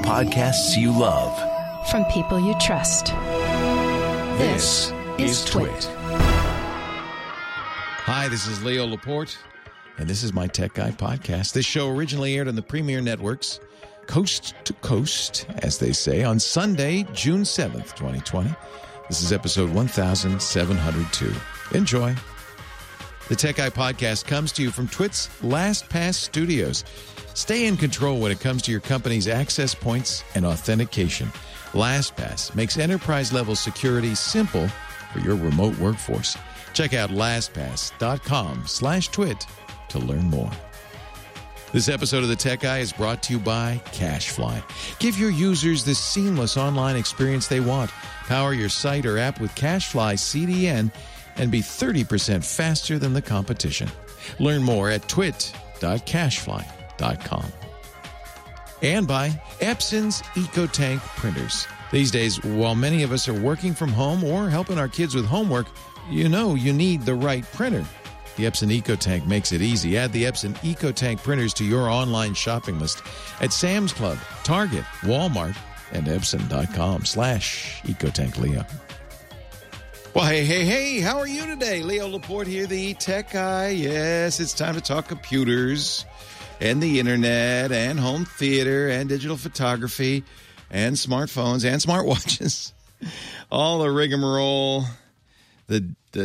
podcasts you love. From people you trust. This is Twit. Hi, this is Leo Laporte, and this is my Tech Guy podcast. This show originally aired on the Premier Networks, coast to coast, as they say, on Sunday, June 7th, 2020. This is episode 1702. Enjoy. The Tech Guy podcast comes to you from Twit's LastPass Studios. Stay in control when it comes to your company's access points and authentication. LastPass makes enterprise-level security simple for your remote workforce. Check out lastpass.com/twit to learn more. This episode of The Tech Guy is brought to you by CashFly. Give your users the seamless online experience they want. Power your site or app with CashFly CDN and be 30% faster than the competition. Learn more at twit.cashfly.com. And by Epson's EcoTank printers. These days, while many of us are working from home or helping our kids with homework, you know you need the right printer. The Epson EcoTank makes it easy. Add the Epson EcoTank printers to your online shopping list at Sam's Club, Target, Walmart, and Epson.com/EcoTankLeo. Well, hey, how are you today? Leo Laporte here, the Tech Guy. Yes, it's time to talk computers and the internet and home theater and digital photography and smartphones and smartwatches. All the rigmarole, the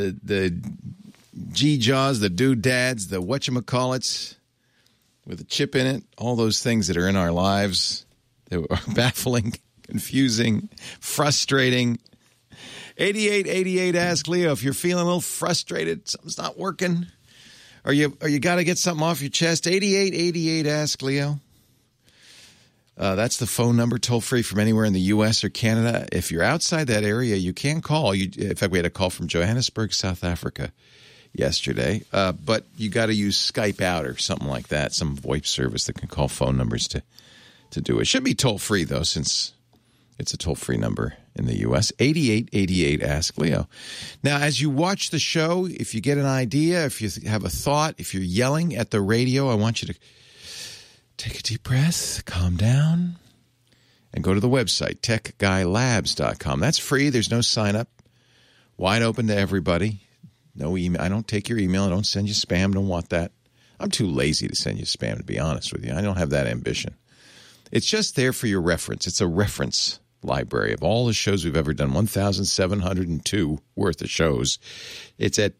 G-Jaws, the doodads, the whatchamacallits with a chip in it, all those things that are in our lives that are baffling, confusing, frustrating. 8888 Ask Leo. If you're feeling a little frustrated, something's not working, or you got to get something off your chest, 8888 Ask Leo. That's the phone number, toll free from anywhere in the U.S. or Canada. If you're outside that area, you can call. In fact, we had a call from Johannesburg, South Africa yesterday, but you got to use Skype out or something like that, some VoIP service that can call phone numbers to do it. Should be toll free though, since it's a toll free number in the U.S. 8888 Ask Leo. Now, as you watch the show, if you get an idea, if you have a thought, if you're yelling at the radio, I want you to take a deep breath, calm down, and go to the website, techguylabs.com. That's free. There's no sign up. Wide open to everybody. No email. I don't take your email. I don't send you spam. Don't want that. I'm too lazy to send you spam, to be honest with you. I don't have that ambition. It's just there for your reference. It's a reference library of all the shows we've ever done, 1,702 worth of shows. It's at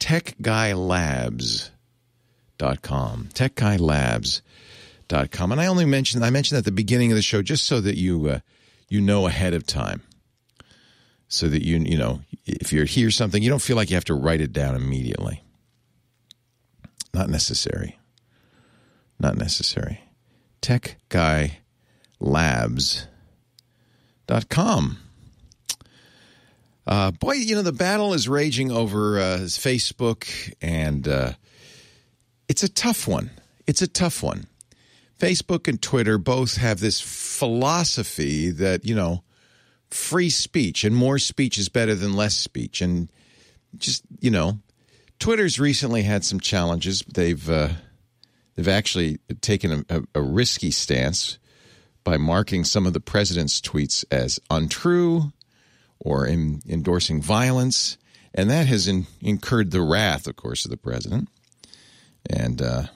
techguylabs.com. Techguylabs.com. And I mentioned at the beginning of the show just so that you know ahead of time. So that you know, if you hear something, you don't feel like you have to write it down immediately. Not necessary. Not necessary. techguylabs.com. Boy, you know, the battle is raging over Facebook, and it's a tough one. Facebook and Twitter both have this philosophy that, you know, free speech and more speech is better than less speech. And just, you know, Twitter's recently had some challenges. They've actually taken a risky stance by marking some of the president's tweets as untrue or endorsing violence. And that has incurred the wrath, of course, of the president. And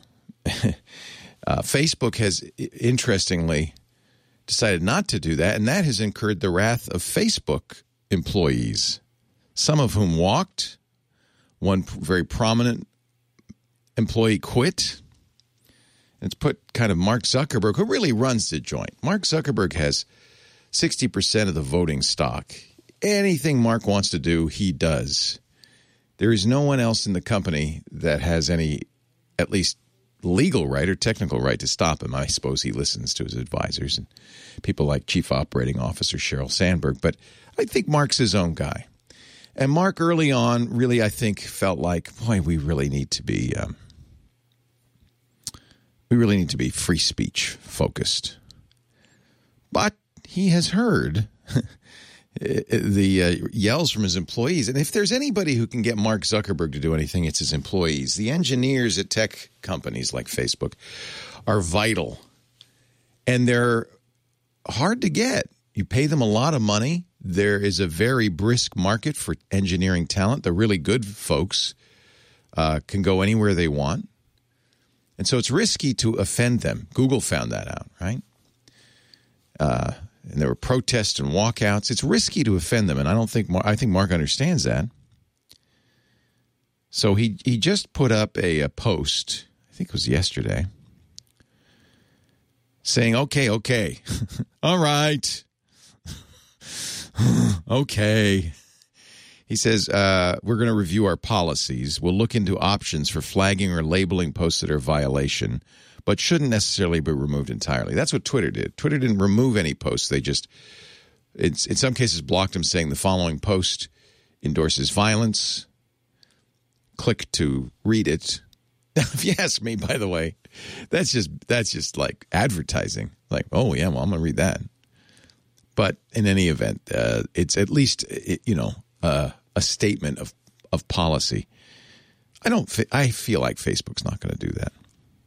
Facebook has, interestingly, decided not to do that, and that has incurred the wrath of Facebook employees, some of whom walked. One very prominent employee quit. And it's put kind of Mark Zuckerberg, who really runs the joint. Mark Zuckerberg has 60% of the voting stock. Anything Mark wants to do, he does. There is no one else in the company that has any, at least legal right or technical right to stop him. I suppose he listens to his advisors and people like Chief Operating Officer Sheryl Sandberg. But I think Mark's his own guy. And Mark early on really, I think, felt like, boy, we really need to be free speech focused. But he has heard the yells from his employees. And if there's anybody who can get Mark Zuckerberg to do anything, it's his employees. The engineers at tech companies like Facebook are vital. And there hard to get. You pay them a lot of money. There is a very brisk market for engineering talent. The really good folks can go anywhere they want. And so it's risky to offend them. Google found that out, right? And there were protests and walkouts. It's risky to offend them, and I think Mark understands that. So he just put up a post, I think it was yesterday, saying, okay, all right, okay. He says, we're going to review our policies. We'll look into options for flagging or labeling posts that are a violation, but shouldn't necessarily be removed entirely. That's what Twitter did. Twitter didn't remove any posts. They just, in some cases, blocked them, saying the following post endorses violence. Click to read it. Now, if you ask me, by the way, that's just like advertising. Like, oh, yeah, well, I'm going to read that. But in any event, it's at least, a statement of policy. I feel like Facebook's not going to do that.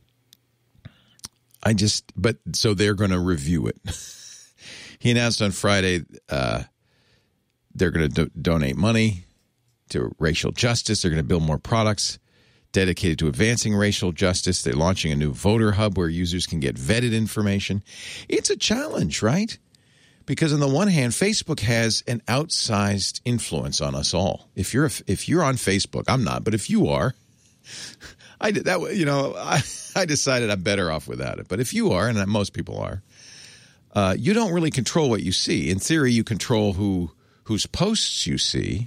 So they're going to review it. He announced on Friday they're going to donate money to racial justice. They're going to build more products dedicated to advancing racial justice. They're launching a new voter hub where users can get vetted information. It's a challenge, right? Because on the one hand, Facebook has an outsized influence on us all. If you're on Facebook, I'm not, but if you are, I decided I'm better off without it. But if you are, and most people are, you don't really control what you see. In theory, you control whose posts you see.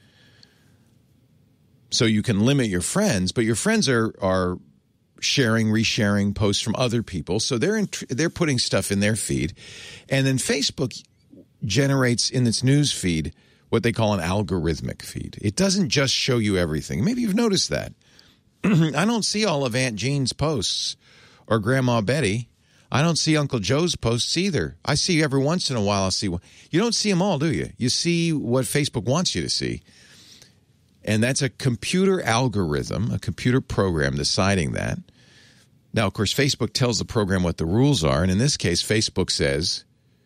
So you can limit your friends, but your friends are sharing, resharing posts from other people. So they're putting stuff in their feed. And then Facebook generates in its news feed what they call an algorithmic feed. It doesn't just show you everything. Maybe you've noticed that. I don't see all of Aunt Jean's posts or Grandma Betty. I don't see Uncle Joe's posts either. I see every once in a while I'll see one. You don't see them all, do you? You see what Facebook wants you to see. And that's a computer algorithm, a computer program deciding that. Now, of course, Facebook tells the program what the rules are. And in this case, Facebook says,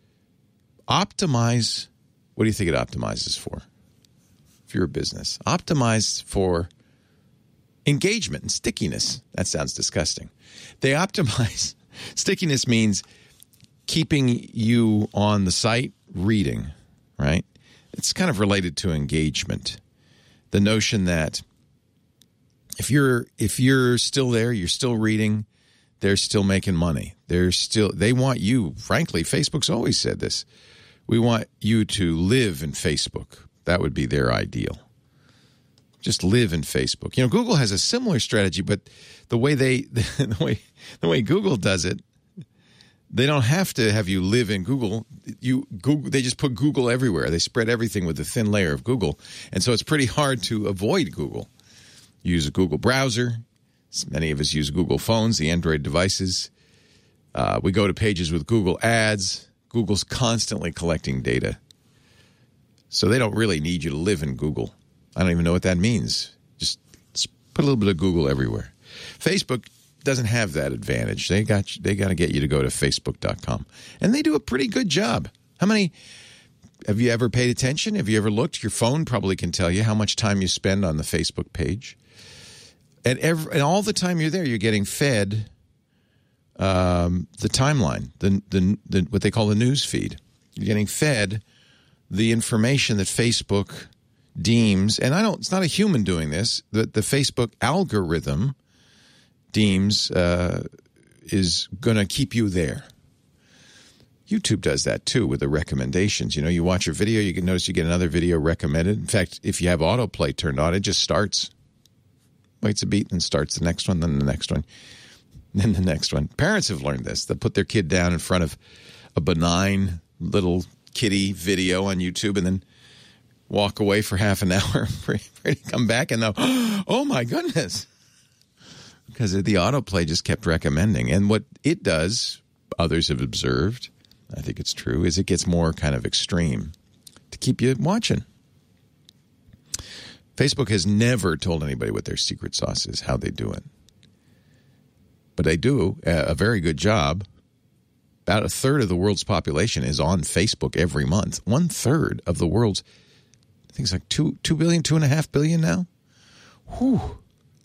optimize. What do you think it optimizes for? If you're a business, optimize for engagement and stickiness. That sounds disgusting. They optimize. Stickiness means keeping you on the site reading, right? It's kind of related to engagement. The notion that if you're still there, you're still reading, they're still making money. They want you, frankly, Facebook's always said this. We want you to live in Facebook. That would be their ideal. Just live in Facebook. Google has a similar strategy, but the way the way Google does it, they don't have to have you live in Google. They just put Google everywhere. They spread everything with a thin layer of Google. And so it's pretty hard to avoid Google. You use a Google browser. Many of us use Google phones, the Android devices. We go to pages with Google ads. Google's constantly collecting data. So they don't really need you to live in Google. I don't even know what that means. Just put a little bit of Google everywhere. Facebook doesn't have that advantage. They got to get you to go to Facebook.com. And they do a pretty good job. Have you ever paid attention? Have you ever looked? Your phone probably can tell you how much time you spend on the Facebook page. And all the time you're there, you're getting fed the timeline, the what they call the news feed. You're getting fed the information that Facebook deems, and it's not a human doing this, that the Facebook algorithm deems is going to keep you there. YouTube does that too with the recommendations. You watch a video, you can notice you get another video recommended. In fact, if you have autoplay turned on, it just starts. Waits a beat and starts the next one, then the next one, then the next one. Parents have learned this. They'll put their kid down in front of a benign little kiddie video on YouTube and then walk away for half an hour, ready to come back and they'll, oh my goodness. Because the autoplay just kept recommending. And what it does, others have observed, I think it's true, is it gets more kind of extreme to keep you watching. Facebook has never told anybody what their secret sauce is, how they do it. But they do a very good job About a third of the world's population is on Facebook every month. 1/3 of the world's, I think it's like 2 billion, 2.5 billion now. Whew.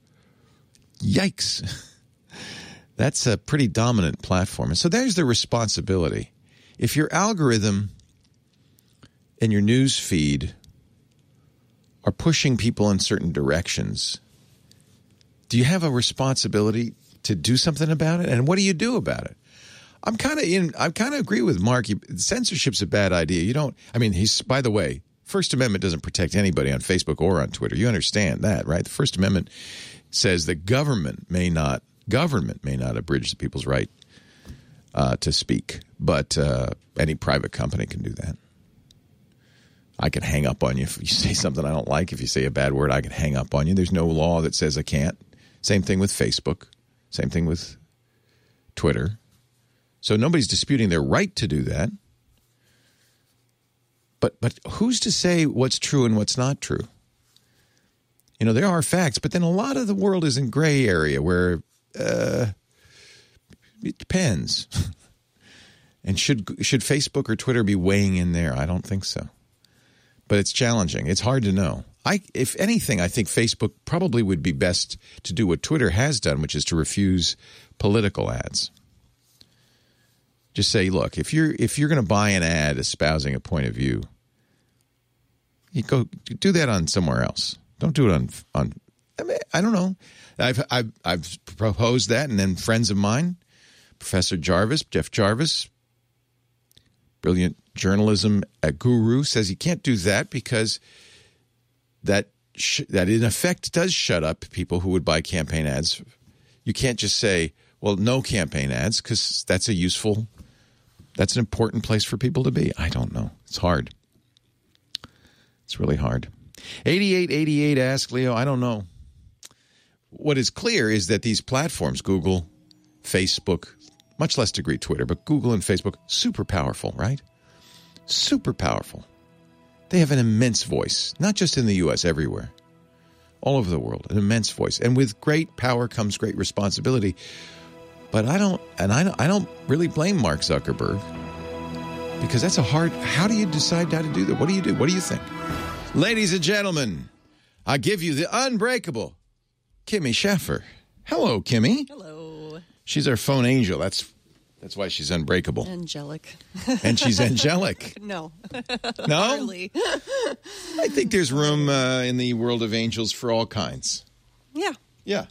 Yikes. That's a pretty dominant platform. And so there's the responsibility. If your algorithm and your news feed are pushing people in certain directions, do you have a responsibility to do something about it? And what do you do about it? I kind of agree with Mark. Censorship's a bad idea. By the way, First Amendment doesn't protect anybody on Facebook or on Twitter. You understand that, right? The First Amendment says that government may not abridge people's right to speak, but any private company can do that. I can hang up on you if you say something I don't like. If you say a bad word, I can hang up on you. There's no law that says I can't. Same thing with Facebook. Same thing with Twitter. So nobody's disputing their right to do that. But who's to say what's true and what's not true? There are facts, but then a lot of the world is in gray area where it depends. And should Facebook or Twitter be weighing in there? I don't think so. But it's challenging. It's hard to know. If anything, I think Facebook probably would be best to do what Twitter has done, which is to refuse political ads. Just say, look, if you're going to buy an ad espousing a point of view, you go do that on somewhere else. Don't do it on. I don't know. I've proposed that, and then friends of mine, Professor Jeff Jarvis, brilliant journalism guru, says you can't do that because that in effect does shut up people who would buy campaign ads. You can't just say, well, no campaign ads, because that's an important place for people to be. I don't know. It's hard. It's really hard. 8888 ask Leo, I don't know. What is clear is that these platforms, Google, Facebook, much less degree Twitter, but Google and Facebook, super powerful, right? Super powerful. They have an immense voice, not just in the U.S., everywhere. All over the world, an immense voice. And with great power comes great responsibility. But I don't really blame Mark Zuckerberg, because that's how do you decide how to do that? What do you do? What do you think? Ladies and gentlemen, I give you the unbreakable Kimmy Shaffer. Hello, Kimmy. Hello. She's our phone angel. That's why she's unbreakable. Angelic. And she's angelic. No. No? Hardly. I think there's room in the world of angels for all kinds. Yeah. Yeah.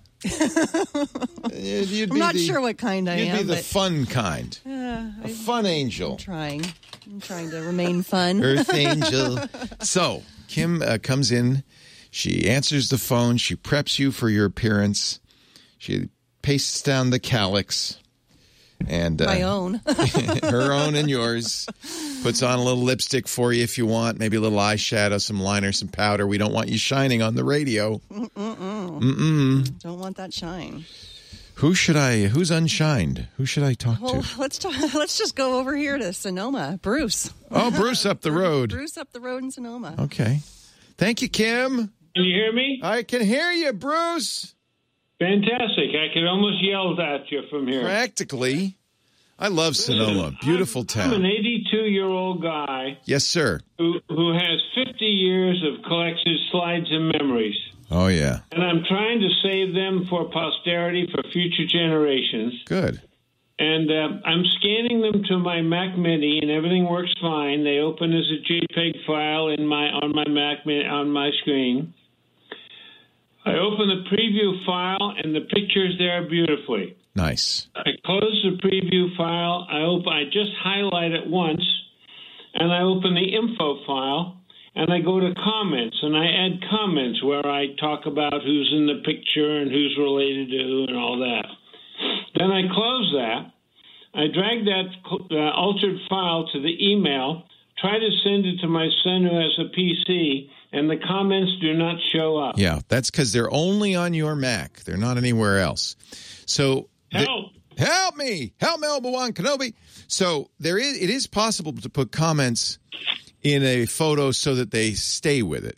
I'm not sure what kind I am. You'd be the fun kind. A fun angel. I'm trying to remain fun. Earth angel. So, Kim comes in. She answers the phone. She preps you for your appearance. She pastes down the calyx. And my own. Her own and yours. Puts on a little lipstick for you if you want. Maybe a little eyeshadow, some liner, some powder. We don't want you shining on the radio. Don't want that shine. Who's unshined? Who should I talk to? Let's just go over here to Sonoma. Bruce. Oh, Bruce up the road. Bruce up the road in Sonoma. Okay. Thank you, Kim. Can you hear me? I can hear you, Bruce. Fantastic. I could almost yell at you from here. Practically. I love Sonoma. Beautiful town. I'm an 82-year-old guy. Yes, sir. Who has 50 years of collected slides and memories. Oh, yeah. And I'm trying to save them for posterity, for future generations. Good. And I'm scanning them to my Mac Mini, and everything works fine. They open as a JPEG file on my Mac Mini on my screen. I open the preview file, and the picture's there beautifully. Nice. I close the preview file. I just highlight it once, and I open the info file, and I go to comments, and I add comments where I talk about who's in the picture and who's related to who and all that. Then I close that. I drag that altered file to the email, try to send it to my son who has a PC, and the comments do not show up. Yeah, that's because they're only on your Mac. They're not anywhere else. So help me. Help me, Obi-Wan Kenobi. So it is possible to put comments in a photo so that they stay with it.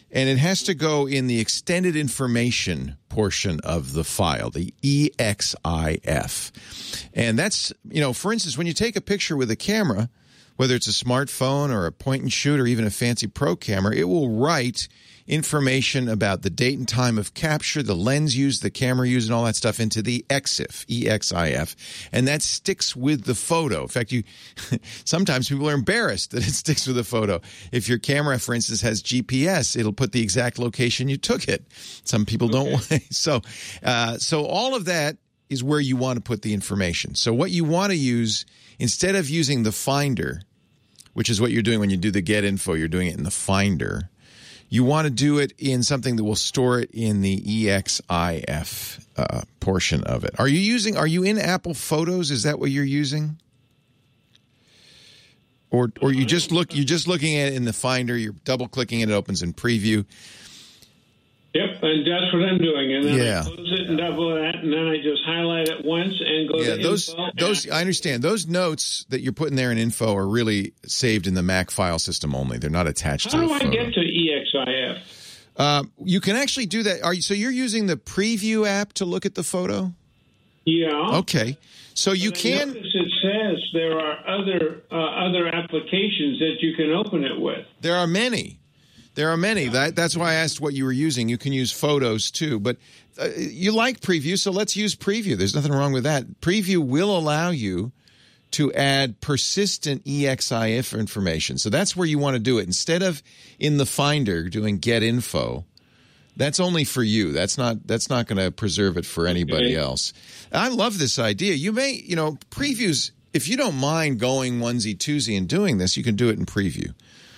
and it has to go in the extended information portion of the file, the EXIF. And that's, for instance, when you take a picture with a camera, whether it's a smartphone or a point and shoot or even a fancy pro camera, it will write information about the date and time of capture, the lens used, the camera used, and all that stuff into the EXIF, E-X-I-F, and that sticks with the photo. In fact, sometimes people are embarrassed that it sticks with the photo. If your camera, for instance, has GPS, it'll put the exact location you took it. Some people don't want so all of that is where you want to put the information. So what you want to use, instead of using the Finder, which is what you're doing when you do the Get Info, you're doing it in the Finder. You want to do it in something that will store it in the EXIF portion of it. Are you in Apple Photos? Is that what you're using? Or you're just looking at it in the Finder, you're double clicking it opens in Preview. Yep, and that's what I'm doing. And then I close it and double that, and then I just highlight it once and go to Info. I understand. Those notes that you're putting there in Info are really saved in the Mac file system only. They're not attached to the photo. How do I get to EXIF? You can actually do that. So you're using the Preview app to look at the photo? Yeah. Okay. So you can. Notice it says there are other applications that you can open it with. There are many. That's why I asked what you were using. You can use Photos too, but you like Preview, so let's use Preview. There's nothing wrong with that. Preview will allow you to add persistent EXIF information. So that's where you want to do it. Instead of in the Finder doing Get Info, that's only for you. That's not going to preserve it for anybody else. I love this idea. You may, Previews, if you don't mind going onesie-twosie and doing this, you can do it in Preview.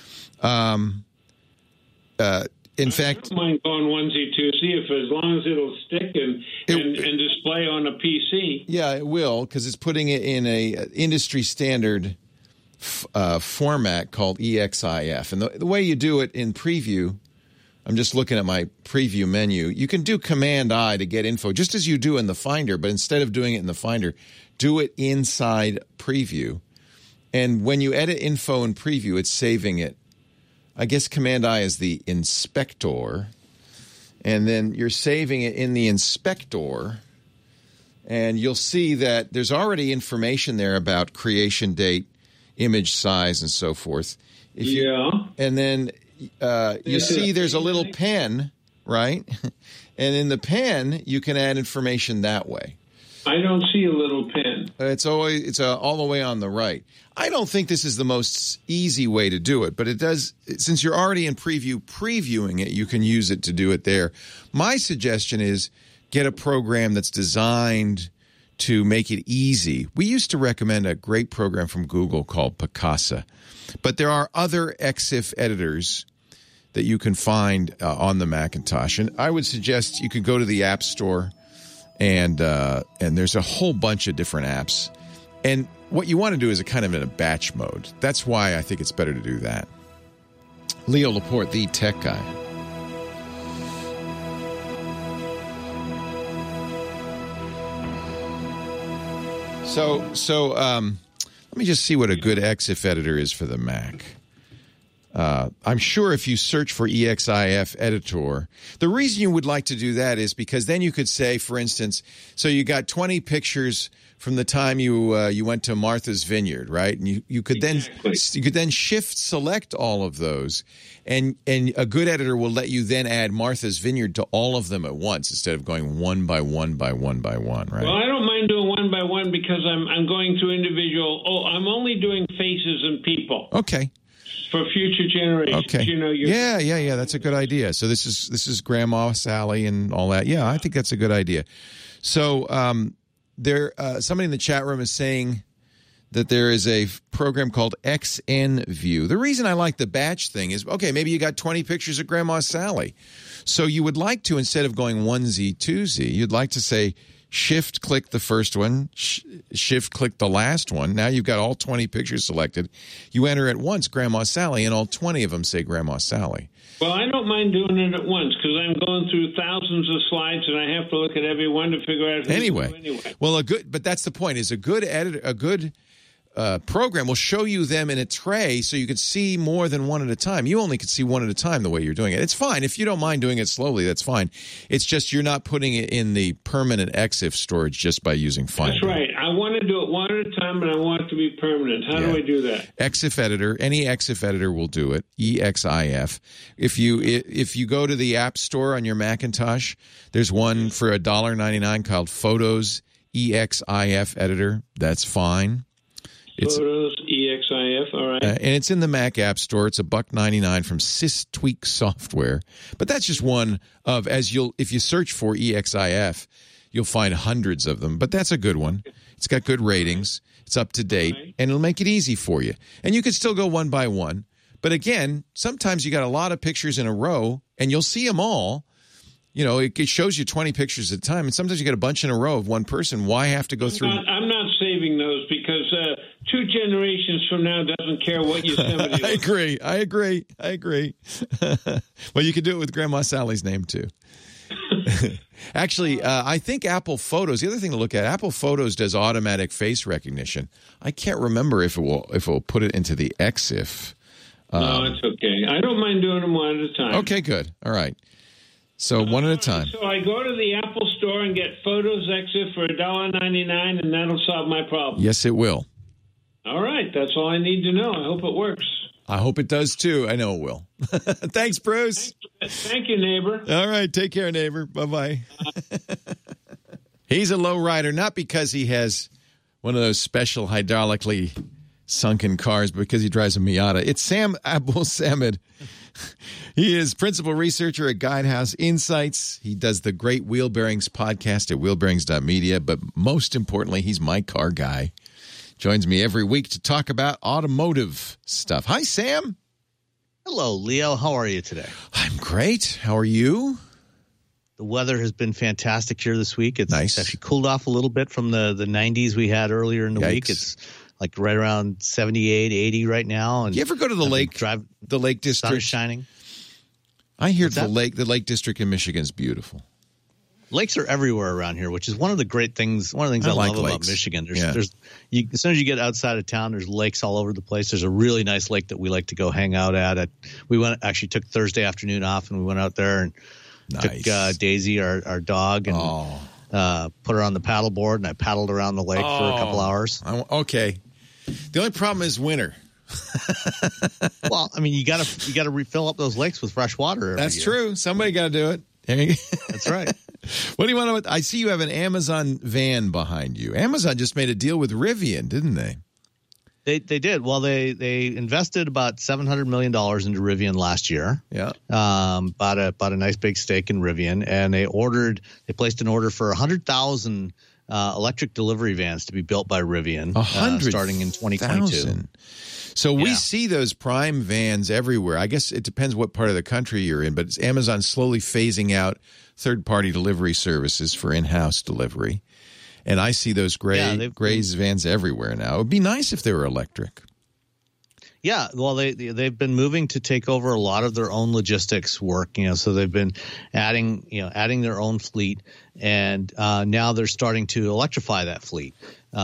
In fact, I don't mind going onesie-twosie as long as it'll stick and display on a PC. Yeah, it will, because it's putting it in a industry standard format called EXIF. And the way you do it in Preview, I'm just looking at my Preview menu. You can do Command-I to get info, just as you do in the Finder, but instead of doing it in the Finder, do it inside Preview. And when you edit info in Preview, it's saving it. I guess Command-I is the inspector, and then you're saving it in the inspector, and you'll see that there's already information there about creation date, image size, and so forth. And then you see there's a little pen, right? And in the pen, you can add information that way. I don't see a little pen. It's all the way on the right. I don't think this is the most easy way to do it, but it does. Since you're already in previewing it, you can use it to do it there. My suggestion is get a program that's designed to make it easy. We used to recommend a great program from Google called Picasa, but there are other EXIF editors that you can find on the Macintosh, and I would suggest you could go to the App Store. And there's a whole bunch of different apps. And what you want to do is kind of in a batch mode. That's why I think it's better to do that. Leo Laporte, the tech guy. So let me just see what a good EXIF editor is for the Mac. I'm sure if you search for EXIF editor, the reason you would like to do that is because then you could say, for instance, so you got 20 pictures from the time you went to Martha's Vineyard, right? And you could then shift select all of those, and a good editor will let you then add Martha's Vineyard to all of them at once instead of going one by one by one by one, right? Well, I don't mind doing one by one because I'm going through individual. I'm only doing faces and people. Okay. For future generations. Okay. Yeah. That's a good idea. So this is Grandma Sally and all that. Yeah, I think that's a good idea. So somebody in the chat room is saying that there is a program called XNView. The reason I like the batch thing is, okay, maybe you got 20 pictures of Grandma Sally. So you would like to, instead of going onesie-twosie, you'd like to say, shift-click the first one, shift-click the last one. Now you've got all 20 pictures selected. You enter at once Grandma Sally, and all 20 of them say Grandma Sally. Well, I don't mind doing it at once because I'm going through thousands of slides, and I have to look at every one to figure out. Anyway. Well, but that's the point. Is a good editor, a good program will show you them in a tray so you can see more than one at a time. You only can see one at a time the way you're doing it. It's fine. If you don't mind doing it slowly, that's fine. It's just you're not putting it in the permanent EXIF storage just by using Finder. That's right. I want to do it one at a time, and I want it to be permanent. How do I do that? EXIF editor. Any EXIF editor will do it. EXIF. If you go to the App Store on your Macintosh, there's one for $1.99 called Photos EXIF editor. That's fine. Photos EXIF, all right. And it's in the Mac App Store. It's $1.99 from SysTweak Software. But that's just one of, if you search for EXIF, you'll find hundreds of them. But that's a good one. It's got good ratings. It's up to date, and it'll make it easy for you. And you can still go one by one. But again, sometimes you got a lot of pictures in a row, and you'll see them all. You know, it shows you 20 pictures at a time, and sometimes you get a bunch in a row of one person. Why have to go through? I'm not saving those because 2 generations from now doesn't care what Yosemite is. I agree. Well, you could do it with Grandma Sally's name, too. Actually, I think Apple Photos, the other thing to look at, Apple Photos does automatic face recognition. I can't remember if it will put it into the EXIF. No, it's okay. I don't mind doing them one at a time. Okay, good. All right. So one at a time. So I go to the Apple Store and get Photos EXIF for $1.99, and that'll solve my problem. Yes, it will. All right. That's all I need to know. I hope it works. I hope it does, too. I know it will. Thanks, Bruce. Thank you, neighbor. All right. Take care, neighbor. Bye-bye. He's a low rider, not because he has one of those special hydraulically sunken cars, but because he drives a Miata. It's Sam Abuelsamid. He is principal researcher at Guidehouse Insights. He does the Great Wheel Bearings podcast at wheelbearings.media, but most importantly, he's my car guy. Joins me every week to talk about automotive stuff. Hi, Sam. Hello, Leo. How are you today? I'm great. How are you? The weather has been fantastic here this week. It's nice. actually cooled off a little bit from the 90s we had earlier in the week. It's like right around 78, 80 right now. And you ever go to the lake? The Lake District? Sun is shining. I hear the Lake District in Michigan is beautiful. Lakes are everywhere around here, which is one of the great things. One of the things I love about Michigan. As soon as you get outside of town, there's lakes all over the place. There's a really nice lake that we like to go hang out at. We took Thursday afternoon off, and we went out there and took Daisy, our dog, and put her on the paddleboard, and I paddled around the lake for a couple hours. Okay. The only problem is winter. Well, I mean, you got to refill up those lakes with fresh water. That's true. Somebody got to do it. That's right. What do you want to? I see you have an Amazon van behind you. Amazon just made a deal with Rivian, didn't they? They did. Well, they invested about $700 million into Rivian last year. Yeah. Bought a nice big stake in Rivian, and they placed an order for 100,000 electric delivery vans to be built by Rivian, starting in 2022. So we see those Prime vans everywhere. I guess it depends what part of the country you're in, but Amazon's slowly phasing out third-party delivery services for in-house delivery. And I see those Grays vans everywhere now. It would be nice if they were electric. Yeah, well, they've been moving to take over a lot of their own logistics work. So they've been adding their own fleet, and now they're starting to electrify that fleet.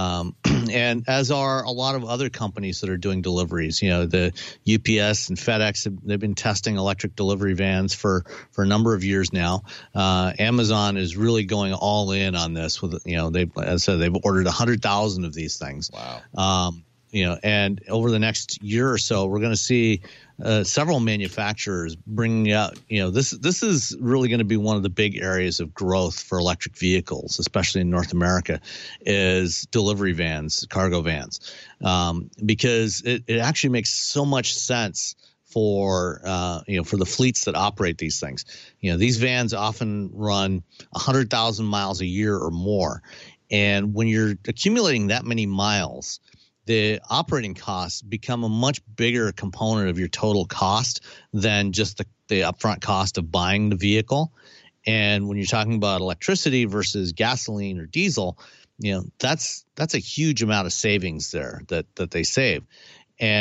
And as are a lot of other companies that are doing deliveries. The UPS and FedEx, they've been testing electric delivery vans for a number of years now. Amazon is really going all in on this. They've ordered 100,000 of these things. Wow. And over the next year or so, we're going to see several manufacturers bringing out, this is really going to be one of the big areas of growth for electric vehicles, especially in North America, is delivery vans, cargo vans, because it actually makes so much sense for the fleets that operate these things. These vans often run 100,000 miles a year or more. And when you're accumulating that many miles, the operating costs become a much bigger component of your total cost than just the upfront cost of buying the vehicle. And when you're talking about electricity versus gasoline or diesel, that's a huge amount of savings there that they save. And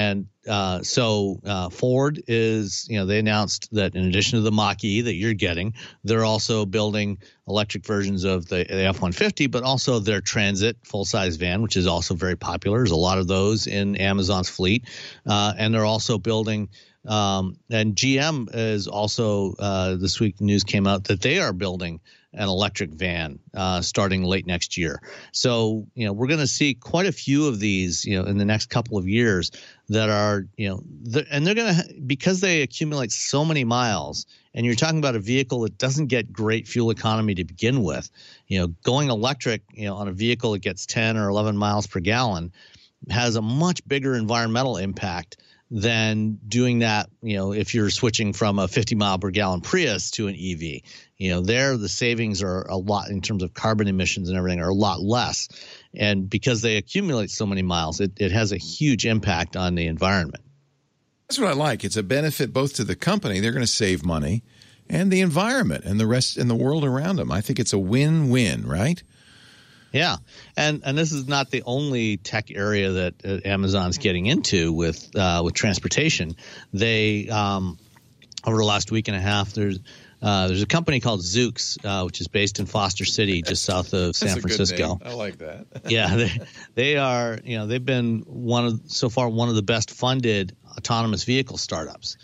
Ford is, they announced that in addition to the Mach-E that you're getting, they're also building electric versions of the F-150, but also their Transit full-size van, which is also very popular. There's a lot of those in Amazon's fleet. And they're also building and GM is also, this week news came out that they are building an electric van starting late next year. So, we're going to see quite a few of these, in the next couple of years that are, and they're going to, because they accumulate so many miles, and you're talking about a vehicle that doesn't get great fuel economy to begin with, going electric, on a vehicle that gets 10 or 11 miles per gallon has a much bigger environmental impact than doing that, if you're switching from a 50 mile per gallon Prius to an EV. There the savings are a lot in terms of carbon emissions and everything are a lot less. And because they accumulate so many miles, it has a huge impact on the environment. That's what I like. It's a benefit both to the company, they're going to save money, and the environment and the rest in the world around them. I think it's a win-win, right? Yeah, and this is not the only tech area that Amazon's getting into with transportation. They over the last week and a half, there's a company called Zoox, which is based in Foster City, just south of San Francisco. Good name. I like that. Yeah, they are. they've been one of the best funded autonomous vehicle startups.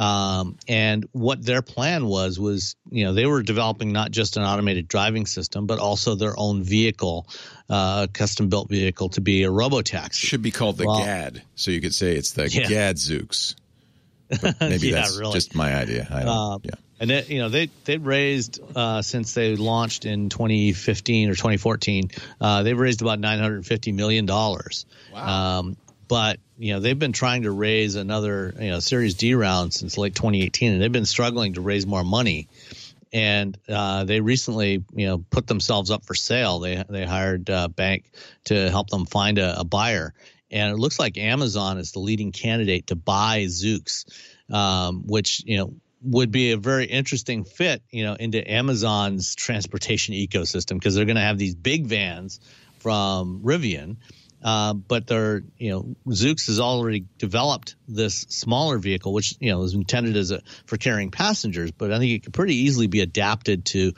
And what their plan was, they were developing not just an automated driving system, but also their own vehicle, custom built vehicle to be a robotaxi. Should be called the GAD. So you could say it's the Gadzooks. But maybe that's really just my idea. I don't, And they raised since they launched in 2015 or 2014, they've raised about $950 million. Wow. But they've been trying to raise another Series D round since late 2018, and they've been struggling to raise more money. And they recently put themselves up for sale. They hired a bank to help them find a buyer, and it looks like Amazon is the leading candidate to buy Zoox, which would be a very interesting fit into Amazon's transportation ecosystem, because they're going to have these big vans from Rivian. But Zoox has already developed this smaller vehicle, which is intended for carrying passengers. But I think it could pretty easily be adapted to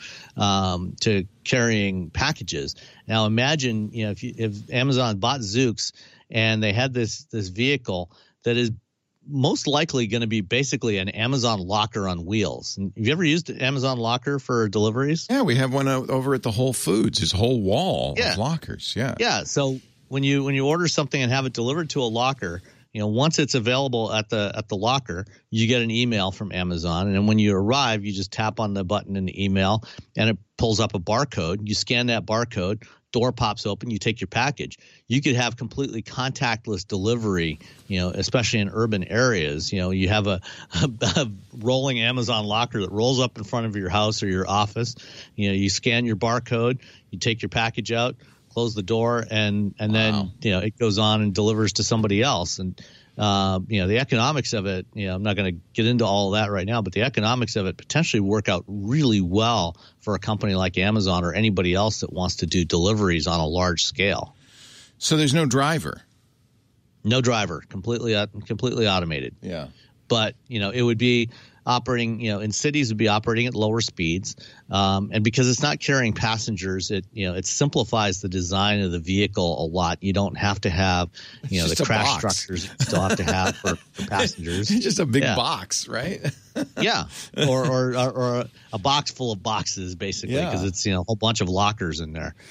carrying packages. Now, imagine if Amazon bought Zoox and they had this vehicle that is most likely going to be basically an Amazon locker on wheels. And have you ever used Amazon Locker for deliveries? Yeah, we have one over at the Whole Foods. There's a whole wall of lockers. Yeah. Yeah. So when you order something and have it delivered to a locker, once it's available at the locker, you get an email from Amazon, and then when you arrive, you just tap on the button in the email, and it pulls up a barcode. You scan that barcode, door pops open, you take your package. You could have completely contactless delivery, especially in urban areas. You have a rolling Amazon locker that rolls up in front of your house or your office. You scan your barcode, you take your package out, close the door, and then it goes on and delivers to somebody else. And the economics of it, I'm not going to get into all of that right now, but the economics of it potentially work out really well for a company like Amazon or anybody else that wants to do deliveries on a large scale. So there's no driver. No driver, completely automated. Yeah. But it would be operating, in cities, would be operating at lower speeds, and because it's not carrying passengers, it simplifies the design of the vehicle a lot. You don't have to have the crash structures you still have to have for passengers. It's just a big box, right? Yeah, or a box full of boxes, basically, because it's a whole bunch of lockers in there.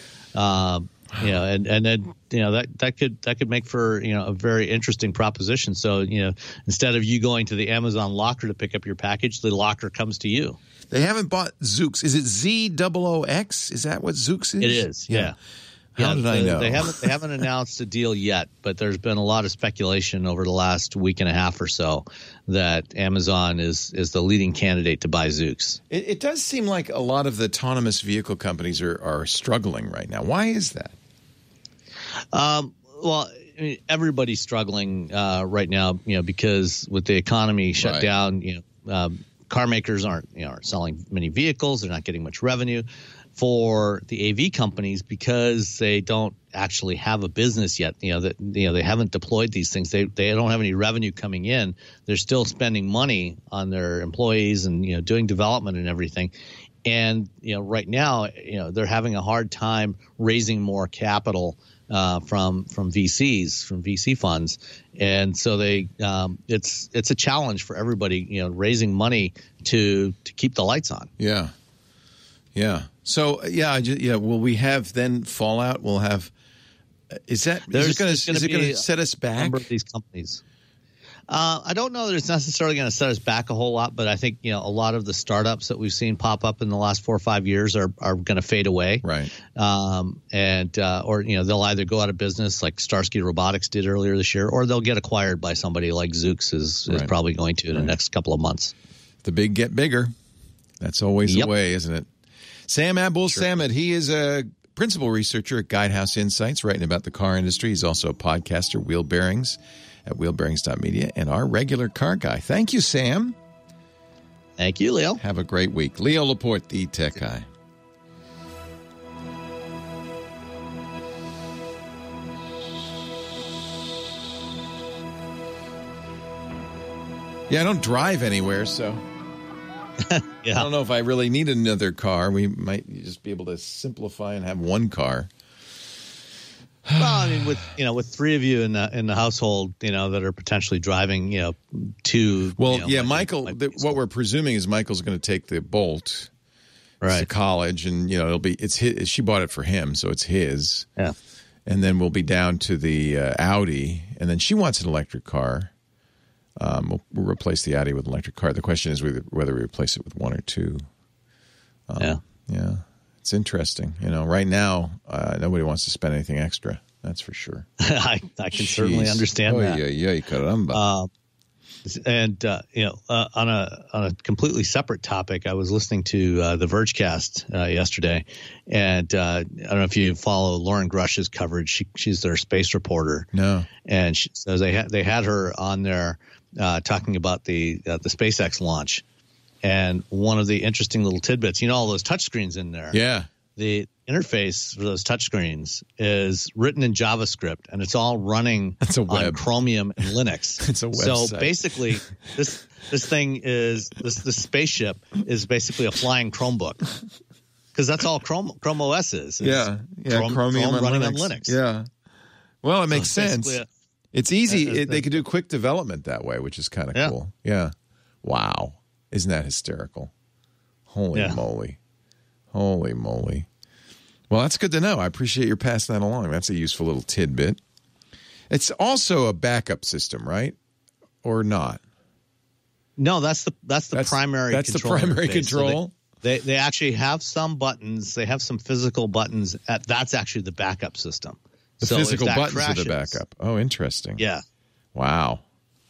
And then that could make for a very interesting proposition. So instead of you going to the Amazon locker to pick up your package, the locker comes to you. They haven't bought Zoox. Is it ZOOX? Is that what Zoox is? It is. Yeah. How did I know? They haven't announced a deal yet, but there's been a lot of speculation over the last week and a half or so that Amazon is the leading candidate to buy Zoox. It does seem like a lot of the autonomous vehicle companies are struggling right now. Why is that? Well, everybody's struggling right now, because with the economy shut down, car makers aren't selling many vehicles. They're not getting much revenue. for the AV companies, because they don't actually have a business yet. They haven't deployed these things. They don't have any revenue coming in. They're still spending money on their employees and doing development and everything. And right now, they're having a hard time raising more capital from VCs, from VC funds, and so it's a challenge for everybody, raising money to keep the lights on. Yeah. So will we have then Fallout? We'll have. Is it going to set us back? A number of these companies. I don't know that it's necessarily going to set us back a whole lot, but I think a lot of the startups that we've seen pop up in the last 4 or 5 years are going to fade away, right? Or they'll either go out of business like Starsky Robotics did earlier this year, or they'll get acquired by somebody like Zoox is probably going to in the next couple of months. The big get bigger. That's always the way, isn't it? Sam Abul-Samad, he is a principal researcher at Guidehouse Insights, writing about the car industry. He's also a podcaster, Wheel Bearings, at wheelbearings.media, and our regular car guy. Thank you, Sam. Thank you, Leo. Have a great week. Leo Laporte, the tech guy. Yeah, I don't drive anywhere, so I don't know if I really need another car. We might just be able to simplify and have one car. Well, I mean, with three of you in the household, that are potentially driving, two. Well, Michael. What we're presuming is Michael's going to take the Bolt, to college, and it's his. She bought it for him, so it's his. Yeah. And then we'll be down to the Audi, and then she wants an electric car. We'll replace the Audi with an electric car. The question is whether we replace it with one or two. Yeah. It's interesting. Right now, nobody wants to spend anything extra. That's for sure. I can certainly understand that. Caramba. On a completely separate topic, I was listening to the Vergecast yesterday, and I don't know if you follow Lauren Grush's coverage. She's their space reporter. No. And so they had her on there talking about the SpaceX launch. And one of the interesting little tidbits, all those touchscreens in there. Yeah. The interface for those touchscreens is written in JavaScript, and it's all running on Chromium and Linux. It's a website. So basically, this thing is this spaceship is basically a flying Chromebook, because that's all Chrome OS is. Chromium running Linux. on Linux. Yeah. Well, it makes sense. It's easy. They could do quick development that way, which is kind of cool. Yeah. Wow. Isn't that hysterical? Holy moly. Well, that's good to know. I appreciate your passing that along. That's a useful little tidbit. It's also a backup system, right? Or not? No, that's the primary. That's the primary control. So they actually have some buttons. They have some physical buttons. That's actually the backup system. The physical buttons are the backup. Oh, interesting. Yeah. Wow.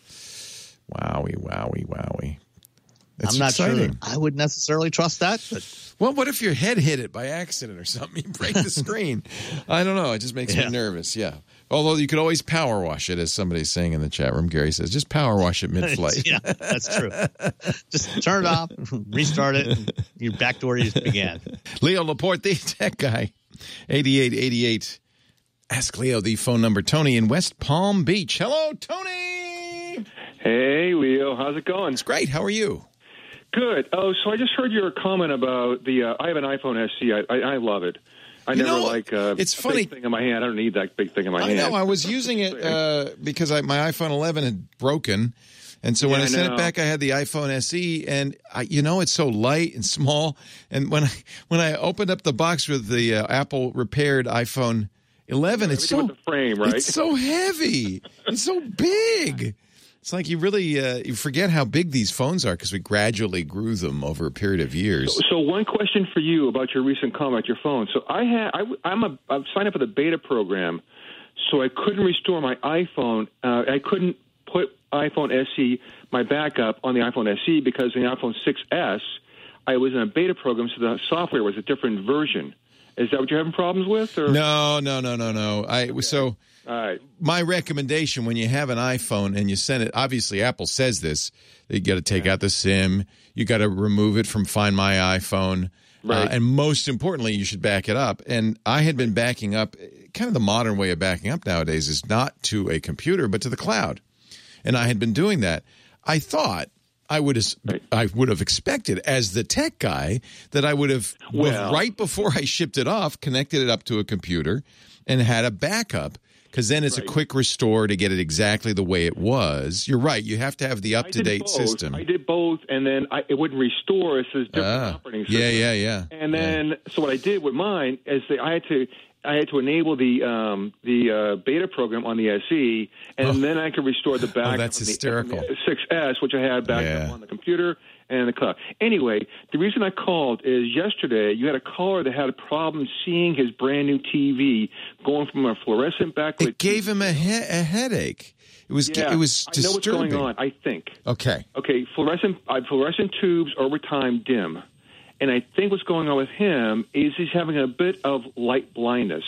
Wowie. It's I'm not exciting. sure I would necessarily trust that. But. Well, what if your head hit it by accident or something? You break the screen. I don't know. It just makes me nervous. Yeah. Although you could always power wash it, as somebody's saying in the chat room. Gary says, just power wash it mid-flight. Yeah, that's true. Just turn it off, restart it, and you're back to where you began. Leo Laporte, the tech guy, 8888. Ask Leo the phone number. Tony in West Palm Beach. Hello, Tony. Hey, Leo. How's it going? It's great. How are you? Good. Oh, so I just heard your comment about the. I have an iPhone SE. I love it. I never it's funny. Big thing in my hand. I don't need that big thing in my hand. I know. I was using it because my iPhone 11 had broken, and so when I sent it back, I had the iPhone SE, and it's so light and small. And when I opened up the box with the Apple repaired iPhone 11, it's so with the frame, right? It's so heavy. It's so big. It's like you really you forget how big these phones are because we gradually grew them over a period of years. So one question for you about your recent comment, your phone. So I'm signed up for the beta program, so I couldn't restore my iPhone. I couldn't put iPhone SE, my backup, on the iPhone SE because in the iPhone 6S, I was in a beta program, so the software was a different version. Is that what you're having problems with? Or? No. So all right. My recommendation when you have an iPhone and you send it, obviously Apple says this, that you got to take out the SIM, you got to remove it from Find My iPhone. Right. And most importantly, you should back it up. And I had been backing up. Kind of the modern way of backing up nowadays is not to a computer, but to the cloud. And I had been doing that. I thought I would have expected, as the tech guy, that I would have, right before I shipped it off, connected it up to a computer and had a backup. Because then it's a quick restore to get it exactly the way it was. You're right. You have to have the up-to-date system. I did both, and then it wouldn't restore. It says different operating system. Yeah. And then, so what I did with mine is I had to enable the beta program on the SE, and then I could restore the backup. That's hysterical. The 6S, which I had backed up on the computer and the cloud. Anyway, the reason I called is yesterday you had a caller that had a problem seeing his brand new TV going from a fluorescent backlit. It gave him a headache. It was disturbing. I know what's going on. I think. Okay. Fluorescent tubes over time dim, and I think what's going on with him is he's having a bit of light blindness.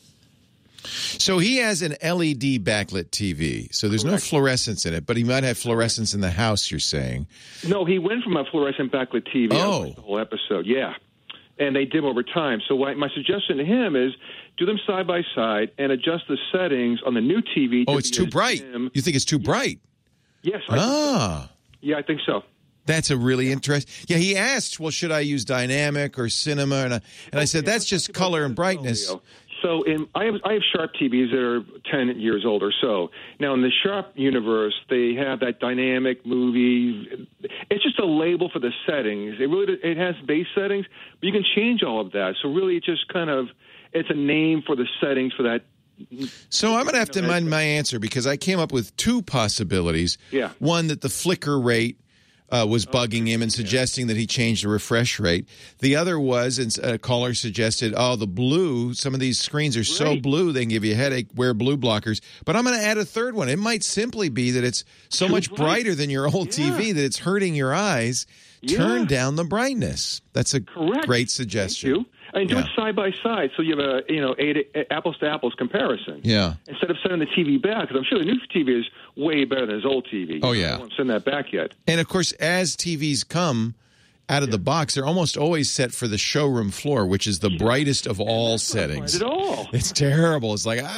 So he has an LED backlit TV. So there's no fluorescence in it, but he might have fluorescence in the house, you're saying. No, he went from a fluorescent backlit TV. I watched the whole episode, yeah. And they dim over time. So my suggestion to him is do them side by side and adjust the settings on the new TV. It's too bright. Dim. You think it's too bright? Yes. Yeah, I think so. That's a really interesting. Yeah, he asked, well, should I use dynamic or cinema? And I said, that's just color and brightness. So I have Sharp TVs that are 10 years old or so. Now, in the Sharp universe, they have that dynamic movie. It's just a label for the settings. It has base settings, but you can change all of that. So really, it's just it's a name for the settings for that. So I'm going to have to amend my answer because I came up with two possibilities. Yeah. One, that the flicker rate was bugging him and suggesting that he change the refresh rate. The other was, and a caller suggested, the blue, some of these screens are so blue they can give you a headache, wear blue blockers. But I'm going to add a third one. It might simply be that it's so much brighter than your old TV that it's hurting your eyes. Turn down the brightness. That's a great suggestion. Thank you. And do it side by side, so you have a apples to apples comparison. Yeah. Instead of sending the TV back, because I'm sure the new TV is way better than his old TV. Oh yeah. I won't send that back yet. And of course, as TVs come out of the box, they're almost always set for the showroom floor, which is the brightest of all settings. Not at all. It's terrible. It's like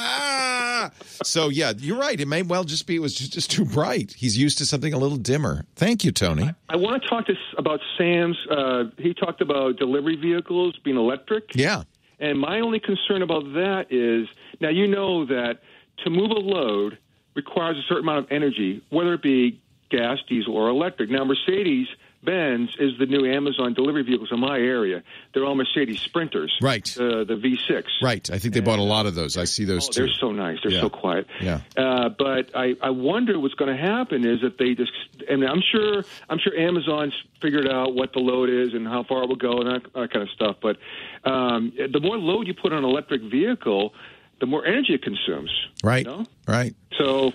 So yeah, you're right. It may well just be it was just too bright. He's used to something a little dimmer. Thank you, Tony. I want to talk about Sam's. He talked about delivery vehicles being electric. Yeah. And my only concern about that is now you know that to move a load requires a certain amount of energy, whether it be gas, diesel, or electric. Now, Mercedes-Benz is the new Amazon delivery vehicles in my area. They're all Mercedes Sprinters. Right. The V6. Right. I think they bought a lot of those. I see those too. They're so nice. They're so quiet. Yeah. But I wonder what's going to happen is that they just, and I'm sure Amazon's figured out what the load is and how far it will go and that kind of stuff. But the more load you put on an electric vehicle, the more energy it consumes. Right. You know? Right. So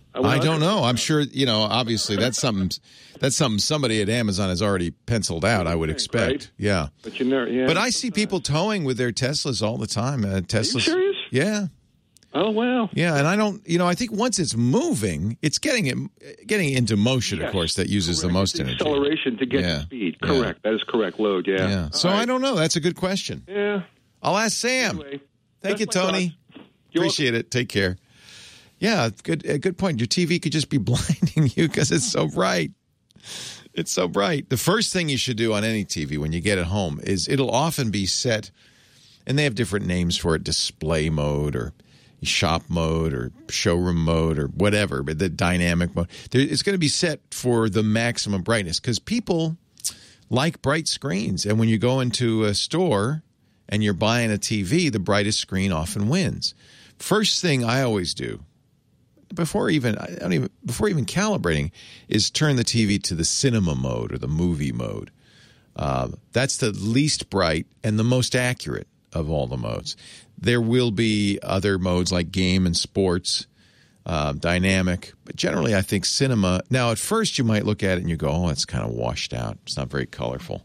I don't know. I'm sure, obviously that's something somebody at Amazon has already penciled out, I would expect. Right? Yeah. But I see people towing with their Teslas all the time. Teslas. Are you serious? Yeah. Oh, wow. Yeah, and I don't, I think once it's moving, it's getting into motion, of course, that uses the most energy. Acceleration to get to speed. Correct. That is correct. Load, yeah. So I don't know. That's a good question. Yeah. I'll ask Sam. Anyway, Thank you, Tony. Appreciate it. Take care. Yeah, good point. Your TV could just be blinding you because it's so bright. It's so bright. The first thing you should do on any TV when you get it home is it'll often be set, and they have different names for it, display mode or shop mode or showroom mode or whatever, but the dynamic mode. It's going to be set for the maximum brightness because people like bright screens. And when you go into a store and you're buying a TV, the brightest screen often wins. First thing I always do, before even calibrating, is turn the TV to the cinema mode or the movie mode. That's the least bright and the most accurate of all the modes. There will be other modes like game and sports, dynamic, but generally I think cinema. Now, at first you might look at it and you go, "Oh, it's kind of washed out. It's not very colorful.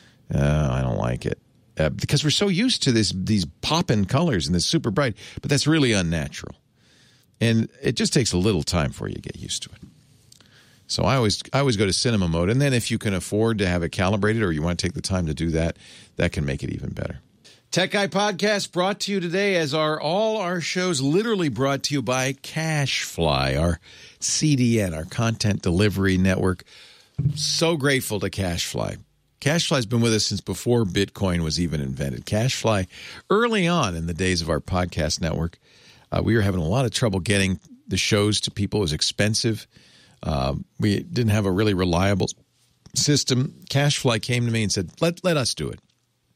I don't like it." Because we're so used to these pop-in colors and this super bright, but that's really unnatural. And it just takes a little time for you to get used to it. So I always go to cinema mode. And then if you can afford to have it calibrated or you want to take the time to do that, that can make it even better. Tech Guy Podcast brought to you today, as are all our shows, literally brought to you by CashFly, our CDN, our content delivery network. So grateful to CashFly. CashFly's been with us since before Bitcoin was even invented. CashFly, early on in the days of our podcast network, we were having a lot of trouble getting the shows to people. It was expensive. We didn't have a really reliable system. CashFly came to me and said, let us do it.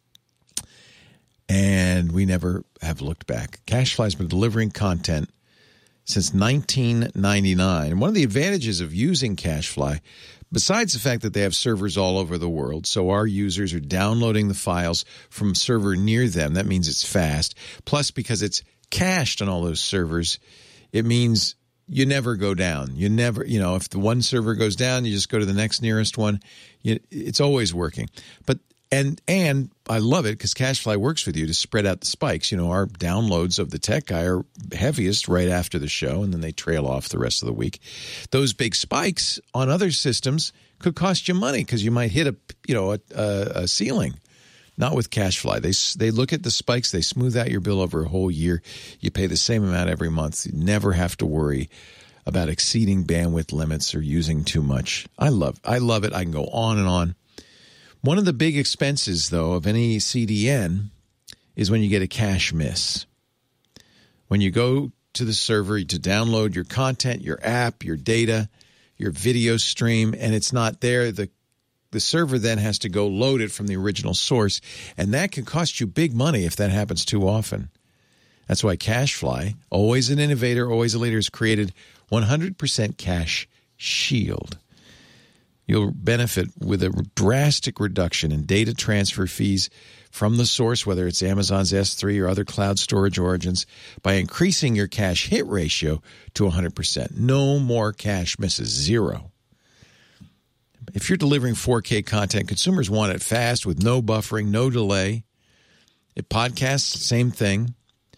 And we never have looked back. CashFly's been delivering content since 1999. And one of the advantages of using CashFly, besides the fact that they have servers all over the world, so our users are downloading the files from a server near them. That means it's fast. Plus, because it's cached on all those servers, it means you never go down. You never, if the one server goes down, you just go to the next nearest one. It's always working. But And I love it because CashFly works with you to spread out the spikes. Our downloads of the Tech Guy are heaviest right after the show, and then they trail off the rest of the week. Those big spikes on other systems could cost you money because you might hit a ceiling. Not with CashFly. They look at the spikes. They smooth out your bill over a whole year. You pay the same amount every month. You never have to worry about exceeding bandwidth limits or using too much. I love it. I can go on and on. One of the big expenses, though, of any CDN is when you get a cache miss. When you go to the server to download your content, your app, your data, your video stream, and it's not there, the server then has to go load it from the original source, and that can cost you big money if that happens too often. That's why CashFly, always an innovator, always a leader, has created 100% Cache Shield. You'll benefit with a drastic reduction in data transfer fees from the source, whether it's Amazon's S3 or other cloud storage origins, by increasing your cache hit ratio to 100%. No more cache misses, 0. If you're delivering 4K content, consumers want it fast with no buffering, no delay. It podcasts, same thing.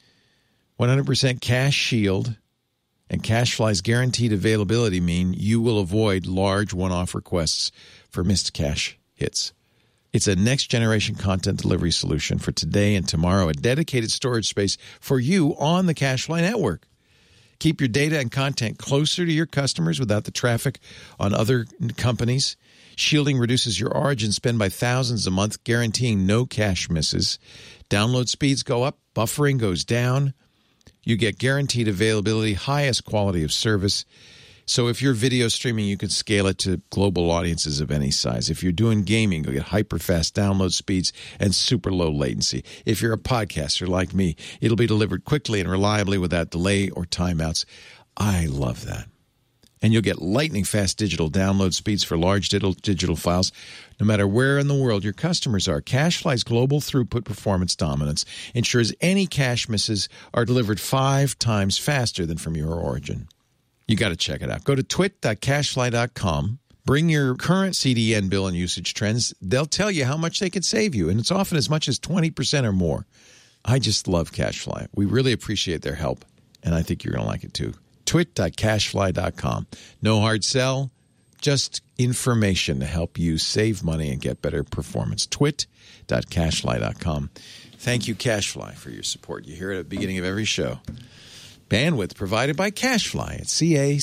100% Cache Shield and CashFly's guaranteed availability mean you will avoid large one-off requests for missed cache hits. It's a next-generation content delivery solution for today and tomorrow, a dedicated storage space for you on the CashFly network. Keep your data and content closer to your customers without the traffic on other companies. Shielding reduces your origin spend by thousands a month, guaranteeing no cache misses. Download speeds go up, buffering goes down. You get guaranteed availability, highest quality of service. So if you're video streaming, you can scale it to global audiences of any size. If you're doing gaming, you'll get hyper-fast download speeds and super low latency. If you're a podcaster like me, it'll be delivered quickly and reliably without delay or timeouts. I love that. And you'll get lightning-fast digital download speeds for large digital files, no matter where in the world your customers are. CashFly's global throughput performance dominance ensures any cache misses are delivered 5 times faster than from your origin. You got to check it out. Go to twit.cashfly.com. Bring your current CDN bill and usage trends. They'll tell you how much they could save you, and it's often as much as 20% or more. I just love CashFly. We really appreciate their help, and I think you're going to like it too. Twit.cashfly.com. No hard sell, just information to help you save money and get better performance. Twit.cashfly.com. Thank you, CashFly, for your support. You hear it at the beginning of every show. Bandwidth provided by CashFly at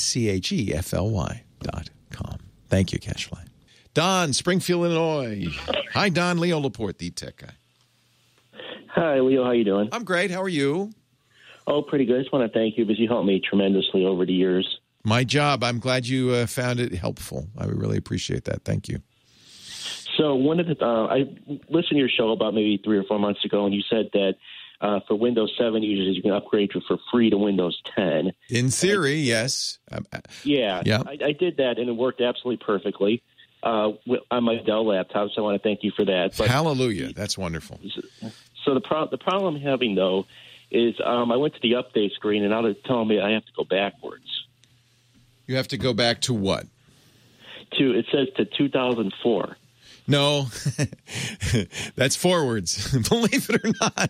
CACHEFLY.com. Thank you, CashFly. Don, Springfield, Illinois. Hi, Don. Leo Laporte, the Tech Guy. Hi, Leo. How you doing? I'm great. How are you? Oh, pretty good. I just want to thank you because you helped me tremendously over the years. My job. I'm glad you found it helpful. I really appreciate that. Thank you. So I listened to your show about maybe 3 or 4 months ago, and you said that for Windows 7 users, you can upgrade for free to Windows 10. In theory, yes. Yeah. I did that, and it worked absolutely perfectly on my Dell laptop, so I want to thank you for that. But, hallelujah. That's wonderful. So the problem I'm having, though, is I went to the update screen, and now they're telling me I have to go backwards. You have to go back to what? It says to 2004. No, that's forwards. Believe it or not.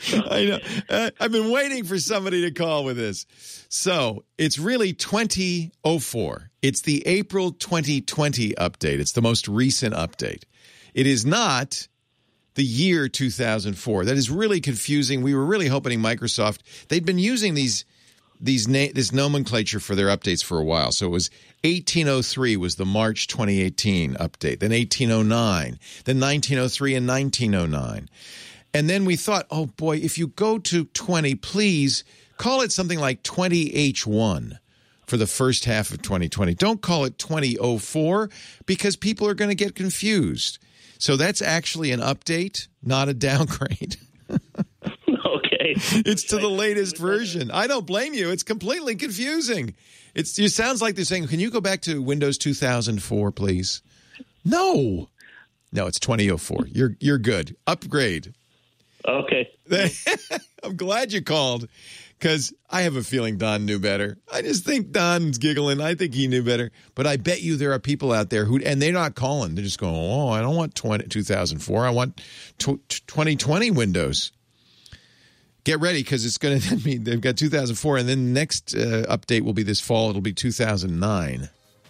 I know. I've been waiting for somebody to call with this. So it's really 2004. It's the April 2020 update. It's the most recent update. It is not the year 2004. That is really confusing. We were really hoping Microsoft, they'd been using this nomenclature for their updates for a while. So it was 1803 was the March 2018 update, then 1809, then 1903 and 1909. And then we thought, oh boy, if you go to 20, please call it something like 20H1 for the first half of 2020. Don't call it 2004 because people are going to get confused. So that's actually an update, not a downgrade. Okay. It's to the latest version. I don't blame you. It's completely confusing. It sounds like they're saying, can you go back to Windows 2004, please? No, it's 2004. You're good. Upgrade. Okay. I'm glad you called because I have a feeling Don knew better. I just think Don's giggling. I think he knew better. But I bet you there are people out there and they're not calling. They're just going, oh, I don't want 2004. I want 2020 Windows. Get ready because it's going to mean they've got 2004, and then the next update will be this fall. It'll be 2009.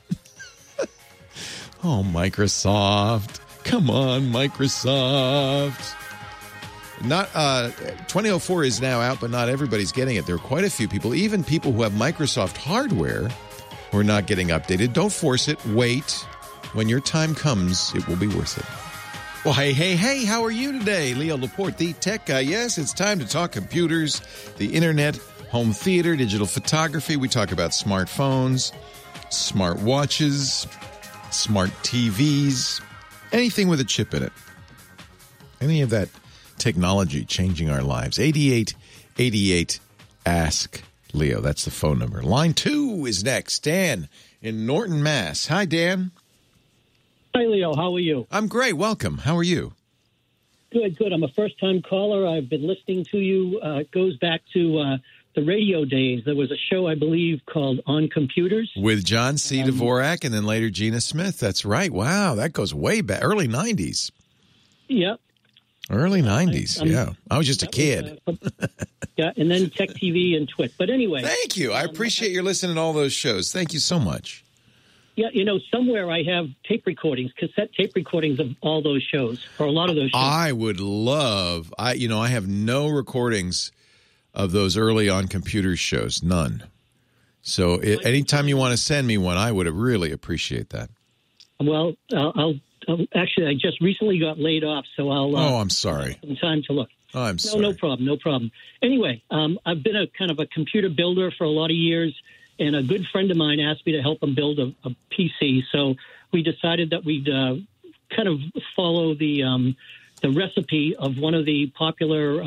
Oh, Microsoft. Come on, Microsoft. Not 2004 is now out, but not everybody's getting it. There are quite a few people, even people who have Microsoft hardware, who are not getting updated. Don't force it. Wait. When your time comes, it will be worth it. Well, hey, how are you today? Leo Laporte, the tech guy. Yes, it's time to talk computers, the internet, home theater, digital photography. We talk about smartphones, smart watches, smart TVs, anything with a chip in it. Any of that technology changing our lives. 8888 Ask Leo. That's the phone number. Line 2 is next. Dan in Norton, Mass. Hi, Dan. Hi, Leo. How are you? I'm great. Welcome. How are you? Good. I'm a first-time caller. I've been listening to you. It goes back to the radio days. There was a show, I believe, called On Computers. With John C. Dvorak and then later Gina Smith. That's right. Wow, that goes way back. Early 90s. Yep. Early 90s, yeah. I was just a kid. Yeah, and then Tech TV and Twit. But anyway. Thank you. I appreciate your listening to all those shows. Thank you so much. Yeah, somewhere I have tape recordings, cassette tape recordings of all those shows, or a lot of those shows. I would love, I have no recordings of those early On Computers shows, none. So anytime you want to send me one, I would really appreciate that. Well, I'll actually, I just recently got laid off, so I'll... I'm sorry. Have some time to look. Oh, I'm sorry. No problem. Anyway, I've been a kind of a computer builder for a lot of years, and a good friend of mine asked me to help him build a PC. So we decided that we'd kind of follow the recipe of one of the popular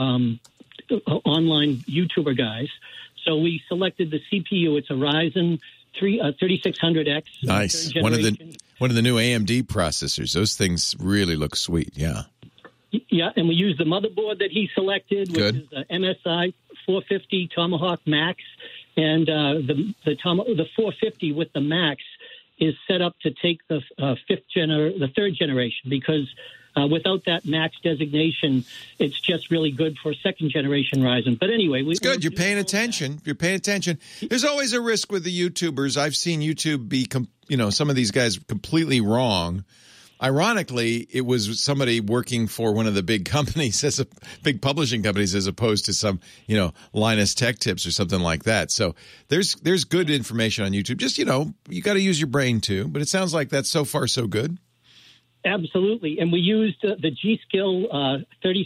online YouTuber guys. So we selected the CPU. It's a Ryzen 3600X. Nice. One of the new AMD processors. Those things really look sweet. Yeah. Yeah, and we used the motherboard that he selected, which is the MSI 450 Tomahawk Max. And the 450 with the Max is set up to take the third generation, because without that Max designation, it's just really good for second generation Ryzen. But anyway, it's good. You're paying attention. You're paying attention. There's always a risk with the YouTubers. I've seen YouTube be, some of these guys completely wrong. Ironically, it was somebody working for one of the big companies, big publishing companies, as opposed to some, Linus Tech Tips or something like that. So there's good information on YouTube. Just, you got to use your brain too. But it sounds like that's so far so good. Absolutely. And we used the G.Skill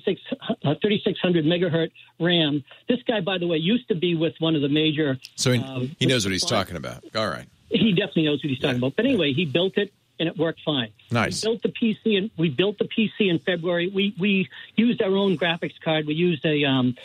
3600 megahertz RAM. This guy, by the way, used to be with one of the major... So he knows what he's talking about. All right. He definitely knows what he's talking about. But anyway, he built it, and it worked fine. Nice. We built the PC in February. We used our own graphics card. We used a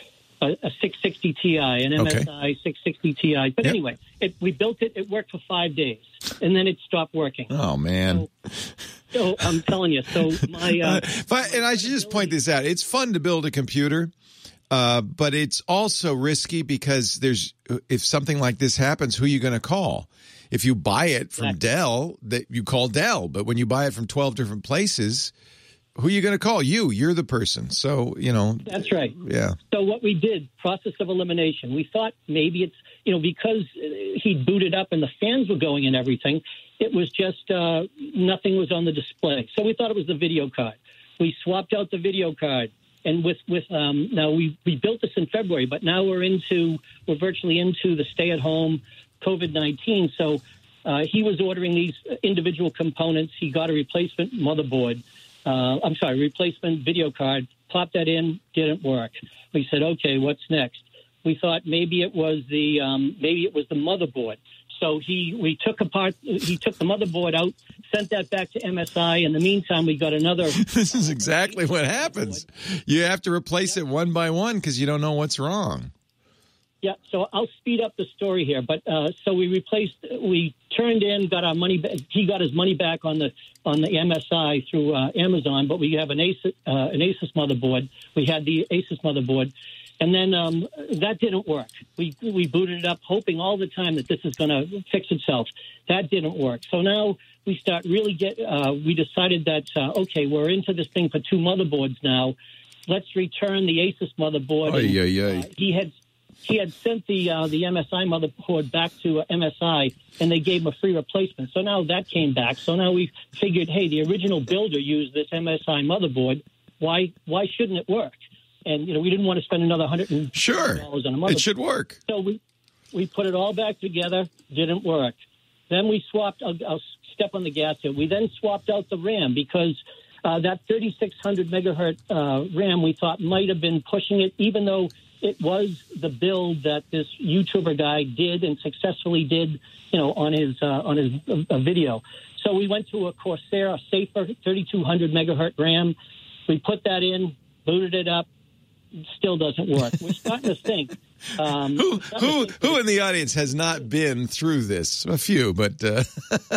660 Ti, an MSI 660 Ti. But anyway, we built it. It worked for 5 days, and then it stopped working. Oh, man. So I'm telling you. So my and I should just point this out. It's fun to build a computer, but it's also risky because if something like this happens, who are you going to call? If you buy it from Dell, that you call Dell. But when you buy it from 12 different places, who are you going to call? You're the person. So, That's right. Yeah. So what we did, process of elimination, we thought maybe it's, because he booted up and the fans were going and everything, it was just nothing was on the display. So we thought it was the video card. We swapped out the video card. And now we built this in February, but now we're virtually into the stay-at-home COVID-19. So he was ordering these individual components. He got a replacement motherboard. Replacement video card. Plopped that in, didn't work. We said, okay, what's next? We thought maybe it was the motherboard. So he took the motherboard out, sent that back to MSI. In the meantime, we got another. This is exactly what happens. You have to replace it one by one because you don't know what's wrong. Yeah, so I'll speed up the story here. But so we turned in, got our money back. He got his money back on the MSI through Amazon. But we have an Asus motherboard. We had the Asus motherboard. And then that didn't work. We booted it up, hoping all the time that this is going to fix itself. That didn't work. So now we we decided that, okay, we're into this thing for 2 motherboards now. Let's return the Asus motherboard. He had sent the MSI motherboard back to MSI, and they gave him a free replacement. So now that came back. So now we figured, hey, the original builder used this MSI motherboard. Why shouldn't it work? And, we didn't want to spend another $100 on a motherboard. It should work. So we put it all back together. Didn't work. Then we swapped. I'll step on the gas here. We then swapped out the RAM because that 3600 megahertz RAM we thought might have been pushing it, even though it was the build that this YouTuber guy did and successfully did, on his video. So we went to a Corsair, a safer 3200 megahertz RAM. We put that in, booted it up. Still doesn't work. We're starting to think. Who in the audience has not been through this? A few, but this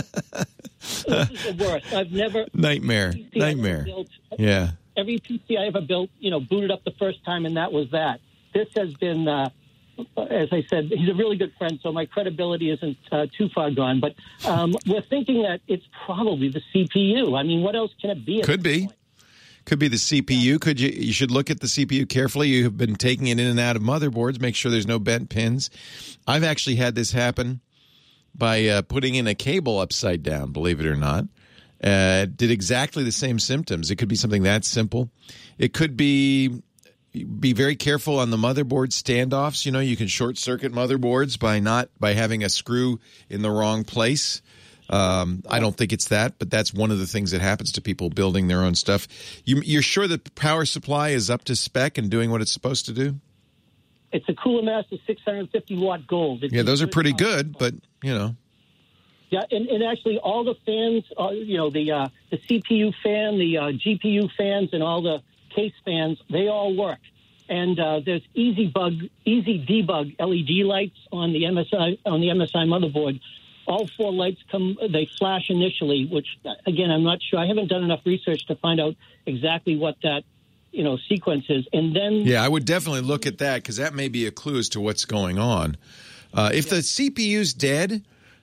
is the worst. I've never nightmare. Yeah. Every PC I ever built, booted up the first time, and that was that. This has been, as I said, he's a really good friend, so my credibility isn't too far gone. But we're thinking that it's probably the CPU. I mean, what else can it be? Could be. Could be the CPU. You should look at the CPU carefully. You have been taking it in and out of motherboards. Make sure there's no bent pins. I've actually had this happen by putting in a cable upside down, believe it or not. Did exactly the same symptoms. It could be something that simple. It could be very careful on the motherboard standoffs. You can short circuit motherboards by having a screw in the wrong place. I don't think it's that, but that's one of the things that happens to people building their own stuff. You're sure the power supply is up to spec and doing what it's supposed to do? It's a Cooler Master 650-watt gold. Those are pretty good, but, Yeah, and actually all the fans, the CPU fan, the GPU fans, and all the case fans, they all work. And there's easy debug LED lights on the MSI motherboard. All 4 lights they flash initially, which, again, I'm not sure. I haven't done enough research to find out exactly what that, sequence is. And then... Yeah, I would definitely look at that because that may be a clue as to what's going on. If the CPU's dead,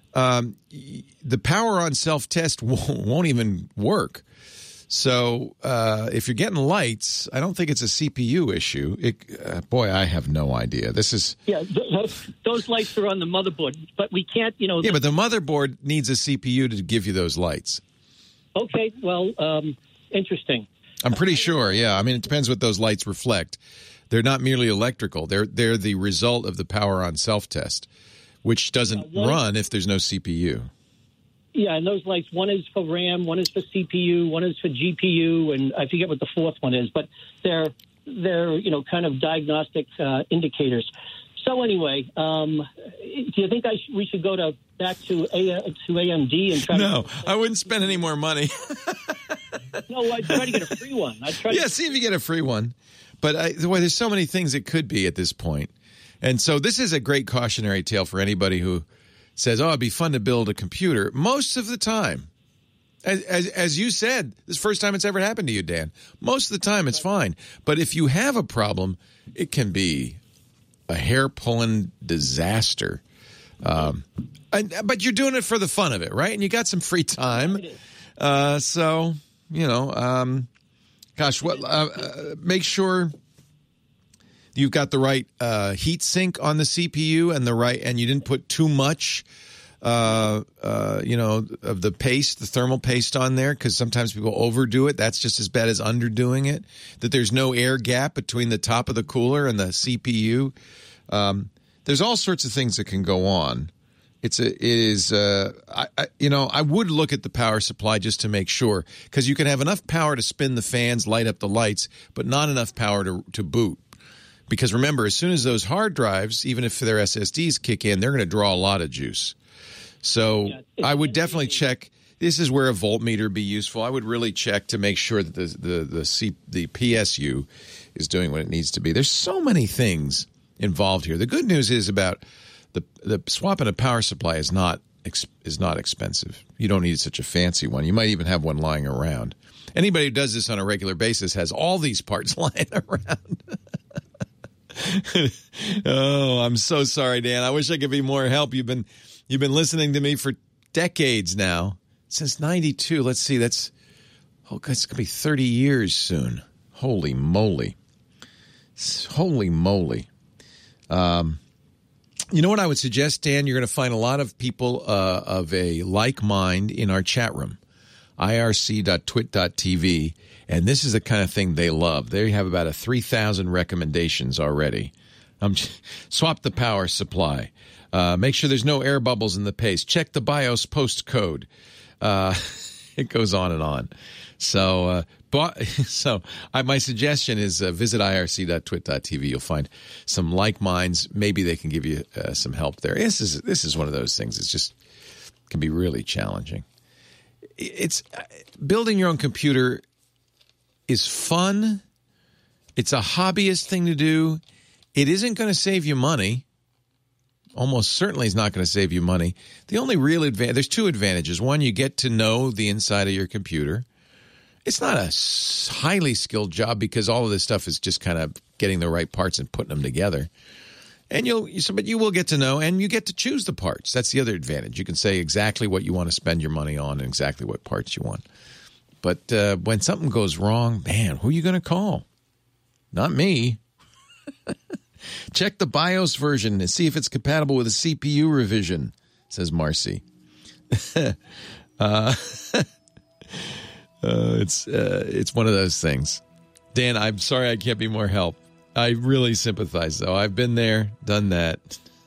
the power on self-test won't even work. So if you're getting lights, I don't think it's a CPU issue. Boy, I have no idea. This is... Yeah, those lights are on the motherboard, but we can't, Yeah, but the motherboard needs a CPU to give you those lights. Okay, well, interesting. I'm pretty sure, yeah. I mean, it depends what those lights reflect. They're not merely electrical. They're the result of the power on self-test, which doesn't run if there's no CPU. Yeah, and those lights, one is for RAM, one is for CPU, one is for GPU, and I forget what the fourth one is, but they're kind of diagnostic indicators. So anyway, do you think we should go back to AMD and try? No, I wouldn't spend any more money. No, I'd try to get a free one. See if you get a free one. But there's so many things it could be at this point. And so this is a great cautionary tale for anybody who says, it'd be fun to build a computer. Most of the time, as you said, this is the first time it's ever happened to you, Dan. Most of the time, it's fine. But if you have a problem, it can be a hair-pulling disaster. But you're doing it for the fun of it, right? And you got some free time. Gosh, make sure you've got the right heat sink on the CPU and you didn't put too much, of the paste, the thermal paste on there, because sometimes people overdo it. That's just as bad as underdoing it. That there's no air gap between the top of the cooler and the CPU. There's all sorts of things that can go on. I would look at the power supply just to make sure, because you can have enough power to spin the fans, light up the lights, but not enough power to boot. Because remember, as soon as those hard drives, even if their SSDs kick in, they're going to draw a lot of juice. So I would definitely check. This is where a voltmeter would be useful. I would really check to make sure that the PSU is doing what it needs to be. There's so many things involved here. The good news is about the swapping a power supply is not expensive. You don't need such a fancy one. You might even have one lying around. Anybody who does this on a regular basis has all these parts lying around. Oh, I'm so sorry, Dan. I wish I could be more help. You've been listening to me for decades now, since '92. Let's see, it's going to be 30 years soon. Holy moly. Holy moly. You know what I would suggest, Dan? You're going to find a lot of people of a like mind in our chat room, irc.twit.tv, and this is the kind of thing they love. They have about 3,000 recommendations already. Swap the power supply. Make sure there's no air bubbles in the paste. Check the BIOS postcode. It goes on and on. So my suggestion is visit irc.twit.tv. You'll find some like minds. Maybe they can give you some help there. This is one of those things. It's just can be really challenging. It's building your own computer is fun. It's a hobbyist thing to do. It isn't going to save you money. Almost certainly is not going to save you money. The only real advantage, there's two advantages. One, you get to know the inside of your computer. It's not a highly skilled job because all of this stuff is just kind of getting the right parts and putting them together. And but you will get to know, and you get to choose the parts. That's the other advantage. You can say exactly what you want to spend your money on and exactly what parts you want. But when something goes wrong, man, who are you going to call? Not me. Check the BIOS version and see if it's compatible with a CPU revision, says Marcy. It's one of those things. Dan, I'm sorry I can't be more help. I really sympathize, though. I've been there, done that.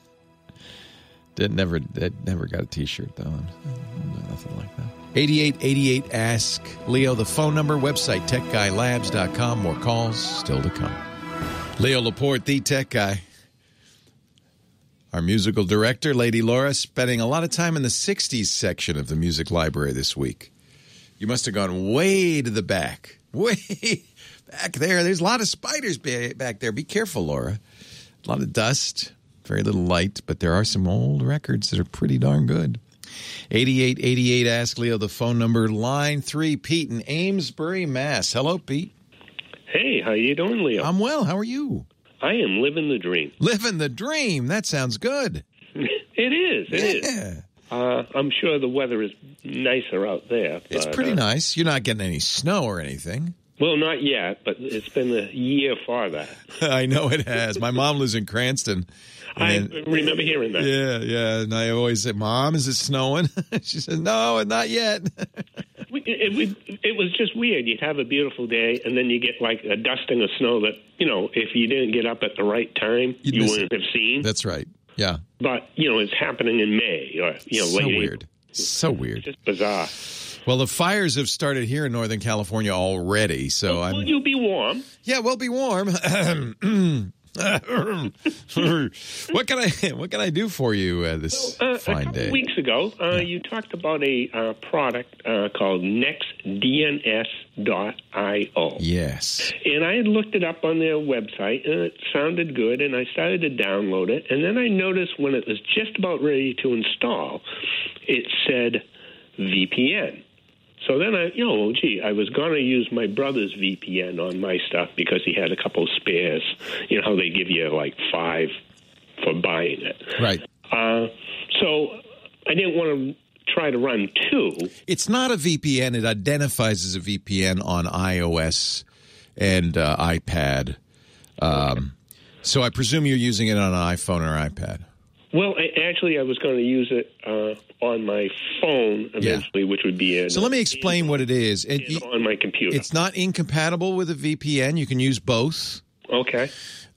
Never got a T-shirt, though. Nothing like that. 8888 Ask Leo, the phone number, website, techguylabs.com. More calls still to come. Leo Laporte, the tech guy. Our musical director, Lady Laura, spending a lot of time in the 60s section of the music library this week. You must have gone way to the back. Way back there. There's a lot of spiders back there. Be careful, Laura. A lot of dust, very little light, but there are some old records that are pretty darn good. 8888 Ask Leo, the phone number. Line 3, Pete in Amesbury, Mass. Hello, Pete. Hey, how you doing, Leo? I'm well. How are you? I am living the dream. Living the dream. That sounds good. It is. It is. I'm sure the weather is nicer out there. It's pretty nice. You're not getting any snow or anything. Well, not yet, but it's been a year for that. I know it has. My mom lives in Cranston. I remember hearing that. Yeah. And I always say, Mom, is it snowing? She says, no, not yet. It was just weird. You'd have a beautiful day, and then you get like a dusting of snow that, if you didn't get up at the right time, you wouldn't have seen. That's right. Yeah. But, it's happening in May or, so late weird. April. So weird. It's just bizarre. Well, the fires have started here in Northern California already, so Will you be warm? Yeah, we'll be warm. What can I do for you this fine day? A couple weeks ago, you talked about a product called NextDNS.io. Yes. And I had looked it up on their website, and it sounded good, and I started to download it. And then I noticed when it was just about ready to install, it said VPN. So then I was going to use my brother's VPN on my stuff because he had a couple spares. You know how they give you like 5 for buying it. Right. So I didn't want to try to run 2. It's not a VPN. It identifies as a VPN on iOS and iPad. So I presume you're using it on an iPhone or iPad. Well, actually, I was going to use it on my phone eventually, which would be So let me explain what it is. On my computer. It's not incompatible with a VPN. You can use both. Okay.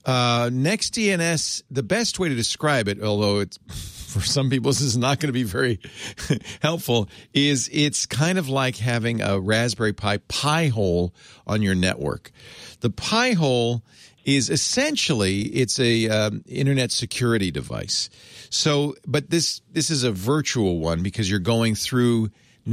NextDNS, the best way to describe it, although it's for some people this is not going to be very helpful, is it's kind of like having a Raspberry Pi Pi-hole on your network. The Pi-hole is essentially it's a internet security device. So, but this is a virtual one because you're going through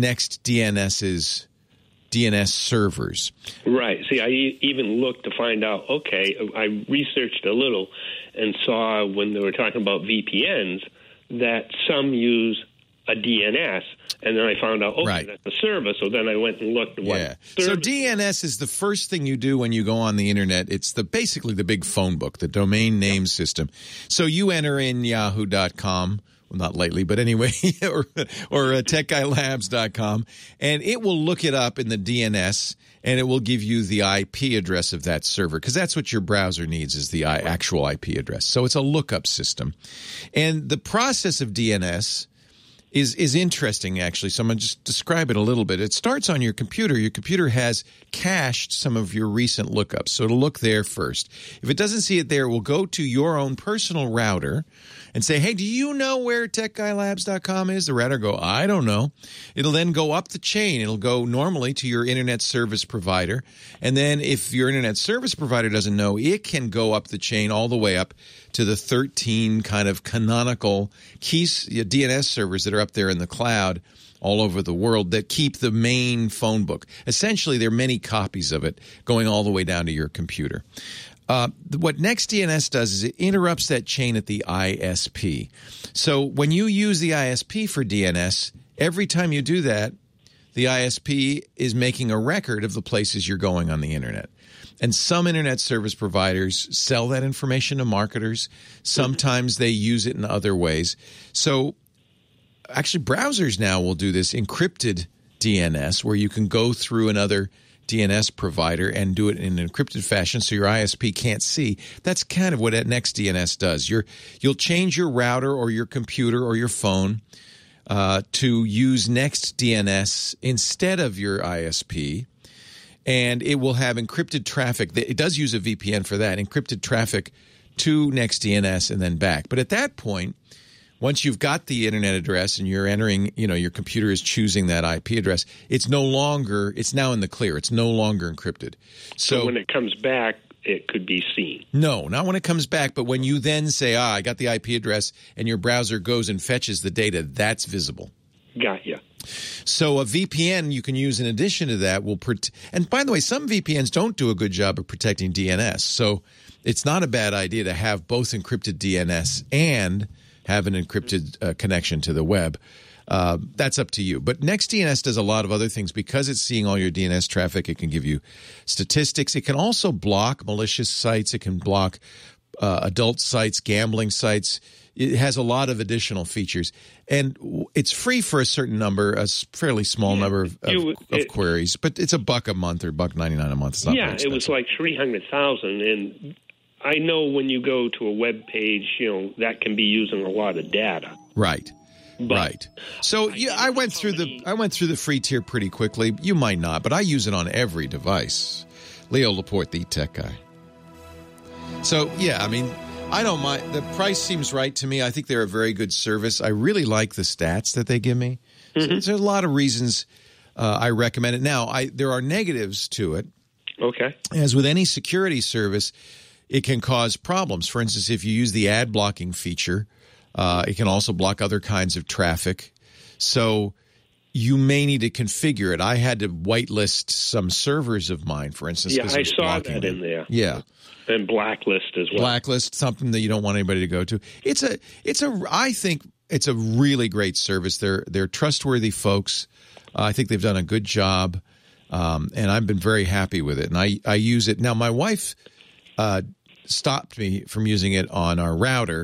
NextDNS's DNS servers. Right. See, I even looked to find out, okay, I researched a little and saw when they were talking about VPNs that some use a DNS, and then I found out, that's a service, so then I went and looked at what So DNS is the first thing you do when you go on the internet. It's basically the big phone book, the domain name system. So you enter in yahoo.com, well, not lately, but anyway, or techguylabs.com, and it will look it up in the DNS, and it will give you the IP address of that server, because that's what your browser needs is the actual IP address. So it's a lookup system. And the process of DNS is interesting, actually. So I'm going to just describe it a little bit. It starts on your computer. Your computer has cached some of your recent lookups, so it'll look there first. If it doesn't see it there, it will go to your own personal router and say, hey, do you know where techguylabs.com is? The router will go, I don't know. It'll then go up the chain. It'll go normally to your internet service provider. And then if your internet service provider doesn't know, it can go up the chain all the way up to the 13 kind of canonical DNS servers that are up there in the cloud all over the world that keep the main phone book. Essentially, there are many copies of it going all the way down to your computer. What NextDNS does is it interrupts that chain at the ISP. So when you use the ISP for DNS, every time you do that, the ISP is making a record of the places you're going on the internet. And some internet service providers sell that information to marketers. Sometimes they use it in other ways. So actually browsers now will do this encrypted DNS where you can go through another DNS provider and do it in an encrypted fashion so your ISP can't see. That's kind of what NextDNS does. You'll change your router or your computer or your phone to use NextDNS instead of your ISP, and it will have encrypted traffic. It does use a VPN for that, encrypted traffic to NextDNS and then back. But at that point, once you've got the internet address and you're entering, your computer is choosing that IP address, it's now in the clear. It's no longer encrypted. So when it comes back, it could be seen. No, not when it comes back, but when you then say, I got the IP address, and your browser goes and fetches the data, that's visible. Got you. So a VPN you can use in addition to that will and by the way, some VPNs don't do a good job of protecting DNS. So it's not a bad idea to have both encrypted DNS and have an encrypted connection to the web. That's up to you. But NextDNS does a lot of other things. Because it's seeing all your DNS traffic, it can give you statistics. It can also block malicious sites. It can block adult sites, gambling sites. It has a lot of additional features. And it's free for a certain number, a fairly small number of queries. But it's $1 a month or $1.99 a month. It's not very expensive. It was like 300,000. And I know when you go to a web page, that can be using a lot of data. Right. Right. So I went through the free tier pretty quickly. You might not, but I use it on every device. Leo Laporte, the tech guy. So, I don't mind. The price seems right to me. I think they're a very good service. I really like the stats that they give me. Mm-hmm. So there's a lot of reasons I recommend it. Now, there are negatives to it. Okay. As with any security service, it can cause problems. For instance, if you use the ad blocking feature, it can also block other kinds of traffic. So you may need to configure it. I had to whitelist some servers of mine, for instance. Yeah, I saw that in there. Yeah. And blacklist as well. Blacklist, something that you don't want anybody to go to. I think it's a really great service. They're trustworthy folks. I think they've done a good job. And I've been very happy with it. And I use it. Now, my wife stopped me from using it on our router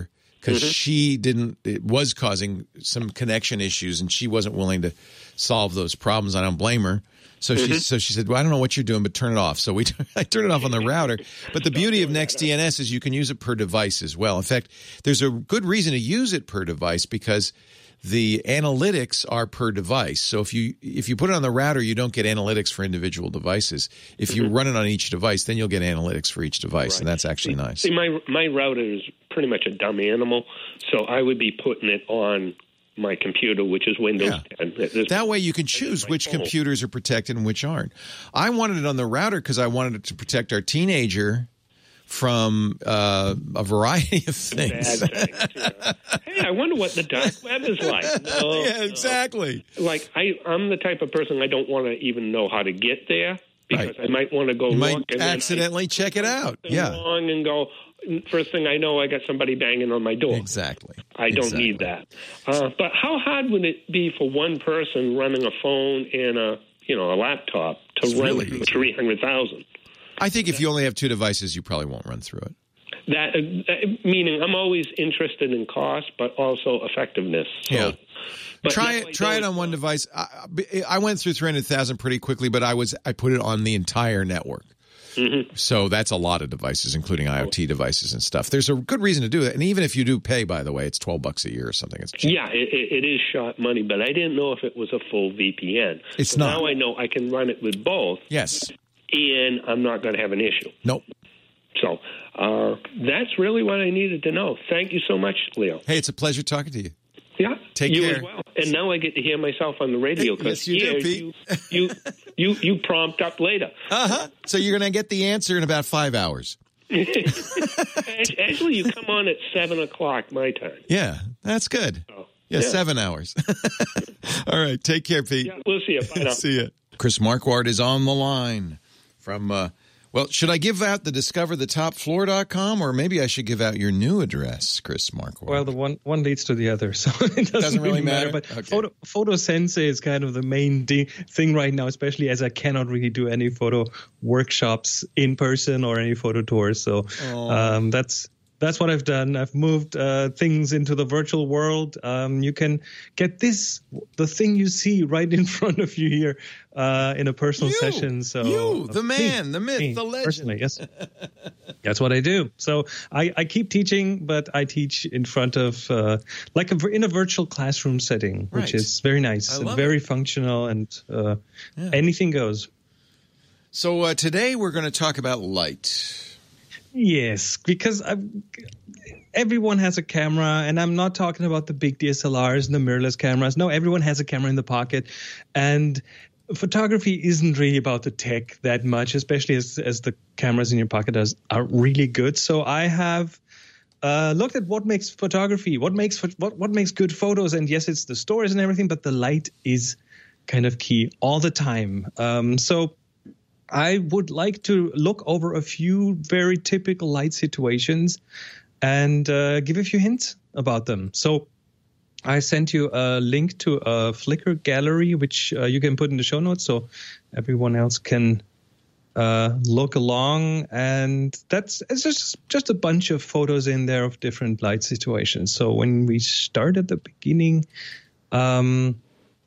because it was causing some connection issues, and she wasn't willing to solve those problems. I don't blame her. So she said, well, I don't know what you're doing, but turn it off. So I turned it off on the router. But the beauty of NextDNS is you can use it per device as well. In fact, there's a good reason to use it per device because the analytics are per device. So if you put it on the router, you don't get analytics for individual devices. If you run it on each device, then you'll get analytics for each device, and that's actually nice. See, my router is pretty much a dumb animal, so I would be putting it on my computer, which is Windows 10. That way you can choose which computers are protected and which aren't. I wanted it on the router because I wanted it to protect our teenager from a variety of things. Bad things, yeah. Hey, I wonder what the dark web is like. No, yeah, exactly. Like I'm the type of person I don't want to even know how to get there because I might want to go you look might and accidentally check it out. Yeah, wrong and go. First thing I know, I got somebody banging on my door. Exactly. I don't need that. But how hard would it be for one person running a phone and a laptop to run through 300,000? I think if you only have two devices, you probably won't run through it. That meaning I'm always interested in cost, but also effectiveness. So, yeah. But try it on one device. I went through 300,000 pretty quickly, but I put it on the entire network. So that's a lot of devices, including IoT devices and stuff. There's a good reason to do that. And even if you do pay, by the way, it's $12 a year or something. It's cheap. Yeah, it is short money, but I didn't know if it was a full VPN. It's not. Now I know I can run it with both. Yes. And I'm not going to have an issue. Nope. So that's really what I needed to know. Thank you so much, Leo. Hey, it's a pleasure talking to you. Yeah, take you care. As well. And now I get to hear myself on the radio because yes, you do, Pete. you prompt up later. So you're going to get the answer in about 5 hours. Actually, you come on at 7 o'clock my time. Yeah, that's good. Yeah, 7 hours. All right, take care, Pete. Yeah, we'll see you. Bye now. See you. Chris Marquardt is on the line from. Well, should I give out the discoverthetopfloor.com, or maybe I should give out your new address, Chris Marquardt? Well, the one leads to the other, so it doesn't really matter. But okay. PhotoSense is kind of the main thing right now, especially as I cannot really do any photo workshops in person or any photo tours. So that's what I've done. I've moved things into the virtual world. You can get the thing you see right in front of you here in a personal session. So the man, the myth, the legend. Personally, yes. That's what I do. So I keep teaching, but I teach in front of in a virtual classroom setting, which is very nice and very functional, and anything goes. So today we're going to talk about light. Yes, because everyone has a camera, and I'm not talking about the big DSLRs and the mirrorless cameras. No, everyone has a camera in the pocket, and photography isn't really about the tech that much, especially as the cameras in your pocket are really good. So I have looked at what makes photography, what makes good photos, and yes, it's the stories and everything, but the light is kind of key all the time. So I would like to look over a few very typical light situations and give a few hints about them. So I sent you a link to a Flickr gallery, which you can put in the show notes so everyone else can look along. And it's just a bunch of photos in there of different light situations. So when we start at the beginning, point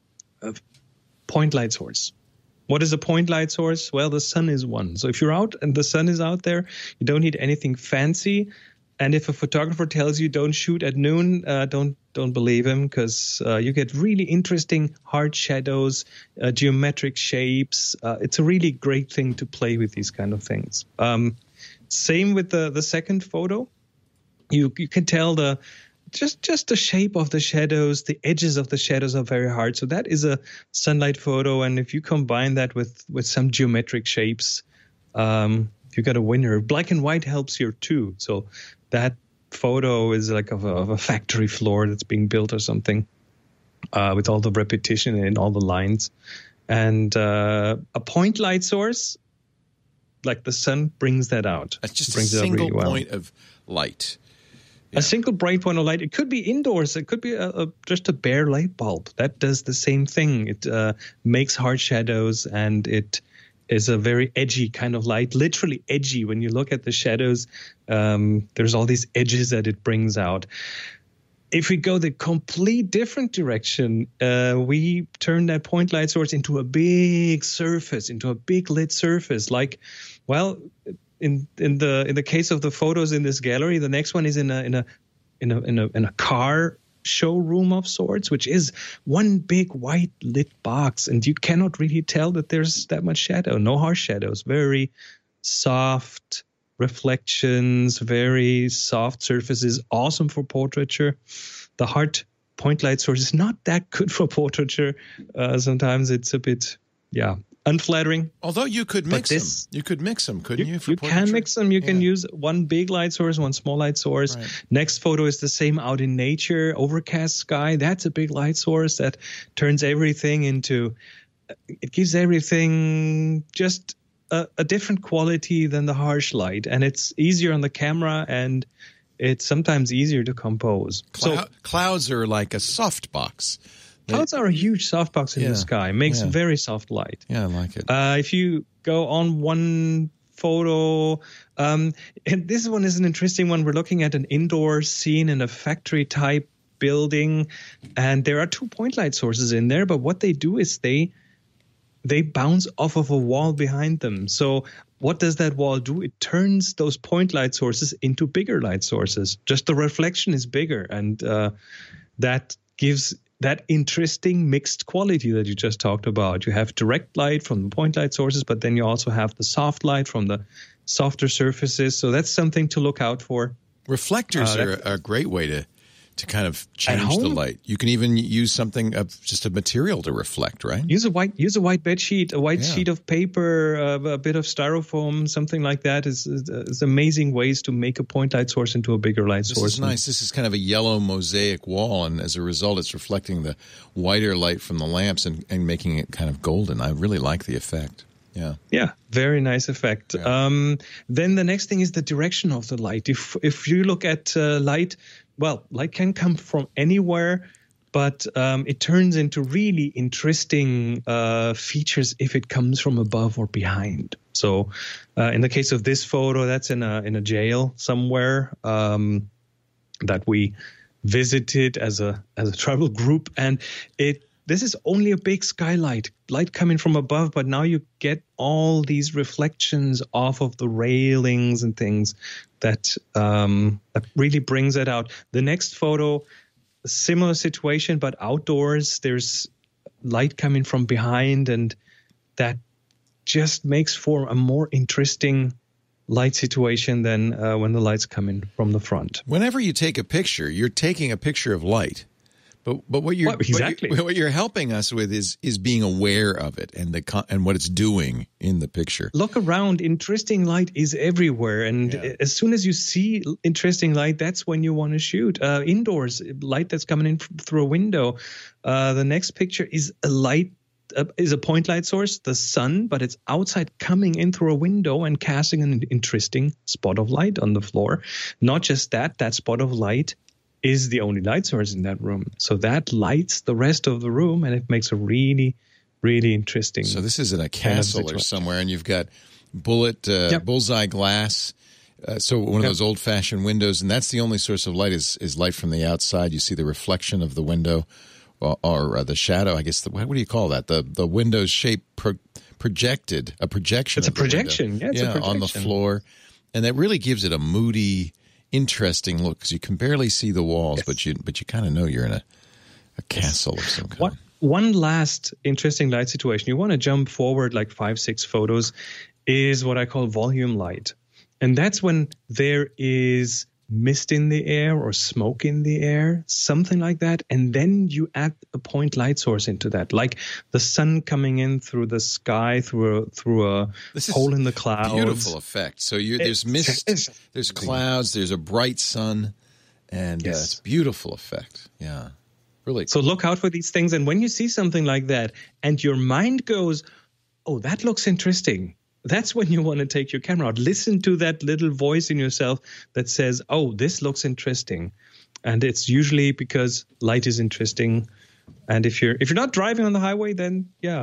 light source. What is a point light source? Well, the sun is one. So if you're out and the sun is out there, you don't need anything fancy. And if a photographer tells you don't shoot at noon, don't believe him, because you get really interesting hard shadows, geometric shapes. It's a really great thing to play with these kind of things. Same with the second photo. You can tell just the shape of the shadows, the edges of the shadows are very hard. So that is a sunlight photo. And if you combine that with some geometric shapes, you got a winner. Black and white helps here too. So that photo is like of a factory floor that's being built or something, with all the repetition and all the lines. And a point light source, like the sun, brings that out. That's just a single point of light. Yeah. A single bright point of light. It could be indoors. It could be just a bare light bulb. That does the same thing. It makes hard shadows, and it is a very edgy kind of light, literally edgy. When you look at the shadows, there's all these edges that it brings out. If we go the complete different direction, we turn that point light source into a big surface, into a big lit surface. Like, well, in the case of the photos in this gallery, the next one is in a car showroom of sorts, which is one big white lit box, and you cannot really tell that there's that much shadow. No harsh shadows, very soft reflections, very soft surfaces, awesome for portraiture. The hard point light source is not that good for portraiture. Sometimes it's a bit, unflattering. Although you could mix them. You could mix them, couldn't you? You can mix them. You can use one big light source, one small light source. Right. Next photo is the same out in nature, overcast sky. That's a big light source that turns everything into, it gives everything just a different quality than the harsh light. And it's easier on the camera, and it's sometimes easier to compose. Clouds are like a softbox. Clouds are a huge softbox in the sky. Makes very soft light. Yeah, I like it. If you go on one photo, and this one is an interesting one. We're looking at an indoor scene in a factory-type building, and there are 2 point light sources in there. But what they do is they bounce off of a wall behind them. So what does that wall do? It turns those point light sources into bigger light sources. Just the reflection is bigger, and that gives that interesting mixed quality that you just talked about. You have direct light from the point light sources, but then you also have the soft light from the softer surfaces. So that's something to look out for. Reflectors are a great way to kind of change the light. You can even use something of just a material to reflect, right? Use a white bed sheet, a white sheet of paper, a bit of styrofoam, something like that is amazing ways to make a point light source into a bigger light source. This is nice. This is kind of a yellow mosaic wall, and as a result, it's reflecting the whiter light from the lamps and making it kind of golden. I really like the effect. Yeah, very nice effect. Yeah. Then the next thing is the direction of the light. If you look at light, well, light can come from anywhere, but it turns into really interesting features if it comes from above or behind. So in the case of this photo, that's in a jail somewhere that we visited as a travel group, and this is only a big skylight, light coming from above, but now you get all these reflections off of the railings and things that really brings it out. The next photo, a similar situation, but outdoors. There's light coming from behind, and that just makes for a more interesting light situation than when the light's coming from the front. Whenever you take a picture, you're taking a picture of light. But what you're helping us with is being aware of it and what it's doing in the picture. Look around. Interesting light is everywhere, and as soon as you see interesting light, that's when you want to shoot. Indoors, light that's coming in through a window. The next picture is a point light source, the sun, but it's outside coming in through a window and casting an interesting spot of light on the floor. Not just that spot of light is the only light source in that room. So that lights the rest of the room, and it makes a really, really interesting. So this is in a castle or somewhere, and you've got bullseye glass. So one of those old-fashioned windows, and that's the only source of light is light from the outside. You see the reflection of the window or the shadow, I guess. What do you call that? The window's shape projected, a projection. It's a projection. Yeah, it's a projection. On the floor. And that really gives it a moody, interesting look, because you can barely see the walls, but you kind of know you're in a castle of some kind. One last interesting light situation, you want to jump forward like 5-6 photos, is what I call volume light. And that's when there is mist in the air or smoke in the air, something like that. And then you add a point light source into that, like the sun coming in through the sky, through a hole in the clouds. Beautiful effect. So there's mist, there's clouds, there's a bright sun, and it's a beautiful effect. Yeah, really cool. So look out for these things. And when you see something like that and your mind goes, oh, that looks interesting, that's when you want to take your camera out. Listen to that little voice in yourself that says, oh, this looks interesting. And it's usually because light is interesting. And if you're not driving on the highway, then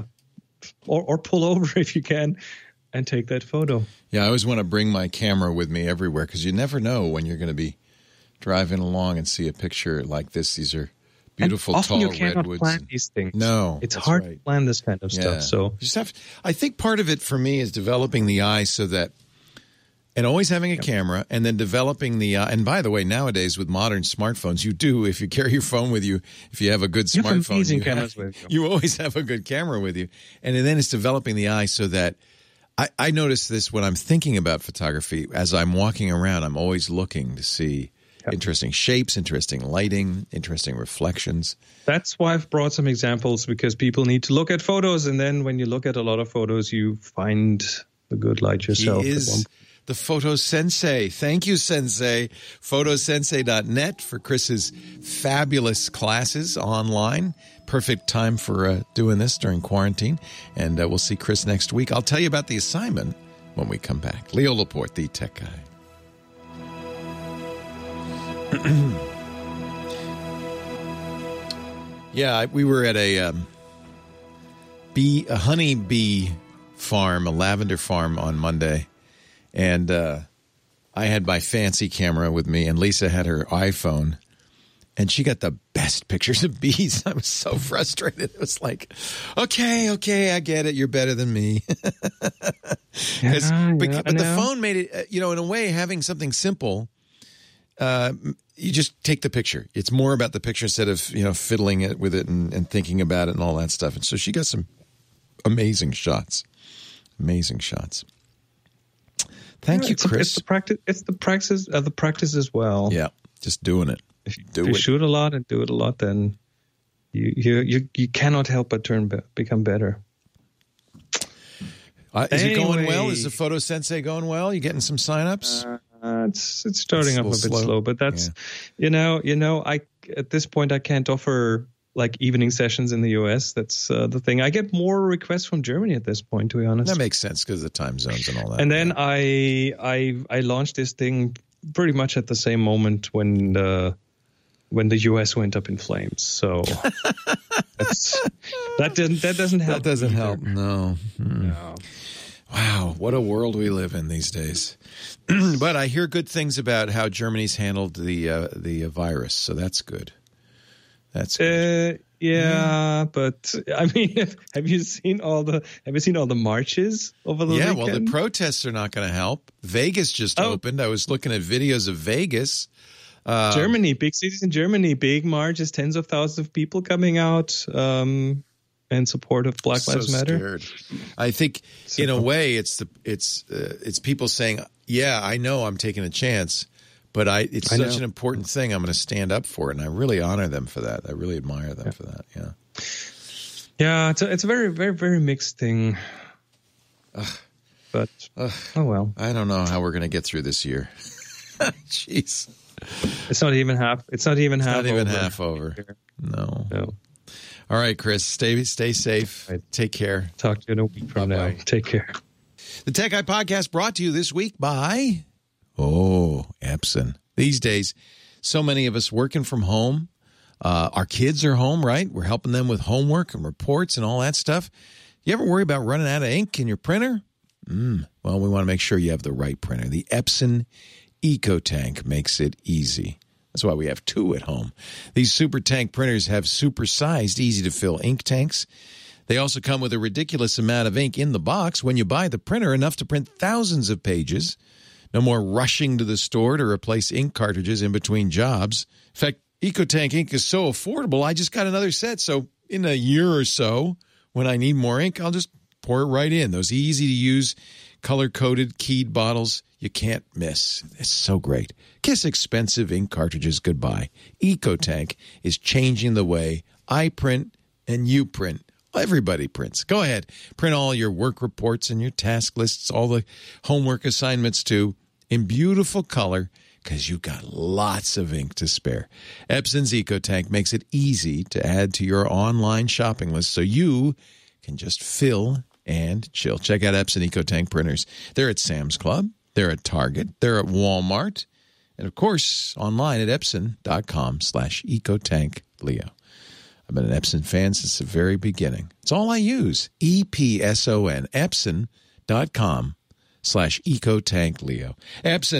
or pull over if you can and take that photo. Yeah, I always want to bring my camera with me everywhere, because you never know when you're going to be driving along and see a picture like this. These are beautiful, and often tall you cannot redwoods. plan these things. No, it's that's hard right. to plan this kind of stuff. So I think part of it for me is developing the eye so that, and always having a camera, and then developing the eye. And by the way, nowadays with modern smartphones, you do, if you carry your phone with you, if you have a good you have smartphone, amazing cameras with you. You always have a good camera with you. And then it's developing the eye so that I notice this when I'm thinking about photography. As I'm walking around, I'm always looking to see interesting shapes, interesting lighting, interesting reflections. That's why I've brought some examples, because people need to look at photos, and then when you look at a lot of photos, you find the good light yourself. He is the Photo Sensei. Thank you, Sensei. Photosensei.net for Chris's fabulous classes online. Perfect time for doing this during quarantine. And we'll see Chris next week. I'll tell you about the assignment when we come back. Leo Laporte, the tech guy. Yeah, we were at a honey bee farm, a lavender farm on Monday. And I had my fancy camera with me, and Lisa had her iPhone, and she got the best pictures of bees. I was so frustrated. It was like, okay, I get it. You're better than me. But the phone made it, in a way, having something simple, you just take the picture. It's more about the picture instead of, fiddling it with it and thinking about it and all that stuff. And so she got some amazing shots. Amazing shots. Thank you, Chris. It's the practice as well. Yeah, just doing it. If you shoot a lot and do it a lot, then you cannot help but become better. Is it going well? Is the Photo Sensei going well? You getting some signups? It's starting off a bit slow, but that's I at this point I can't offer like evening sessions in the US. That's the thing. I get more requests from Germany at this point, to be honest. That makes sense because of the time zones and all that. And then I launched this thing pretty much at the same moment when the US went up in flames. So that doesn't help. That doesn't help. No. Wow, what a world we live in these days. But I hear good things about how Germany's handled the virus, so that's good. That's good. But I mean, have you seen all the marches over the weekend? Well, the protests are not going to help. Vegas just opened. I was looking at videos of Vegas. Germany, big cities in Germany, big marches, tens of thousands of people coming out in support of Black Lives Matter. Scared. I think, in a way, it's people saying, "Yeah, I know I'm taking a chance." But it's such an important thing. I'm going to stand up for it, and I really honor them for that. I really admire them for that. Yeah. Yeah, it's a very, very, very mixed thing. But oh well. I don't know how we're going to get through this year. Jeez. It's not even half. It's not even half over. No. All right, Chris. Stay safe. Right. Take care. Talk to you in a week from now. Take care. The Tech Guy Podcast brought to you this week by Epson. These days, so many of us working from home. Our kids are home, right? We're helping them with homework and reports and all that stuff. You ever worry about running out of ink in your printer? Well, we want to make sure you have the right printer. The Epson EcoTank makes it easy. That's why we have two at home. These Super Tank printers have super-sized, easy-to-fill ink tanks. They also come with a ridiculous amount of ink in the box. When you buy the printer, enough to print thousands of pages. No more rushing to the store to replace ink cartridges in between jobs. In fact, EcoTank ink is so affordable, I just got another set. So in a year or so, when I need more ink, I'll just pour it right in. Those easy-to-use, color-coded, keyed bottles you can't miss. It's so great. Kiss expensive ink cartridges goodbye. EcoTank is changing the way I print and you print. Everybody prints. Go ahead. Print all your work reports and your task lists, all the homework assignments too, in beautiful color because you've got lots of ink to spare. Epson's EcoTank makes it easy to add to your online shopping list so you can just fill and chill. Check out Epson EcoTank printers. They're at Sam's Club. They're at Target. They're at Walmart. And, of course, online at Epson.com/EcoTankLeo. I've been an Epson fan since the very beginning. It's all I use. EPSON. Epson.com/EcoTankLeo. Epson,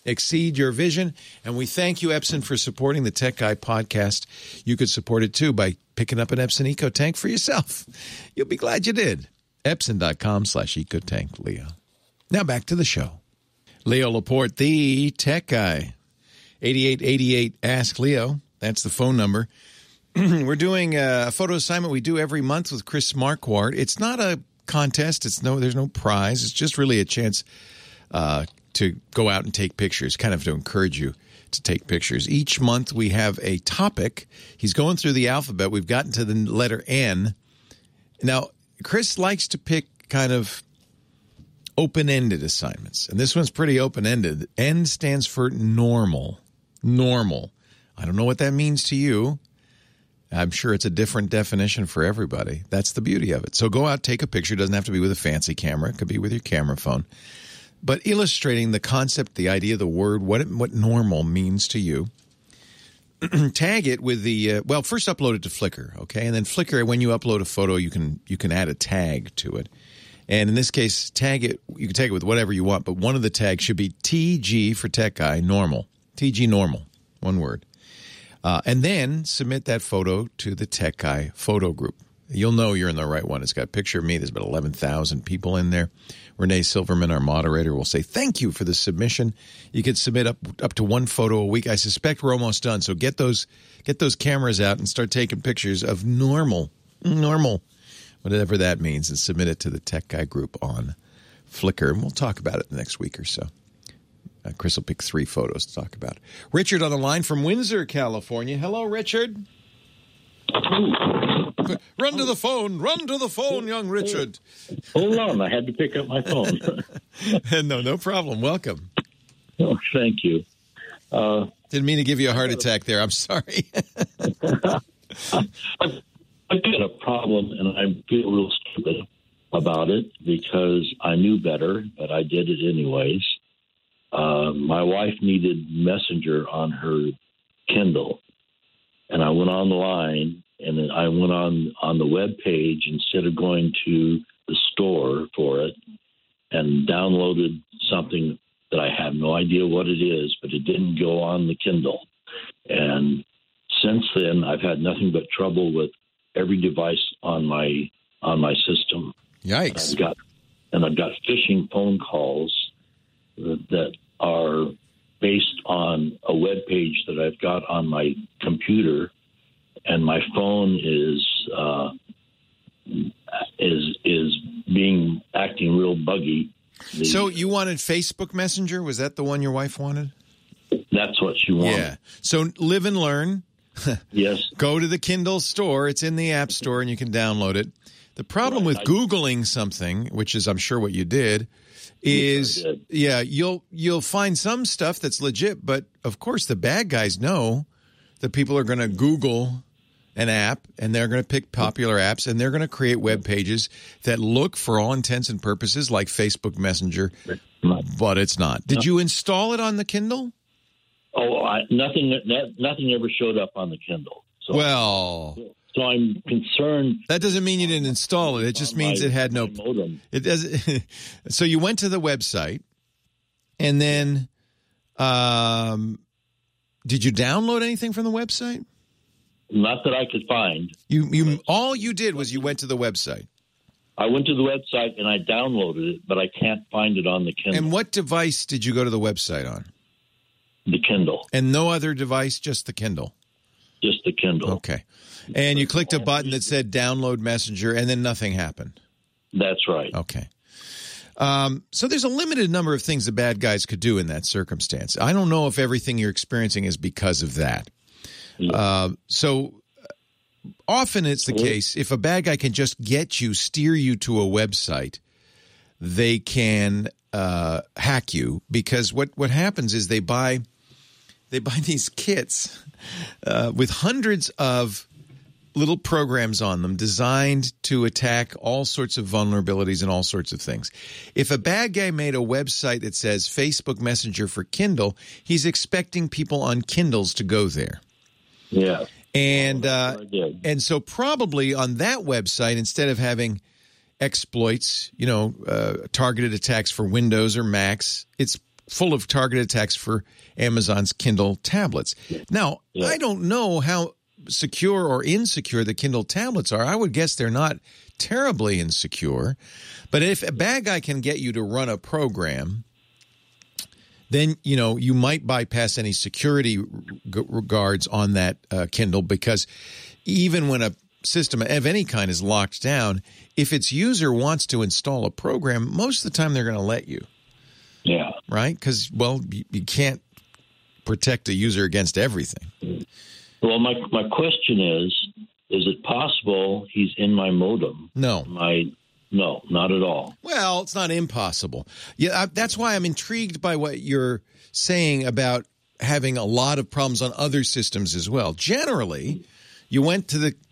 exceed your vision. And we thank you, Epson, for supporting the Tech Guy podcast. You could support it, too, by picking up an Epson EcoTank for yourself. You'll be glad you did. Epson.com/EcoTank, Leo. Now back to the show. Leo Laporte, the Tech Guy. 8888 Ask Leo. That's the phone number. We're doing a photo assignment we do every month with Chris Marquardt. It's not a contest. There's no prize. It's just really a chance to go out and take pictures, kind of to encourage you to take pictures. Each month we have a topic. He's going through the alphabet. We've gotten to the letter N. Now, Chris likes to pick kind of open-ended assignments, and this one's pretty open-ended. N stands for normal. Normal. I don't know what that means to you. I'm sure it's a different definition for everybody. That's the beauty of it. So go out, take a picture. It doesn't have to be with a fancy camera. It could be with your camera phone. But illustrating the concept, the idea, the word, what normal means to you. Tag it with the first upload it to Flickr, okay? And then Flickr, when you upload a photo, you can add a tag to it. And in this case, you can tag it with whatever you want, but one of the tags should be TG for Tech Guy, normal. TG normal, one word. And then submit that photo to the Tech Guy photo group. You'll know you're in the right one. It's got a picture of me. There's about 11,000 people in there. Renee Silverman, our moderator, will say, thank you for the submission. You can submit up to one photo a week. I suspect we're almost done. So get those cameras out and start taking pictures of normal, whatever that means, and submit it to the Tech Guy group on Flickr. And we'll talk about it the next week or so. Chris will pick 3 photos to talk about. Richard on the line from Windsor, California. Hello, Richard. Run to the phone, young Richard. Hold on, I had to pick up my phone. No problem. Welcome. Oh, thank you. Didn't mean to give you a heart attack there. I'm sorry. I've got a problem, and I feel real stupid about it because I knew better, but I did it anyways. My wife needed Messenger on her Kindle, and I went online, and then I went on the web page instead of going to the store for it and downloaded something that I have no idea what it is, but it didn't go on the Kindle. And since then, I've had nothing but trouble with every device on my system. Yikes! I've got phishing phone calls that are based on a web page that I've got on my computer, and my phone is acting real buggy. So you wanted Facebook Messenger? Was that the one your wife wanted? That's what she wanted. Yeah. So live and learn. Yes. Go to the Kindle store. It's in the App Store, and you can download it. The problem with Googling something, which is I'm sure what you did, is you'll find some stuff that's legit, but of course the bad guys know that people are going to Google an app, and they're going to pick popular apps, and they're going to create web pages that look, for all intents and purposes, like Facebook Messenger, but it's not. Did you install it on the Kindle? Oh, nothing ever showed up on the Kindle. So I'm concerned. That doesn't mean you didn't install it. It just means it had no modem. It doesn't. So you went to the website, and then did you download anything from the website? Not that I could find. You all you did was you went to the website. I went to the website and I downloaded it, but I can't find it on the Kindle. And what device did you go to the website on? The Kindle. And no other device, just the Kindle? Just the Kindle. Okay. And you clicked a button that said download Messenger, and then nothing happened? That's right. Okay. So there's a limited number of things the bad guys could do in that circumstance. I don't know if everything you're experiencing is because of that. So often it's the case, if a bad guy can just steer you to a website, they can hack you, because what happens is they buy these kits with hundreds of little programs on them designed to attack all sorts of vulnerabilities and all sorts of things. If a bad guy made a website that says Facebook Messenger for Kindle, he's expecting people on Kindles to go there. Yeah. And so probably on that website, instead of having exploits, targeted attacks for Windows or Macs, it's full of targeted attacks for Amazon's Kindle tablets. Now, I don't know how secure or insecure the Kindle tablets are. I would guess they're not terribly insecure. But if a bad guy can get you to run a program, then, you might bypass any security guards on that Kindle, because even when a system of any kind is locked down, if its user wants to install a program, most of the time they're going to let you. Yeah. Right? Because, you can't protect a user against everything. Well, my question is it possible he's in my modem? No. No, not at all. Well, it's not impossible. Yeah, that's why I'm intrigued by what you're saying about having a lot of problems on other systems as well. Generally, you went to the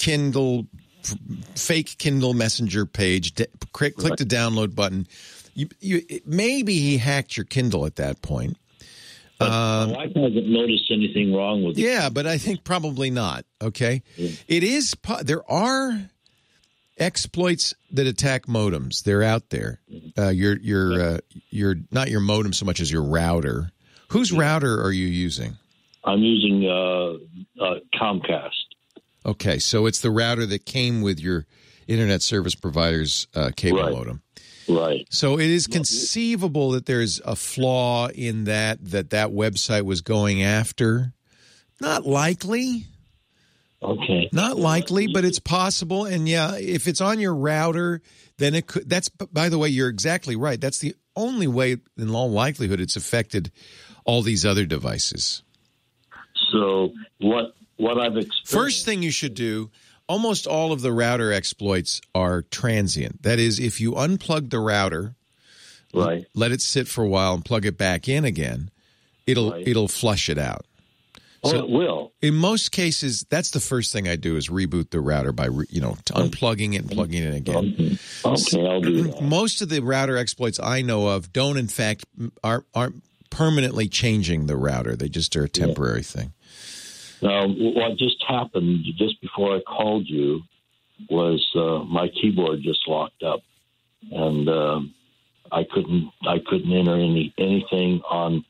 fake Kindle Messenger page, click the download button. Maybe he hacked your Kindle at that point. But my wife hasn't noticed anything wrong with it. Yeah, but I think probably not. Okay, It is. There are exploits that attack modems. They're out there. Your not your modem so much as your router. Whose router are you using? I'm using Comcast. Okay, so it's the router that came with your internet service provider's cable modem. Right. So it is conceivable that there's a flaw in that website was going after. Not likely. Okay. Not likely, but it's possible. And yeah, if it's on your router, then it could. That's, by the way, you're exactly right. That's the only way, in all likelihood, it's affected all these other devices. So what I've experienced. First thing you should do, almost all of the router exploits are transient. That is, if you unplug the router, right, let it sit for a while and plug it back in again, it'll flush it out. So, it will. In most cases, that's the first thing I do is reboot the router by unplugging it and plugging it again. Okay, I'll do that. Most of the router exploits I know of don't, in fact, aren't permanently changing the router. They just are a temporary thing. Now, what just happened just before I called you was my keyboard just locked up, and I couldn't enter anything on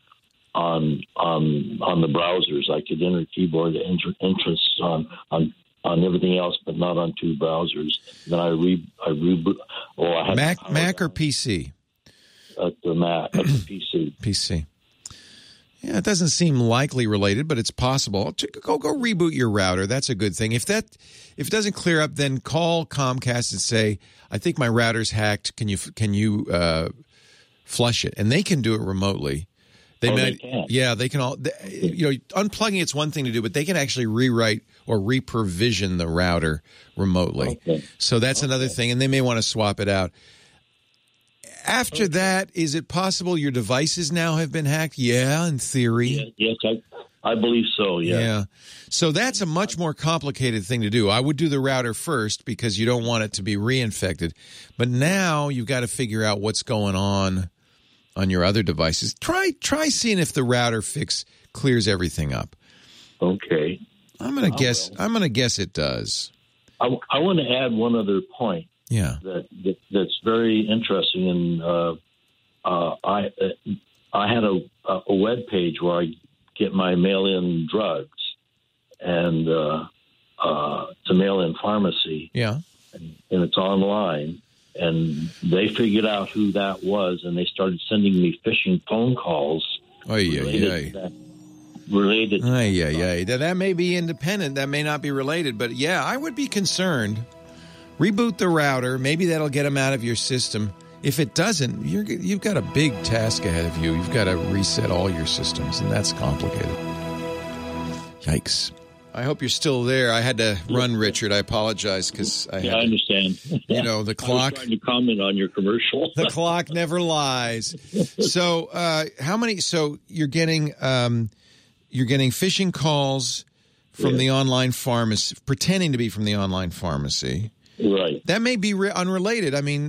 the browsers. I could enter keyboard entrance on everything else, but not on two browsers. Then I reboot. I had Mac or PC? At the Mac, at the PC. PC. Yeah, it doesn't seem likely related, but it's possible. Go reboot your router. That's a good thing. If it doesn't clear up, then call Comcast and say, "I think my router's hacked. Can you flush it?" And they can do it remotely. They can. Yeah, they can all. Unplugging it's one thing to do, but they can actually rewrite or reprovision the router remotely. Okay. So that's another thing, and they may want to swap it out. After that, is it possible your devices now have been hacked? Yeah, in theory. Yes, I believe so, yeah. Yeah. So that's a much more complicated thing to do. I would do the router first because you don't want it to be reinfected. But now you've got to figure out what's going on your other devices. Try seeing if the router fix clears everything up. Okay. I'm going to guess it does. I want to add one other point. Yeah, that's very interesting, and I had a web page where I get my mail-in drugs and to mail-in pharmacy. Yeah, and it's online, and they figured out who that was, and they started sending me phishing phone calls. Related to that may be independent. That may not be related, but yeah, I would be concerned. Reboot the router. Maybe that'll get them out of your system. If it doesn't, you've got a big task ahead of you. You've got to reset all your systems, and that's complicated. Yikes. I hope you're still there. I had to run, Richard. I apologize because I understand. The clock. I was trying to comment on your commercial. The clock never lies. So, how many? So you're getting phishing calls from the online pharmacy, pretending to be from the online pharmacy. Right. That may be unrelated. I mean,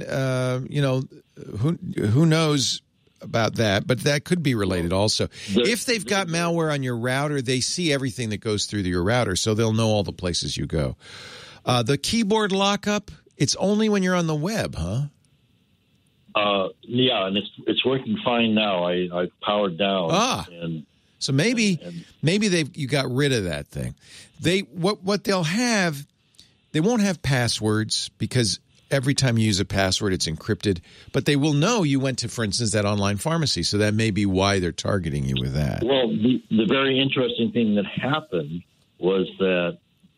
who knows about that? But that could be related also. If they've got malware on your router, they see everything that goes through your router, so they'll know all the places you go. The keyboard lockup, it's only when you're on the web, huh? Yeah, and it's working fine now. I powered down. And so maybe you got rid of that thing. What they'll have, they won't have passwords because every time you use a password, it's encrypted. But they will know you went to, for instance, that online pharmacy. So that may be why they're targeting you with that. Well, the very interesting thing that happened was that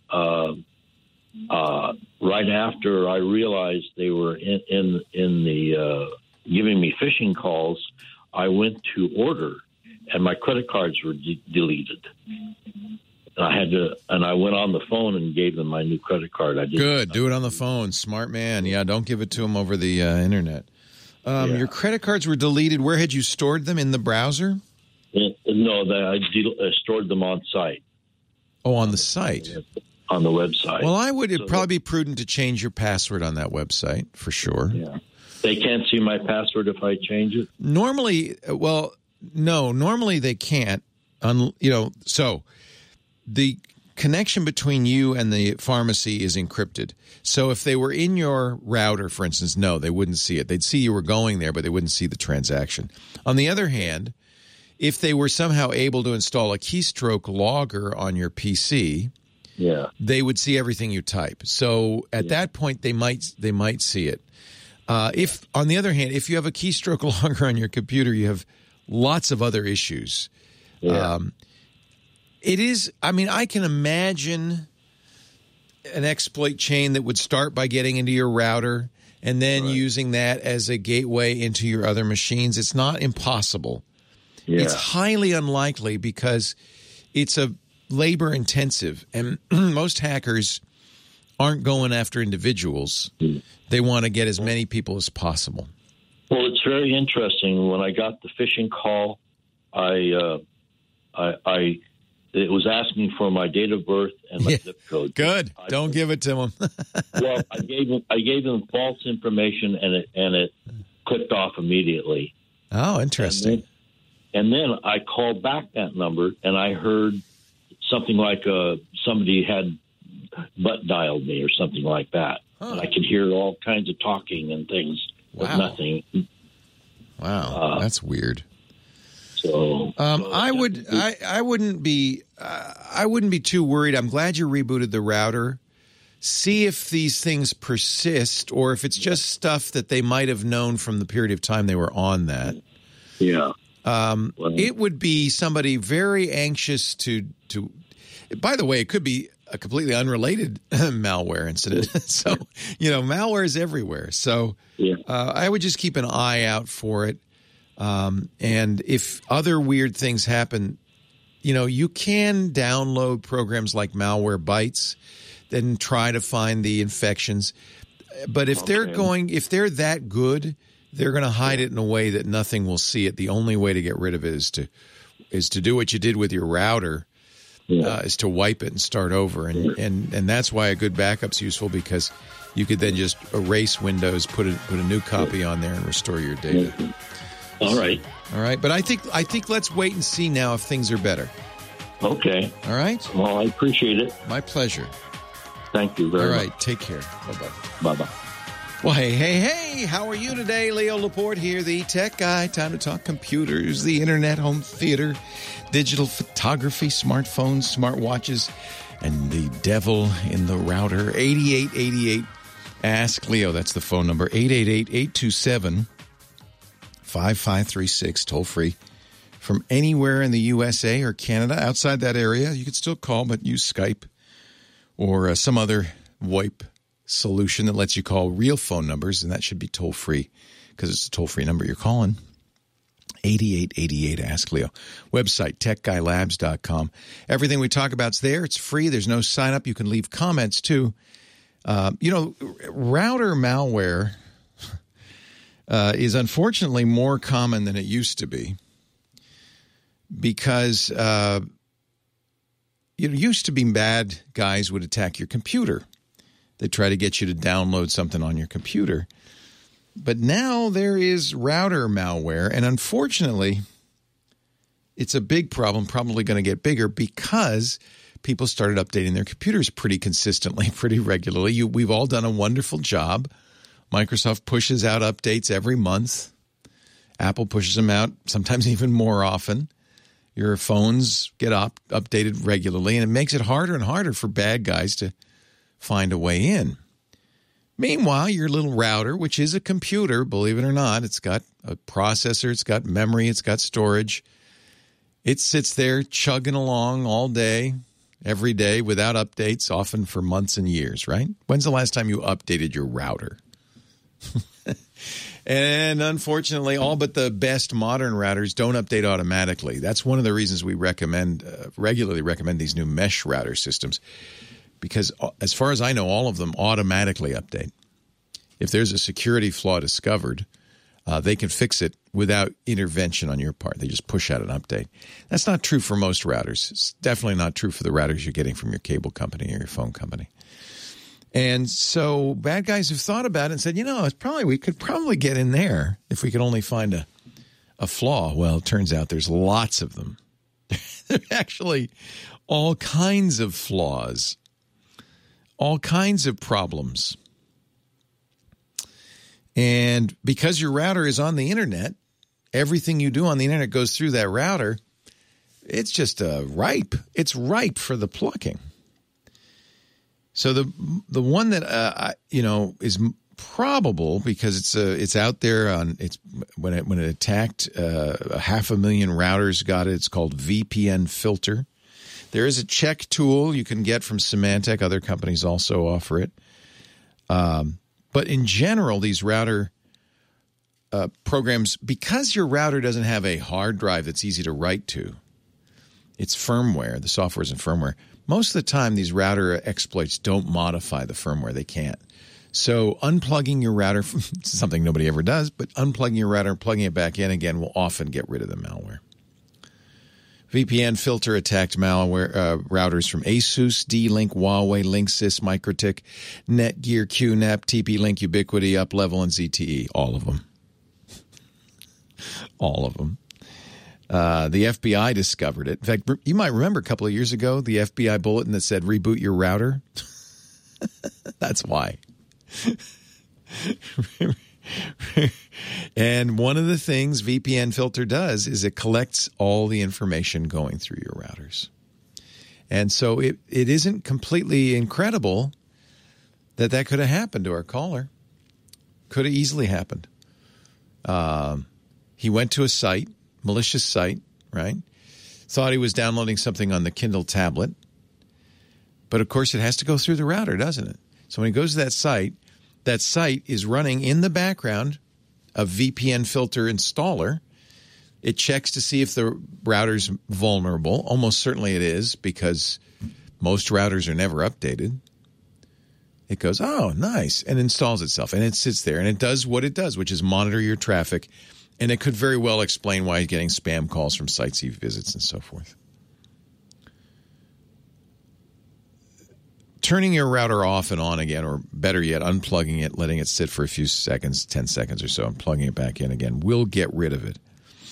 right after I realized they were in the giving me phishing calls, I went to order, and my credit cards were deleted. And I went on the phone and gave them my new credit card. Good. Do it on the phone. Smart man. Yeah, don't give it to them over the internet. Your credit cards were deleted. Where had you stored them? In the browser? No, I stored them on site. Oh, on the site? On the website. Well, it'd probably be prudent to change your password on that website, for sure. Yeah. They can't see my password if I change it? Normally they can't. So the connection between you and the pharmacy is encrypted. So if they were in your router, for instance, no, they wouldn't see it. They'd see you were going there, but they wouldn't see the transaction. On the other hand, if they were somehow able to install a keystroke logger on your PC, they would see everything you type. So at that point, they might see it. If, on the other hand, if you have a keystroke logger on your computer, you have lots of other issues. Yeah. I can imagine an exploit chain that would start by getting into your router and then using that as a gateway into your other machines. It's not impossible. Yeah. It's highly unlikely because it's a labor intensive, and most hackers aren't going after individuals. They want to get as many people as possible. Well, it's very interesting. When I got the phishing call, it was asking for my date of birth and my zip code. Good. Don't give it to them. Well, I gave them false information, and it clicked off immediately. Oh, interesting. And then I called back that number, and I heard something like somebody had butt dialed me or something like that. Huh. And I could hear all kinds of talking and things, but nothing. Wow, that's weird. So I wouldn't be too worried. I'm glad you rebooted the router. See if these things persist, or if it's just stuff that they might have known from the period of time they were on that. Yeah. It would be somebody very anxious to. By the way, it could be a completely unrelated malware incident. So, malware is everywhere. So I would just keep an eye out for it. And if other weird things happen, you can download programs like Malwarebytes, then try to find the infections. But if they're that good, they're going to hide it in a way that nothing will see it. The only way to get rid of it is to do what you did with your router, is to wipe it and start over. And that's why a good backup's useful, because you could then just erase Windows, put a new copy on there, and restore your data. All right. But I think let's wait and see now if things are better. Okay. All right. Well, I appreciate it. My pleasure. Thank you very much. All right. Take care. Bye-bye. Bye-bye. Well, hey, how are you today? Leo Laporte here, the tech guy. Time to talk computers, the internet, home theater, digital photography, smartphones, smartwatches, and the devil in the router. 8888 Ask Leo. That's the phone number. 888-827-5536, toll free. From anywhere in the USA or Canada, outside that area, you could still call, but use Skype or some other VoIP solution that lets you call real phone numbers, and that should be toll free because it's a toll free number you're calling. 8888 Ask Leo. Website techguylabs.com. Everything we talk about's there. It's free. There's no sign up. You can leave comments too. Router malware is unfortunately more common than it used to be, because it used to be bad guys would attack your computer. They try to get you to download something on your computer. But now there is router malware, and unfortunately, it's a big problem, probably going to get bigger, because people started updating their computers pretty consistently, pretty regularly. We've all done a wonderful job Microsoft pushes out updates every month. Apple pushes them out sometimes even more often. Your phones get updated regularly, and it makes it harder and harder for bad guys to find a way in. Meanwhile, your little router, which is a computer, believe it or not, it's got a processor, it's got memory, it's got storage. It sits there chugging along all day, every day, without updates, often for months and years, right? When's the last time you updated your router? And unfortunately, all but the best modern routers don't update automatically. That's one of the reasons we regularly recommend these new mesh router systems, because as far as I know, all of them automatically update. If there's a security flaw discovered, they can fix it without intervention on your part. They just push out an update. That's not true for most routers. It's definitely not true for the routers you're getting from your cable company or your phone company. And so bad guys have thought about it and said, we could probably get in there if we could only find a flaw. Well, it turns out there's lots of them. There are actually all kinds of flaws, all kinds of problems. And because your router is on the internet, everything you do on the internet goes through that router. It's just ripe. It's ripe for the plucking. So the one that is probable, because it's out there on when it attacked 500,000 routers got it. It's called VPN Filter. There is a check tool you can get from Symantec. Other companies also offer it. But in general, these router programs, because your router doesn't have a hard drive that's easy to write to, it's firmware. The software isn't firmware. Most of the time, these router exploits don't modify the firmware. They can't. So unplugging your router, something nobody ever does, but unplugging your router and plugging it back in again will often get rid of the malware. VPN Filter attacked malware routers from Asus, D-Link, Huawei, Linksys, Microtik, Netgear, QNAP, TP-Link, Ubiquiti, UpLevel, and ZTE. All of them. All of them. The FBI discovered it. In fact, you might remember a couple of years ago, the FBI bulletin that said, reboot your router. That's why. And one of the things VPN Filter does is it collects all the information going through your routers. And so it isn't completely incredible that could have happened to our caller. Could have easily happened. He went to a site, malicious site, right? Thought he was downloading something on the Kindle tablet. But, of course, it has to go through the router, doesn't it? So when he goes to that site is running in the background a VPN Filter installer. It checks to see if the router's vulnerable. Almost certainly it is, because most routers are never updated. It goes, oh, nice, and installs itself. And it sits there, and it does what it does, which is monitor your traffic. And it could very well explain why you're getting spam calls from sites he visits and so forth. Turning your router off and on again, or better yet, unplugging it, letting it sit for a few seconds, 10 seconds or so, and plugging it back in again will get rid of it.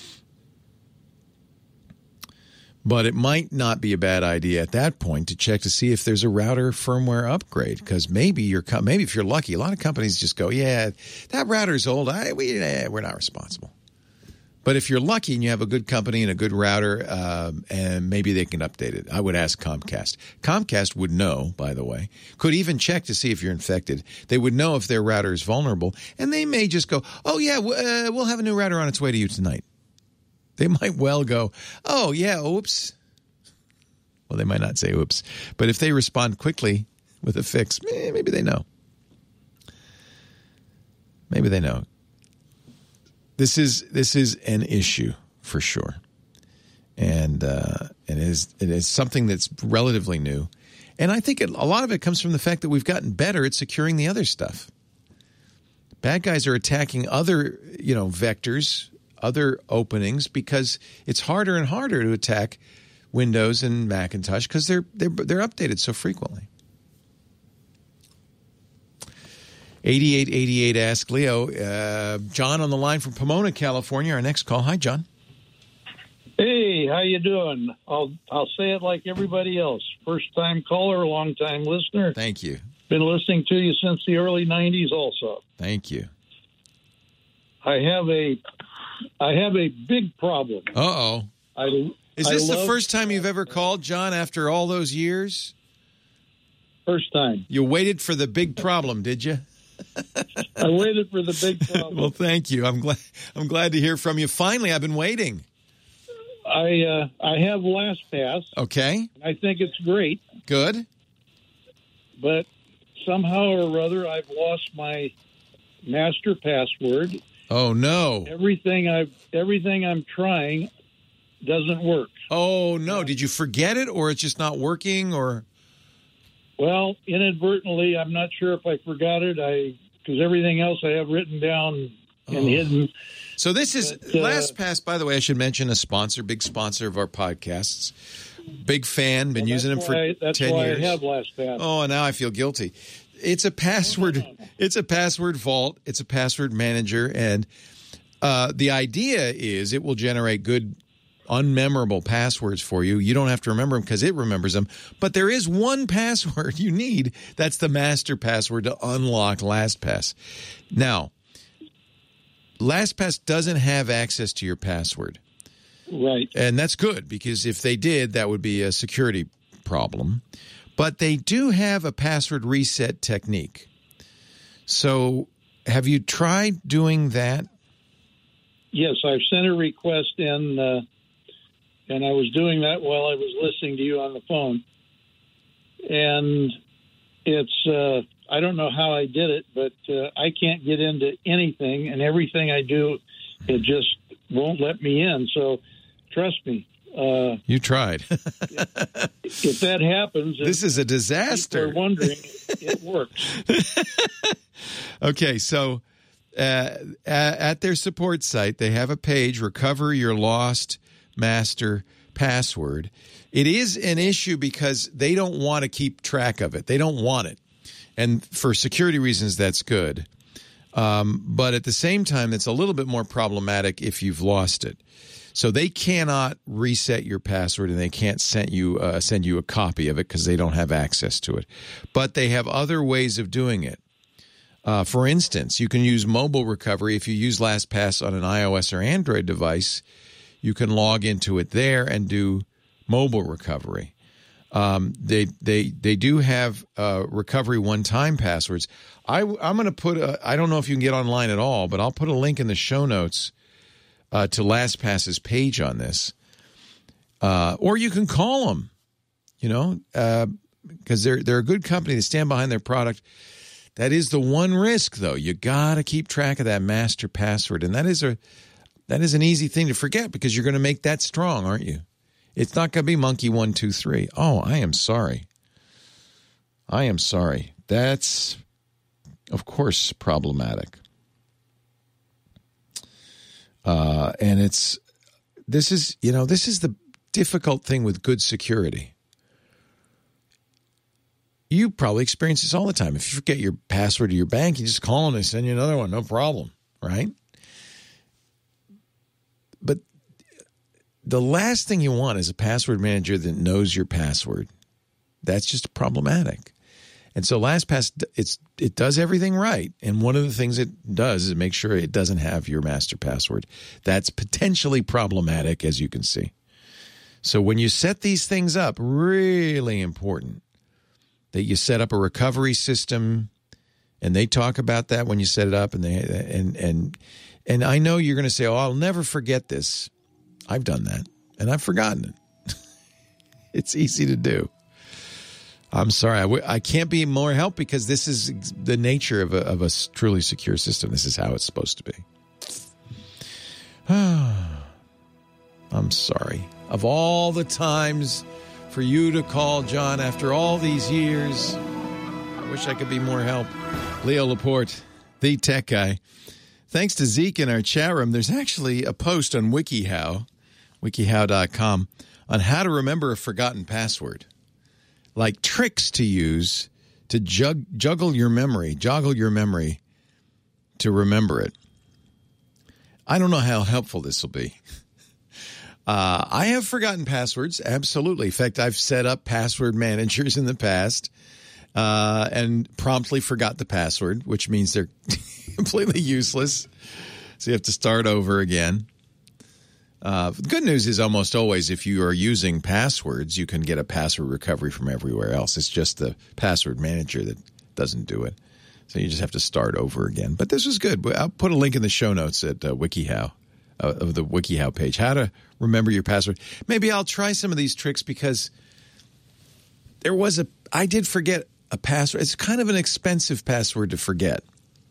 But it might not be a bad idea at that point to check to see if there's a router firmware upgrade, because maybe if you're lucky, a lot of companies just go, yeah, that router's old. We're not responsible. But if you're lucky and you have a good company and a good router, and maybe they can update it, I would ask Comcast. Comcast would know, by the way, could even check to see if you're infected. They would know if their router is vulnerable, and they may just go, oh, yeah, we'll have a new router on its way to you tonight. They might well go, oh, yeah, oops. Well, they might not say oops. But if they respond quickly with a fix, maybe they know. Maybe they know. This is an issue for sure. And it is something that's relatively new. And I think a lot of it comes from the fact that we've gotten better at securing the other stuff. Bad guys are attacking other, vectors, other openings, because it's harder and harder to attack Windows and Macintosh because they're updated so frequently. 8888 Ask Leo. John on the line from Pomona, California. Our next call. Hi, John. Hey, how you doing? I'll say it like everybody else. First time caller, long time listener. Thank you. Been listening to you since the early 90s also. Thank you. I have a big problem. Uh-oh. Is this the first time you've ever called, John, after all those years? First time. You waited for the big problem, did you? I waited for the big problem. Well, thank you. I'm glad to hear from you. Finally, I've been waiting. I have LastPass. Okay. I think it's great. Good. But somehow or other, I've lost my master password. Oh no! Everything I'm trying doesn't work. Oh no! Did you forget it, or it's just not working, or? Well, inadvertently, I'm not sure if I forgot it. Because everything else I have written down and hidden. So this is LastPass, by the way, I should mention, a sponsor, big sponsor of our podcasts. Big fan, been using them for 10 years. That's why I have LastPass. Oh, now I feel guilty. It's a password. It's a password vault. It's a password manager, and the idea is it will generate good, unmemorable passwords for you. You don't have to remember them because it remembers them. But there is one password you need. That's the master password to unlock LastPass. Now, LastPass doesn't have access to your password. Right. And that's good, because if they did, that would be a security problem. But they do have a password reset technique. So have you tried doing that? Yes, I've sent a request in, and I was doing that while I was listening to you on the phone. And it's, I don't know how I did it, but I can't get into anything, and everything I do, it just won't let me in. So trust me. You tried. If that happens, this is a disaster. People are wondering, it works. Okay, so at their support site, they have a page, Recover Your Lost Master Password. It is an issue because they don't want to keep track of it. They don't want it. And for security reasons, that's good. But at the same time, it's a little bit more problematic if you've lost it. So they cannot reset your password, and they can't send you a copy of it because they don't have access to it. But they have other ways of doing it. For instance, you can use mobile recovery. If you use LastPass on an iOS or Android device, you can log into it there and do mobile recovery. They do have recovery one-time passwords. I'm going to put I don't know if you can get online at all, but I'll put a link in the show notes to LastPass's page on this. Or you can call them, because they're a good company. They stand behind their product. That is the one risk, though. You got to keep track of that master password, and that is an easy thing to forget because you're going to make that strong, aren't you? It's not going to be monkey 1, 2, 3. Oh, I am sorry. I am sorry. That's, of course, problematic. And this is the difficult thing with good security. You probably experience this all the time. If you forget your password to your bank, you just call them and they send you another one. No problem, right? But the last thing you want is a password manager that knows your password. That's just problematic. And so LastPass, it does everything right. And one of the things it does is make sure it doesn't have your master password. That's potentially problematic, as you can see. So when you set these things up, really important that you set up a recovery system, and they talk about that when you set it up. And I know you're going to say, "Oh, I'll never forget this." I've done that, and I've forgotten it. It's easy to do. I'm sorry. I can't be more help because this is the nature of a truly secure system. This is how it's supposed to be. I'm sorry. Of all the times for you to call, John, after all these years, I wish I could be more help. Leo Laporte, the tech guy. Thanks to Zeke in our chat room, there's actually a post on WikiHow, wikihow.com, on how to remember a forgotten password. Like tricks to use to joggle your memory to remember it. I don't know how helpful this will be. I have forgotten passwords, absolutely. In fact, I've set up password managers in the past, and promptly forgot the password, which means they're completely useless. So you have to start over again. The good news is almost always if you are using passwords, you can get a password recovery from everywhere else. It's just the password manager that doesn't do it. So you just have to start over again. But this was good. I'll put a link in the show notes at WikiHow, of the WikiHow page, how to remember your password. Maybe I'll try some of these tricks because I did forget a password. It's kind of an expensive password to forget.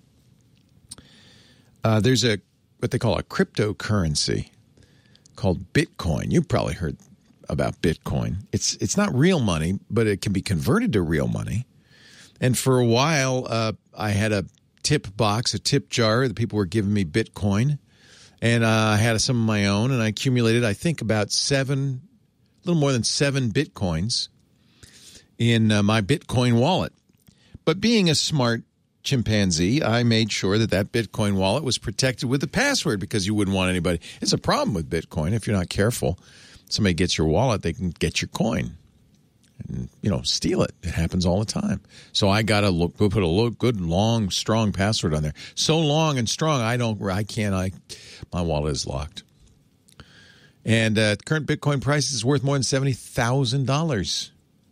There's what they call a cryptocurrency called Bitcoin. You've probably heard about Bitcoin. It's not real money, but it can be converted to real money. And for a while, I had a tip box, a tip jar. The people were giving me Bitcoin. And I had some of my own, and I accumulated, I think, about a little more than 7 Bitcoins in my Bitcoin wallet. But being a smart chimpanzee, I made sure that Bitcoin wallet was protected with a password because you wouldn't want anybody. It's a problem with Bitcoin. If you're not careful, somebody gets your wallet, they can get your coin and, steal it. It happens all the time. So I got to put a good, long, strong password on there. So long and strong, my wallet is locked. And current Bitcoin price is worth more than $70,000.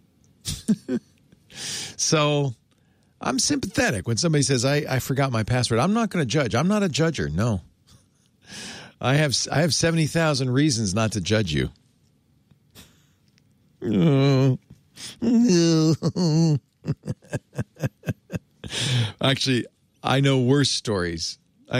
So I'm sympathetic when somebody says, I forgot my password. I'm not going to judge. I'm not a judger. No. I have 70,000 reasons not to judge you. Actually, I know worse stories.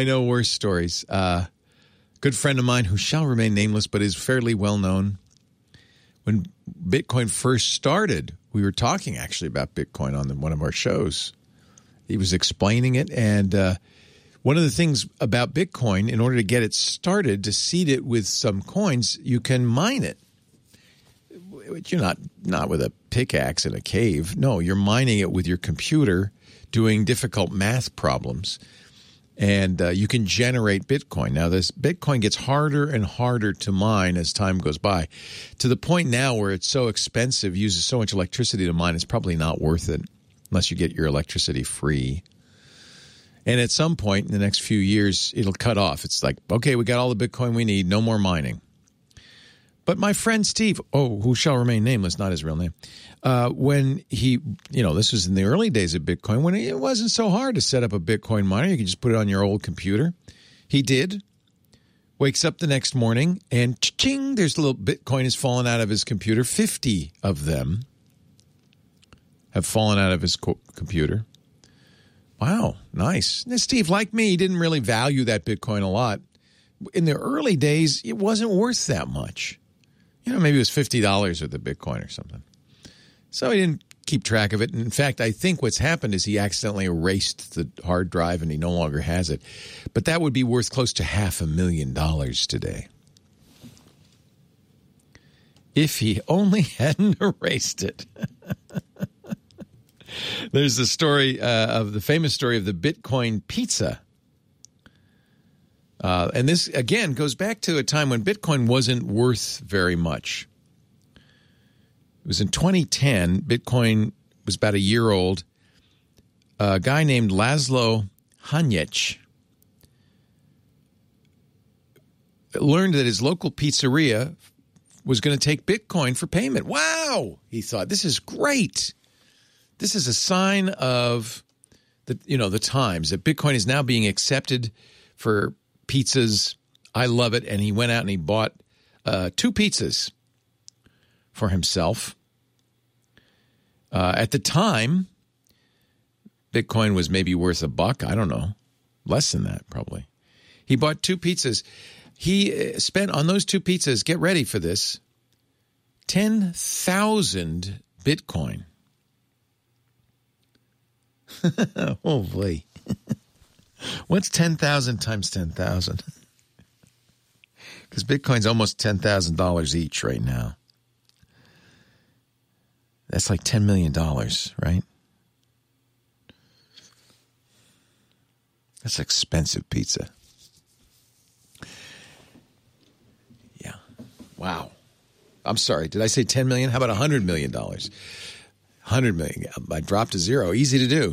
Good friend of mine who shall remain nameless but is fairly well known. When Bitcoin first started, we were talking actually about Bitcoin on one of our shows. He was explaining it, and one of the things about Bitcoin, in order to get it started, to seed it with some coins, you can mine it. But you're not with a pickaxe in a cave. No, you're mining it with your computer, doing difficult math problems. And you can generate Bitcoin. Now, this Bitcoin gets harder and harder to mine as time goes by, to the point now where it's so expensive, uses so much electricity to mine, it's probably not worth it unless you get your electricity free. And at some point in the next few years, it'll cut off. It's like, okay, we got all the Bitcoin we need, no more mining. But my friend Steve, who shall remain nameless, not his real name, when he, this was in the early days of Bitcoin, when it wasn't so hard to set up a Bitcoin miner. You could just put it on your old computer. He did. Wakes up the next morning and ching, there's a little Bitcoin has fallen out of his computer. 50 of them have fallen out of his computer. Wow, nice. Now, Steve, like me, he didn't really value that Bitcoin a lot. In the early days, it wasn't worth that much. Maybe it was $50 of the Bitcoin or something. So he didn't keep track of it. And in fact, I think what's happened is he accidentally erased the hard drive and he no longer has it. But that would be worth close to $500,000 today. If he only hadn't erased it. There's the story the famous story of the Bitcoin pizza. And this, again, goes back to a time when Bitcoin wasn't worth very much. It was in 2010. Bitcoin was about a year old. A guy named Laszlo Hanyecz learned that his local pizzeria was going to take Bitcoin for payment. Wow, he thought, this is great. This is a sign of the times that Bitcoin is now being accepted for pizzas. I love it. And he went out and he bought 2 pizzas for himself. At the time, Bitcoin was maybe worth $1. I don't know. Less than that, probably. He bought 2 pizzas. He spent on those 2 pizzas, get ready for this, 10,000 Bitcoin. Oh, boy. What's 10,000 times 10,000? Because Bitcoin's almost $10,000 each right now. That's like $10 million, right? That's expensive pizza. Yeah. Wow. I'm sorry. Did I say $10 million? How about $100 million? $100 100 million. I dropped to zero. Easy to do.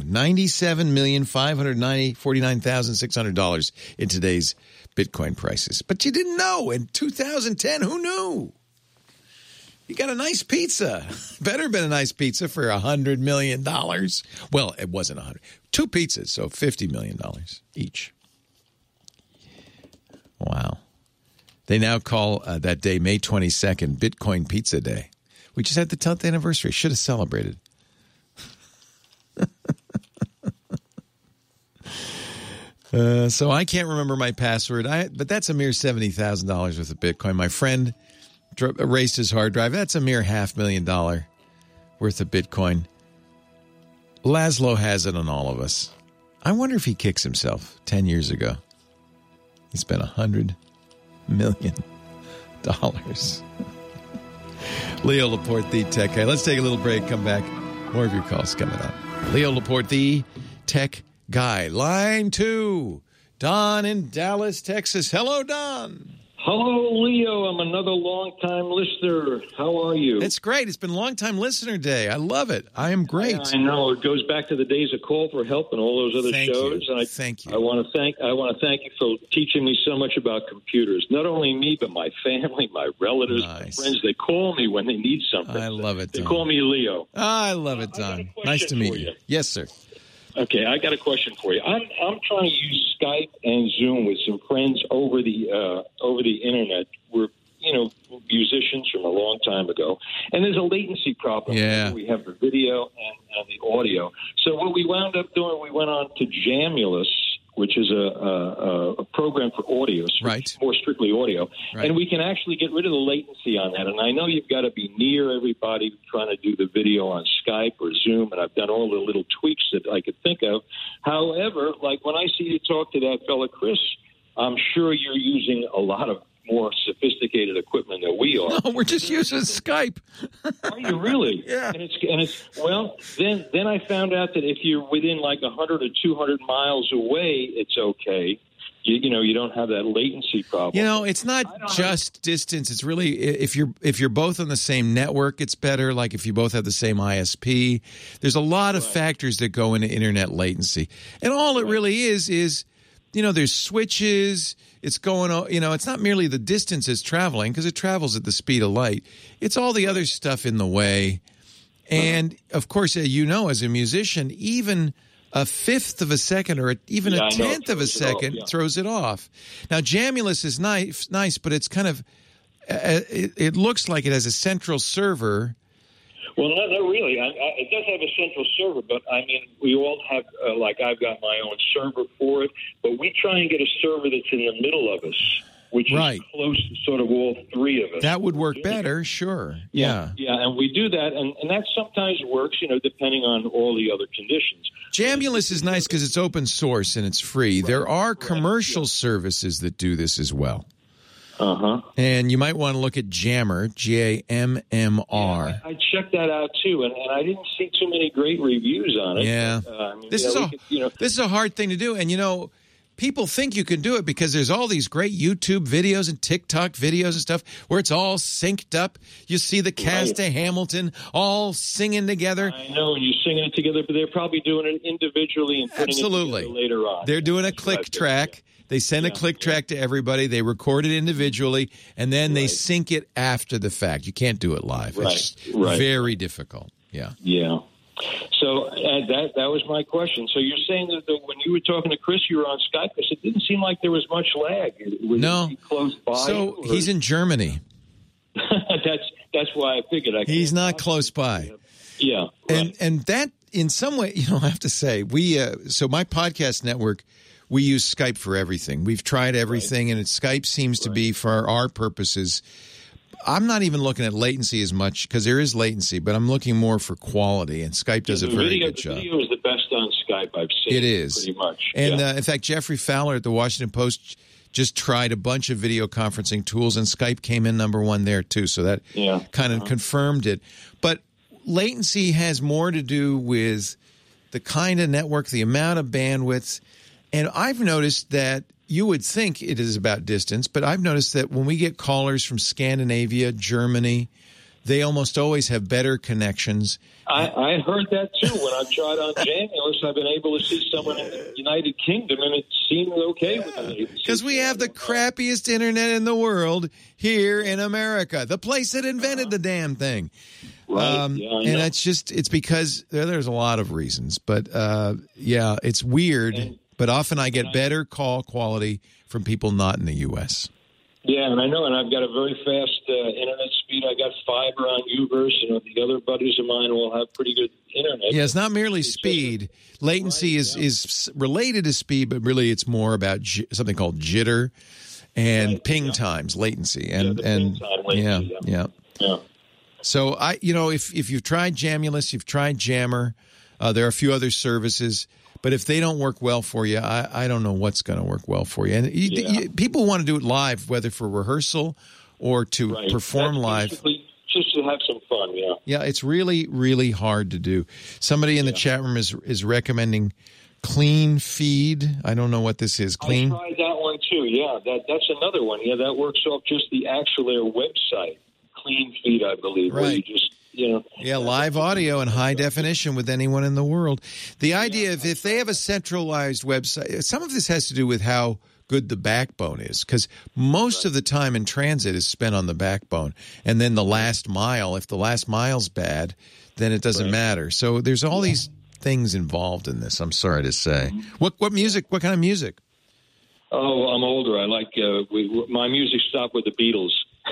$97,549,600 in today's Bitcoin prices. But you didn't know in 2010. Who knew? You got a nice pizza. Better have been a nice pizza for $100 million. Well, it wasn't 100. 2 pizzas, so $50 million each. Wow. They now call that day, May 22nd, Bitcoin Pizza Day. We just had the 10th anniversary. Should have celebrated. So I can't remember my password, but that's a mere $70,000 worth of Bitcoin. My friend erased his hard drive. That's a mere $500,000 worth of Bitcoin. Laszlo has it on all of us. I wonder if he kicks himself 10 years ago. He spent $100 million. Leo Laporte, the tech guy. Let's take a little break, come back. More of your calls coming up. Leo Laporte, the tech guy. Line 2, Don in Dallas, Texas. Hello, Don. Hello, Leo. I'm another long-time listener. How are you? It's great. It's been long-time listener day. I love it. I am great. I know. It goes back to the days of Call for Help and all those other shows. You. And thank you. I want to thank you for teaching me so much about computers. Not only me, but my family, my relatives, my friends. They call me when they need something. I love it, Don. They call me Leo. I love it, Don. Nice to meet you. Yes, sir. Okay, I got a question for you. I'm trying to use Skype and Zoom with some friends over the internet. We're musicians from a long time ago, and there's a latency problem. Yeah, we have the video and the audio. So what we wound up doing, we went on to Jamulus, which is a program for audio, right? More strictly audio, right. And we can actually get rid of the latency on that. And I know you've got to be near everybody trying to do the video on Skype or Zoom, and I've done all the little tweaks that I could think of. However, like when I see you talk to that fella Chris, I'm sure you're using a lot of more sophisticated equipment than we are. No, we're just using Skype. Are you really? Yeah. And it's well, then I found out that if you're within like 100 or 200 miles away, it's okay. You don't have that latency problem. It's not just distance. It's really if you're both on the same network, it's better. Like if you both have the same ISP, there's a lot of factors that go into internet latency, and all it really is there's switches. It's going, it's not merely the distance it's traveling because it travels at the speed of light. It's all the other stuff in the way. And, of course, as a musician, even a fifth of a second or even a tenth of a second throws it off. Now, Jamulus is nice, but it's kind of it looks like it has a central server. Well, not really. It does have a central server, but I mean, we all have, I've got my own server for it, but we try and get a server that's in the middle of us, which is close to sort of all three of us. That would work better, sure. Yeah, and we do that, and that sometimes works, depending on all the other conditions. Jamulus is nice because it's open source and it's free. There are commercial services that do this as well. Uh-huh. And you might want to look at Jammer, Jammr. Yeah, I checked that out too, and I didn't see too many great reviews on it. Yeah. This is a hard thing to do, and people think you can do it because there's all these great YouTube videos and TikTok videos and stuff where it's all synced up. You see the cast of Hamilton all singing together. I know, and you're singing it together, but they're probably doing it individually and putting it together later on. They're doing a click track. They send a click track to everybody. They record it individually, and then they sync it after the fact. You can't do it live. It's very difficult. Yeah. Yeah. So that was my question. So you're saying that when you were talking to Chris, you were on Skype because it didn't seem like there was much lag. Was he close by? So he's in Germany. That's why I figured. He's not close by. Yeah. Right. And that in some way, I have to say, so my podcast network, we use Skype for everything. We've tried everything, and Skype seems to be, for our purposes, I'm not even looking at latency as much because there is latency, but I'm looking more for quality, and Skype does a very good job. The video is the best on Skype I've seen. It is. Pretty much. And in fact, Jeffrey Fowler at the Washington Post just tried a bunch of video conferencing tools, and Skype came in number one there too, so that kind of confirmed it. But latency has more to do with the kind of network, the amount of bandwidth. And I've noticed that you would think it is about distance, but I've noticed that when we get callers from Scandinavia, Germany, they almost always have better connections. I heard that too. When I've tried on Jamulus, I've been able to see someone in the United Kingdom, and it seemed okay with me. Because we have the crappiest internet in the world here in America, the place that invented the damn thing. Right. And it's because there's a lot of reasons. But, it's weird. But often I get better call quality from people not in the U.S. Yeah, and I know, and I've got a very fast internet speed. I got fiber on Uverse, and the other buddies of mine will have pretty good internet. Yeah, it's not merely speed. Latency is related to speed, but really it's more about something called jitter and ping times, latency. And ping time latency, yeah. So if you've tried Jamulus, you've tried Jammer, there are a few other services. But if they don't work well for you, I don't know what's going to work well for you. And people want to do it live, whether for rehearsal or to perform live. Just to have some fun, yeah. Yeah, it's really, really hard to do. Somebody in the chat room is recommending Clean Feed. I don't know what this is. Clean. I tried that one too. Yeah, that's another one. Yeah, that works off just the actual their website. Clean Feed, I believe. Right. Where you just live audio and high definition with anyone in the world. The idea of if they have a centralized website, some of this has to do with how good the backbone is, because most of the time in transit is spent on the backbone, and then the last mile. If the last mile's bad, then it doesn't matter. So there's all these things involved in this. I'm sorry to say. What music? What kind of music? Oh, I'm older. I like my music stopped with the Beatles.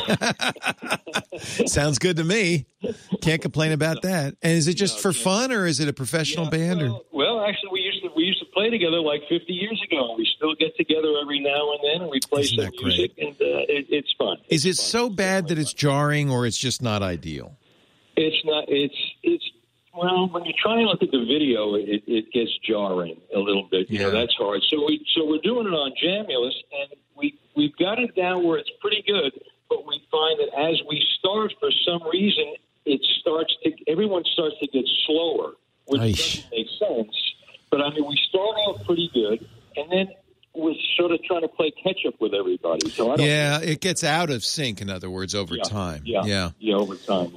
Sounds good to me. Can't complain about that. And is it just for fun, or is it a professional band? Well, actually, we used to play together like 50 years ago. We still get together every now and then, and we play some music, and it's fun. Is it so bad that it's jarring, or it's just not ideal? It's not. It's well, when you try and look at the video, it gets jarring a little bit. You know, that's hard. So we're doing it on Jamulus, and we've got it down where it's pretty good. But we find that as we start, for some reason, everyone starts to get slower, which doesn't make sense. But I mean, we start off pretty good, and then we're sort of trying to play catch up with everybody. So it gets out of sync. In other words, over time. Yeah, over time.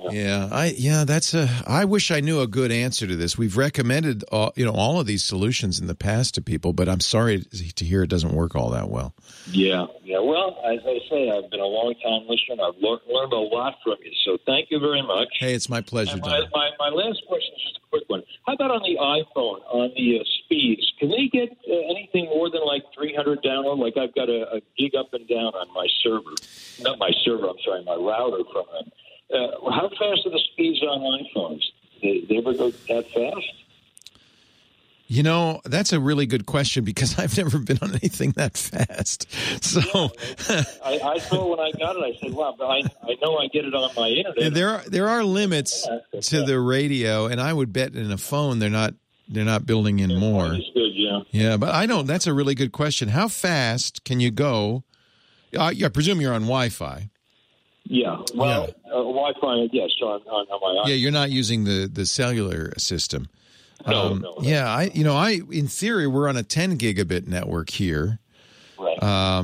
I wish I knew a good answer to this. We've recommended all of these solutions in the past to people, but I'm sorry to hear it doesn't work all that well. Yeah. Well, as I say, I've been a long-time listener. I've learned a lot from you, so thank you very much. Hey, it's my pleasure, Don. My last question is just a quick one. How about on the iPhone, on the speeds? Can they get anything more than like 300 download? Like I've got a gig up and down on my server. Not my server, I'm sorry, my router from them. How fast are the speeds on iPhones? They ever go that fast? You know, that's a really good question because I've never been on anything that fast. So I thought when I got it, I said, "Wow!" But I know I get it on my internet. There are limits to the radio, and I would bet in a phone they're not building in more. That's good, yeah. Yeah, but I don't. That's a really good question. How fast can you go? I presume you're on Wi-Fi. Yeah. Well, Wi-Fi, yes, on my iPhone. Yeah, you're not using the cellular system. No. Yeah, I in theory we're on a 10 gigabit network here. Right.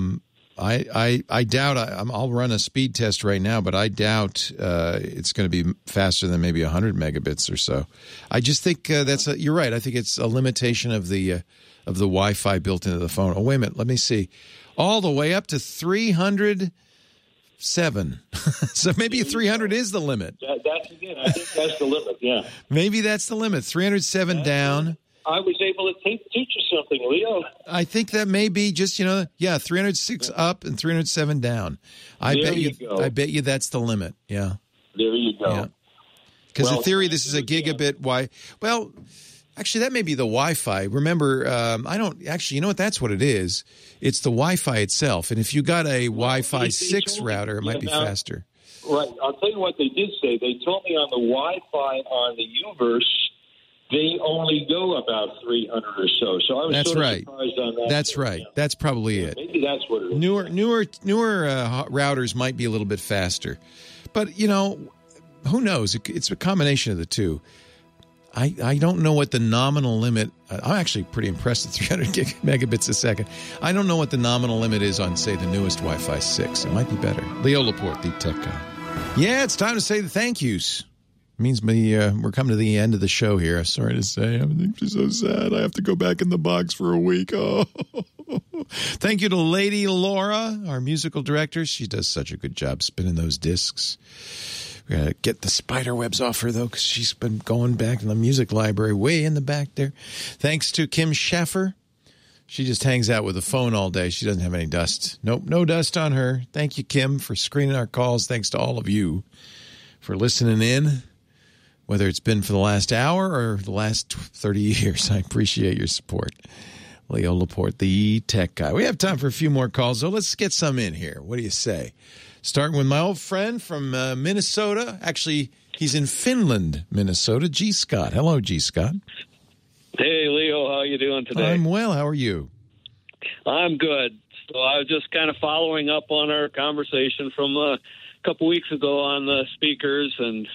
I doubt I'll run a speed test right now, but I doubt it's going to be faster than maybe 100 megabits or so. I just think you're right. I think it's a limitation of the Wi-Fi built into the phone. Oh, wait a minute, let me see. All the way up to 307. So maybe 300 is the limit. That's again. I think that's the limit. Yeah. Maybe that's the limit. 307 down. I was able to teach you something, Leo. I think that may be just 306 up and 307 down. I bet you that's the limit. Yeah. There you go. Because in theory, this is a gigabit. Well, actually, that may be the Wi-Fi. Remember, I don't actually. You know what? That's what it is. It's the Wi-Fi itself. And if you got a Wi-Fi 6 router, it might be faster. Right. I'll tell you what they did say. They told me on the Wi-Fi on the Uverse, they only go about 300 or so. So I was surprised on that. That's right. Yeah. That's probably it. Maybe that's what it is. Newer routers might be a little bit faster. But, who knows? It's a combination of the two. I don't know what the nominal limit. I'm actually pretty impressed at 300 megabits a second. I don't know what the nominal limit is on, say, the newest Wi-Fi 6. It might be better. Leo Laporte, the tech guy. Yeah, it's time to say the thank yous. Means we're coming to the end of the show here. I'm sorry to say. I'm just so sad. I have to go back in the box for a week. Oh. Thank you to Lady Laura, our musical director. She does such a good job spinning those discs. We got to get the spider webs off her, though, because she's been going back in the music library way in the back there. Thanks to Kim Schaffer. She just hangs out with the phone all day. She doesn't have any dust. Nope, no dust on her. Thank you, Kim, for screening our calls. Thanks to all of you for listening in, whether it's been for the last hour or the last 30 years. I appreciate your support. Leo Laporte, the tech guy. We have time for a few more calls, so let's get some in here. What do you say? Starting with my old friend from Minnesota. Actually, he's in Finland, Minnesota. G. Scott. Hello, G. Scott. Hey, Leo. How you doing today? I'm well. How are you? I'm good. So I was just kind of following up on our conversation from a couple weeks ago on the speakers, and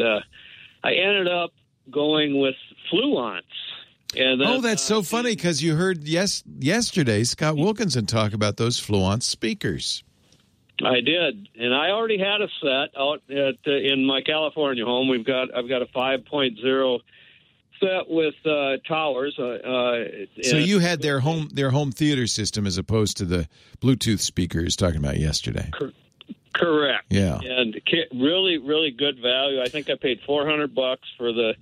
I ended up going with Fluence. And then, that's so funny because you heard yesterday Scott Wilkinson talk about those Fluence speakers. I did, and I already had a set out in my California home. I've got a 5.0 set with towers. So you had their home theater system as opposed to the Bluetooth speakers talking about yesterday. Correct. Yeah. And really, really good value. I think I paid $400 for the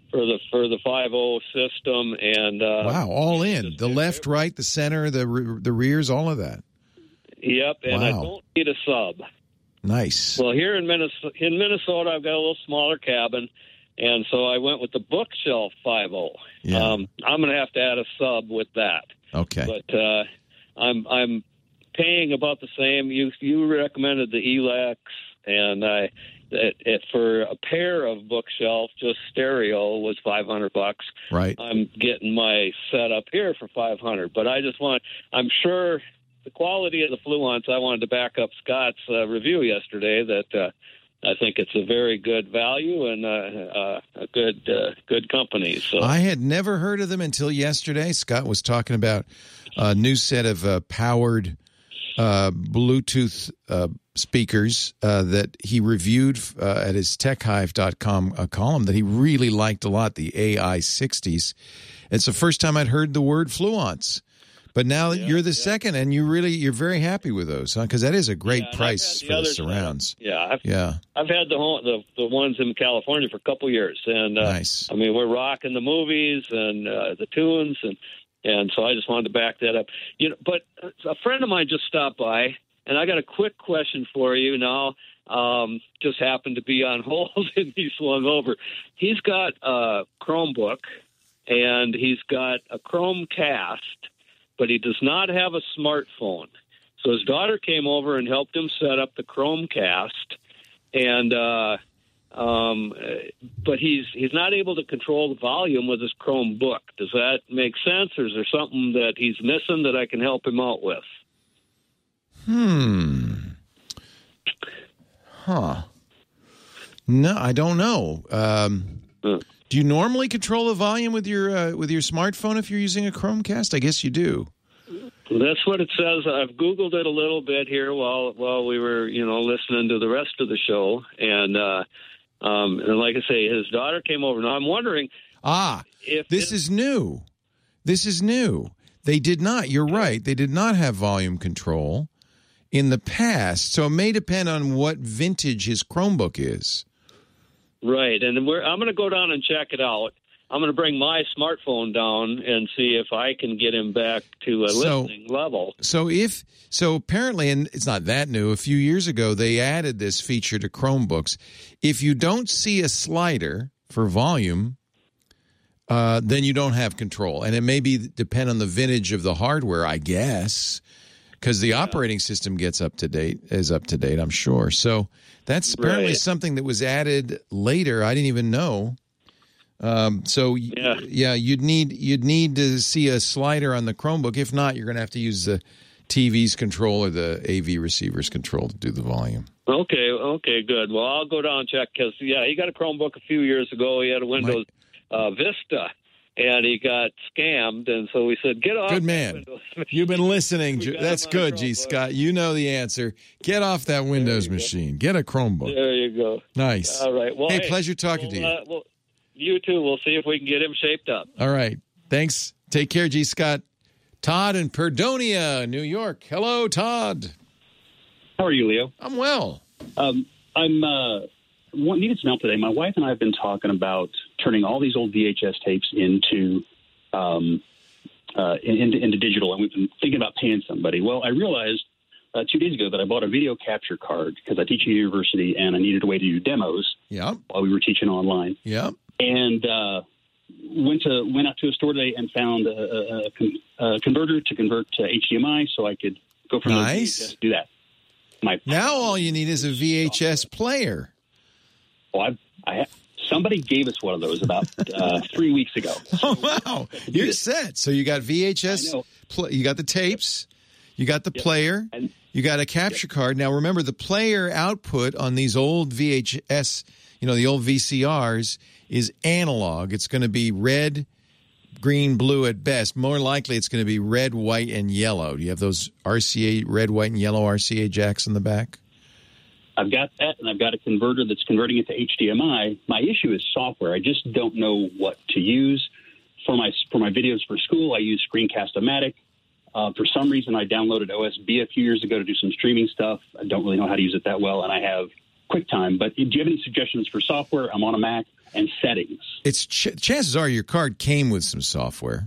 5.0 system, and wow, all in the left, right, the center, the rears, all of that. Yep, and wow. I don't need a sub. Nice. Well, here in Minnesota, I've got a little smaller cabin, and so I went with the Bookshelf 5.0. Yeah. I'm going to have to add a sub with that. Okay. But I'm paying about the same. You recommended the Elex, and for a pair of Bookshelf, just stereo was $500. Right. I'm getting my setup here for $500, but I'm sure the quality of the Fluence. I wanted to back up Scott's review yesterday that I think it's a very good value and a good company. So I had never heard of them until yesterday. Scott was talking about a new set of powered Bluetooth speakers that he reviewed at his techhive.com column that he really liked a lot, the AI60s. It's the first time I'd heard the word Fluence. But now you're the second, and you're very happy with those, huh? Because that is a great price for the surrounds. I've had the ones in California for a couple years, and nice. I mean, we're rocking the movies and the tunes, and so I just wanted to back that up. But a friend of mine just stopped by, and I got a quick question for you now. Just happened to be on hold, and he swung over. He's got a Chromebook, and he's got a Chromecast, but he does not have a smartphone. So his daughter came over and helped him set up the Chromecast, and but he's not able to control the volume with his Chromebook. Does that make sense, or is there something that he's missing that I can help him out with? No, I don't know. Do you normally control the volume with your smartphone if you're using a Chromecast? I guess you do. That's what it says. I've Googled it a little bit here while we were, listening to the rest of the show, and like I say, his daughter came over. Now I'm wondering. This is new. This is new. They did not. You're right. They did not have volume control in the past, so it may depend on what vintage his Chromebook is. Right, and I'm going to go down and check it out. I'm going to bring my smartphone down and see if I can get him back to a listening level. So apparently, and it's not that new, a few years ago, they added this feature to Chromebooks. If you don't see a slider for volume, then you don't have control. And it may depend on the vintage of the hardware, I guess, because the operating system is up to date, I'm sure. So that's apparently something that was added later. I didn't even know. You'd need to see a slider on the Chromebook. If not, you're going to have to use the TV's control or the AV receiver's control to do the volume. Okay, good. Well, I'll go down and check because, he got a Chromebook a few years ago. He had a Windows Vista, and he got scammed. And so we said, get off. Good man. You've been listening. That's good, G. Scott. You know the answer. Get off that Windows machine. Get a Chromebook. There you go. Nice. All right. Well, hey, pleasure talking to you. Well, you too. We'll see if we can get him shaped up. All right. Thanks. Take care, G. Scott. Todd in Perdonia, New York. Hello, Todd. How are you, Leo? I'm well. Needed some help today. My wife and I have been talking about turning all these old VHS tapes into digital, and we've been thinking about paying somebody. Well, I realized 2 days ago that I bought a video capture card because I teach at a university, and I needed a way to do demos while we were teaching online. Yeah. And went out to a store today and found a converter to convert to HDMI, so I could go from VHS to do that. Now all you need is a VHS player. Well, somebody gave us one of those about 3 weeks ago. Oh, wow. You're set. So you got VHS, you got the tapes, you got the player, you got a capture card. Now, remember, the player output on these old VHS, the old VCRs, is analog. It's going to be red, green, blue at best. More likely, it's going to be red, white, and yellow. Do you have those RCA, red, white, and yellow RCA jacks in the back? I've got that, and I've got a converter that's converting it to HDMI. My issue is software. I just don't know what to use. For my videos for school, I use Screencast-O-Matic. For some reason, I downloaded OSB a few years ago to do some streaming stuff. I don't really know how to use it that well, and I have QuickTime. But do you have any suggestions for software? I'm on a Mac. And settings. Chances are your card came with some software.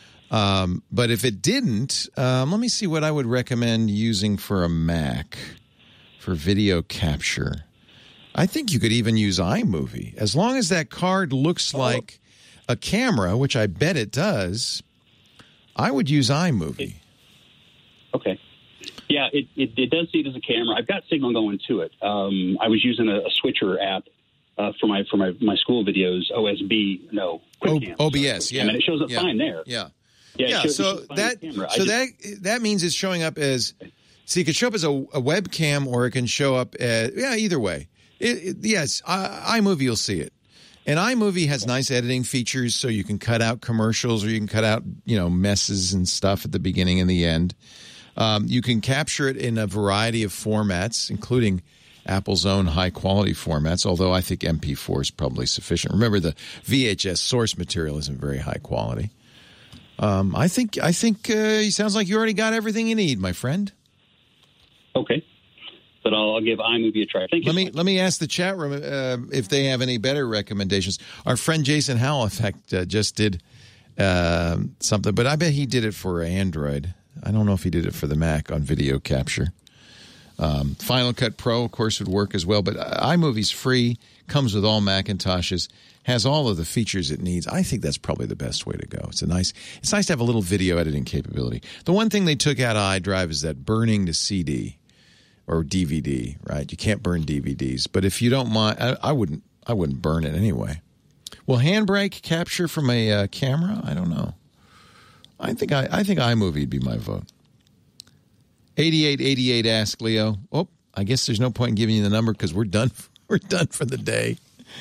But if it didn't, let me see what I would recommend using for a Mac for video capture. I think you could even use iMovie. As long as that card looks like a camera, which I bet it does, I would use iMovie. Okay. Yeah, it does see it as a camera. I've got Signal going to it. I was using a switcher app for my school videos, OSB, QuickCam. OBS, yeah. And it shows up fine there. Yeah. So that means it's showing up as, it could show up as a webcam, or it can show up as, either way. Yes, iMovie, you'll see it. And iMovie has nice editing features, so you can cut out commercials, or you can cut out, messes and stuff at the beginning and the end. You can capture it in a variety of formats, including Apple's own high-quality formats, although I think MP4 is probably sufficient. Remember, the VHS source material isn't very high quality. I think it sounds like you already got everything you need, my friend. Okay. But I'll give iMovie a try. Thank you. Let me ask the chat room if they have any better recommendations. Our friend Jason Howell, in fact, just did something, but I bet he did it for Android. I don't know if he did it for the Mac on video capture. Final Cut Pro, of course, would work as well, but iMovie's free, comes with all Macintoshes, has all of the features it needs. I think that's probably the best way to go. It's nice to have a little video editing capability. The one thing they took out of iDrive is that burning to CD or DVD, right? You can't burn DVDs, but if you don't mind, I wouldn't burn it anyway. Will Handbrake capture from a camera? I don't know. I think iMovie would be my vote. 8888 ask Leo. Oh, I guess there's no point in giving you the number because we're done. We're done for the day.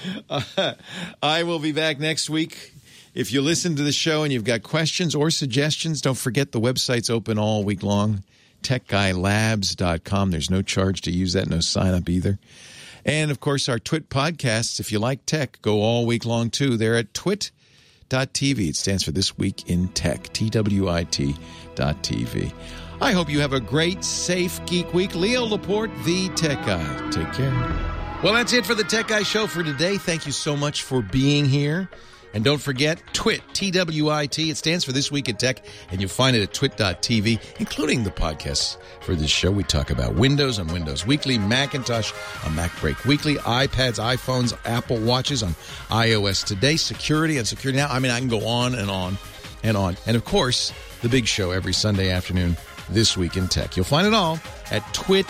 I will be back next week. If you listen to the show and you've got questions or suggestions, don't forget the website's open all week long. TechGuyLabs.com. There's no charge to use that, no sign up either. And of course, our Twit podcasts, if you like tech, go all week long too. They're at twit.tv. It stands for This Week in Tech, TWIT.tv. I hope you have a great, safe Geek Week. Leo Laporte, the Tech Guy. Take care. Well, that's it for the Tech Guy Show for today. Thank you so much for being here. And don't forget, TWIT, T-W-I-T. It stands for This Week in Tech, and you'll find it at twit.tv, including the podcasts for this show. We talk about Windows on Windows Weekly, Macintosh on MacBreak Weekly, iPads, iPhones, Apple Watches on iOS Today, security on Security Now. I mean, I can go on and on and on. And, of course, the big show every Sunday afternoon, This Week in Tech. You'll find it all at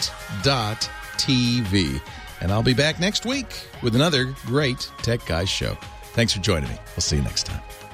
twit.tv. And I'll be back next week with another great Tech Guys show. Thanks for joining me. We'll see you next time.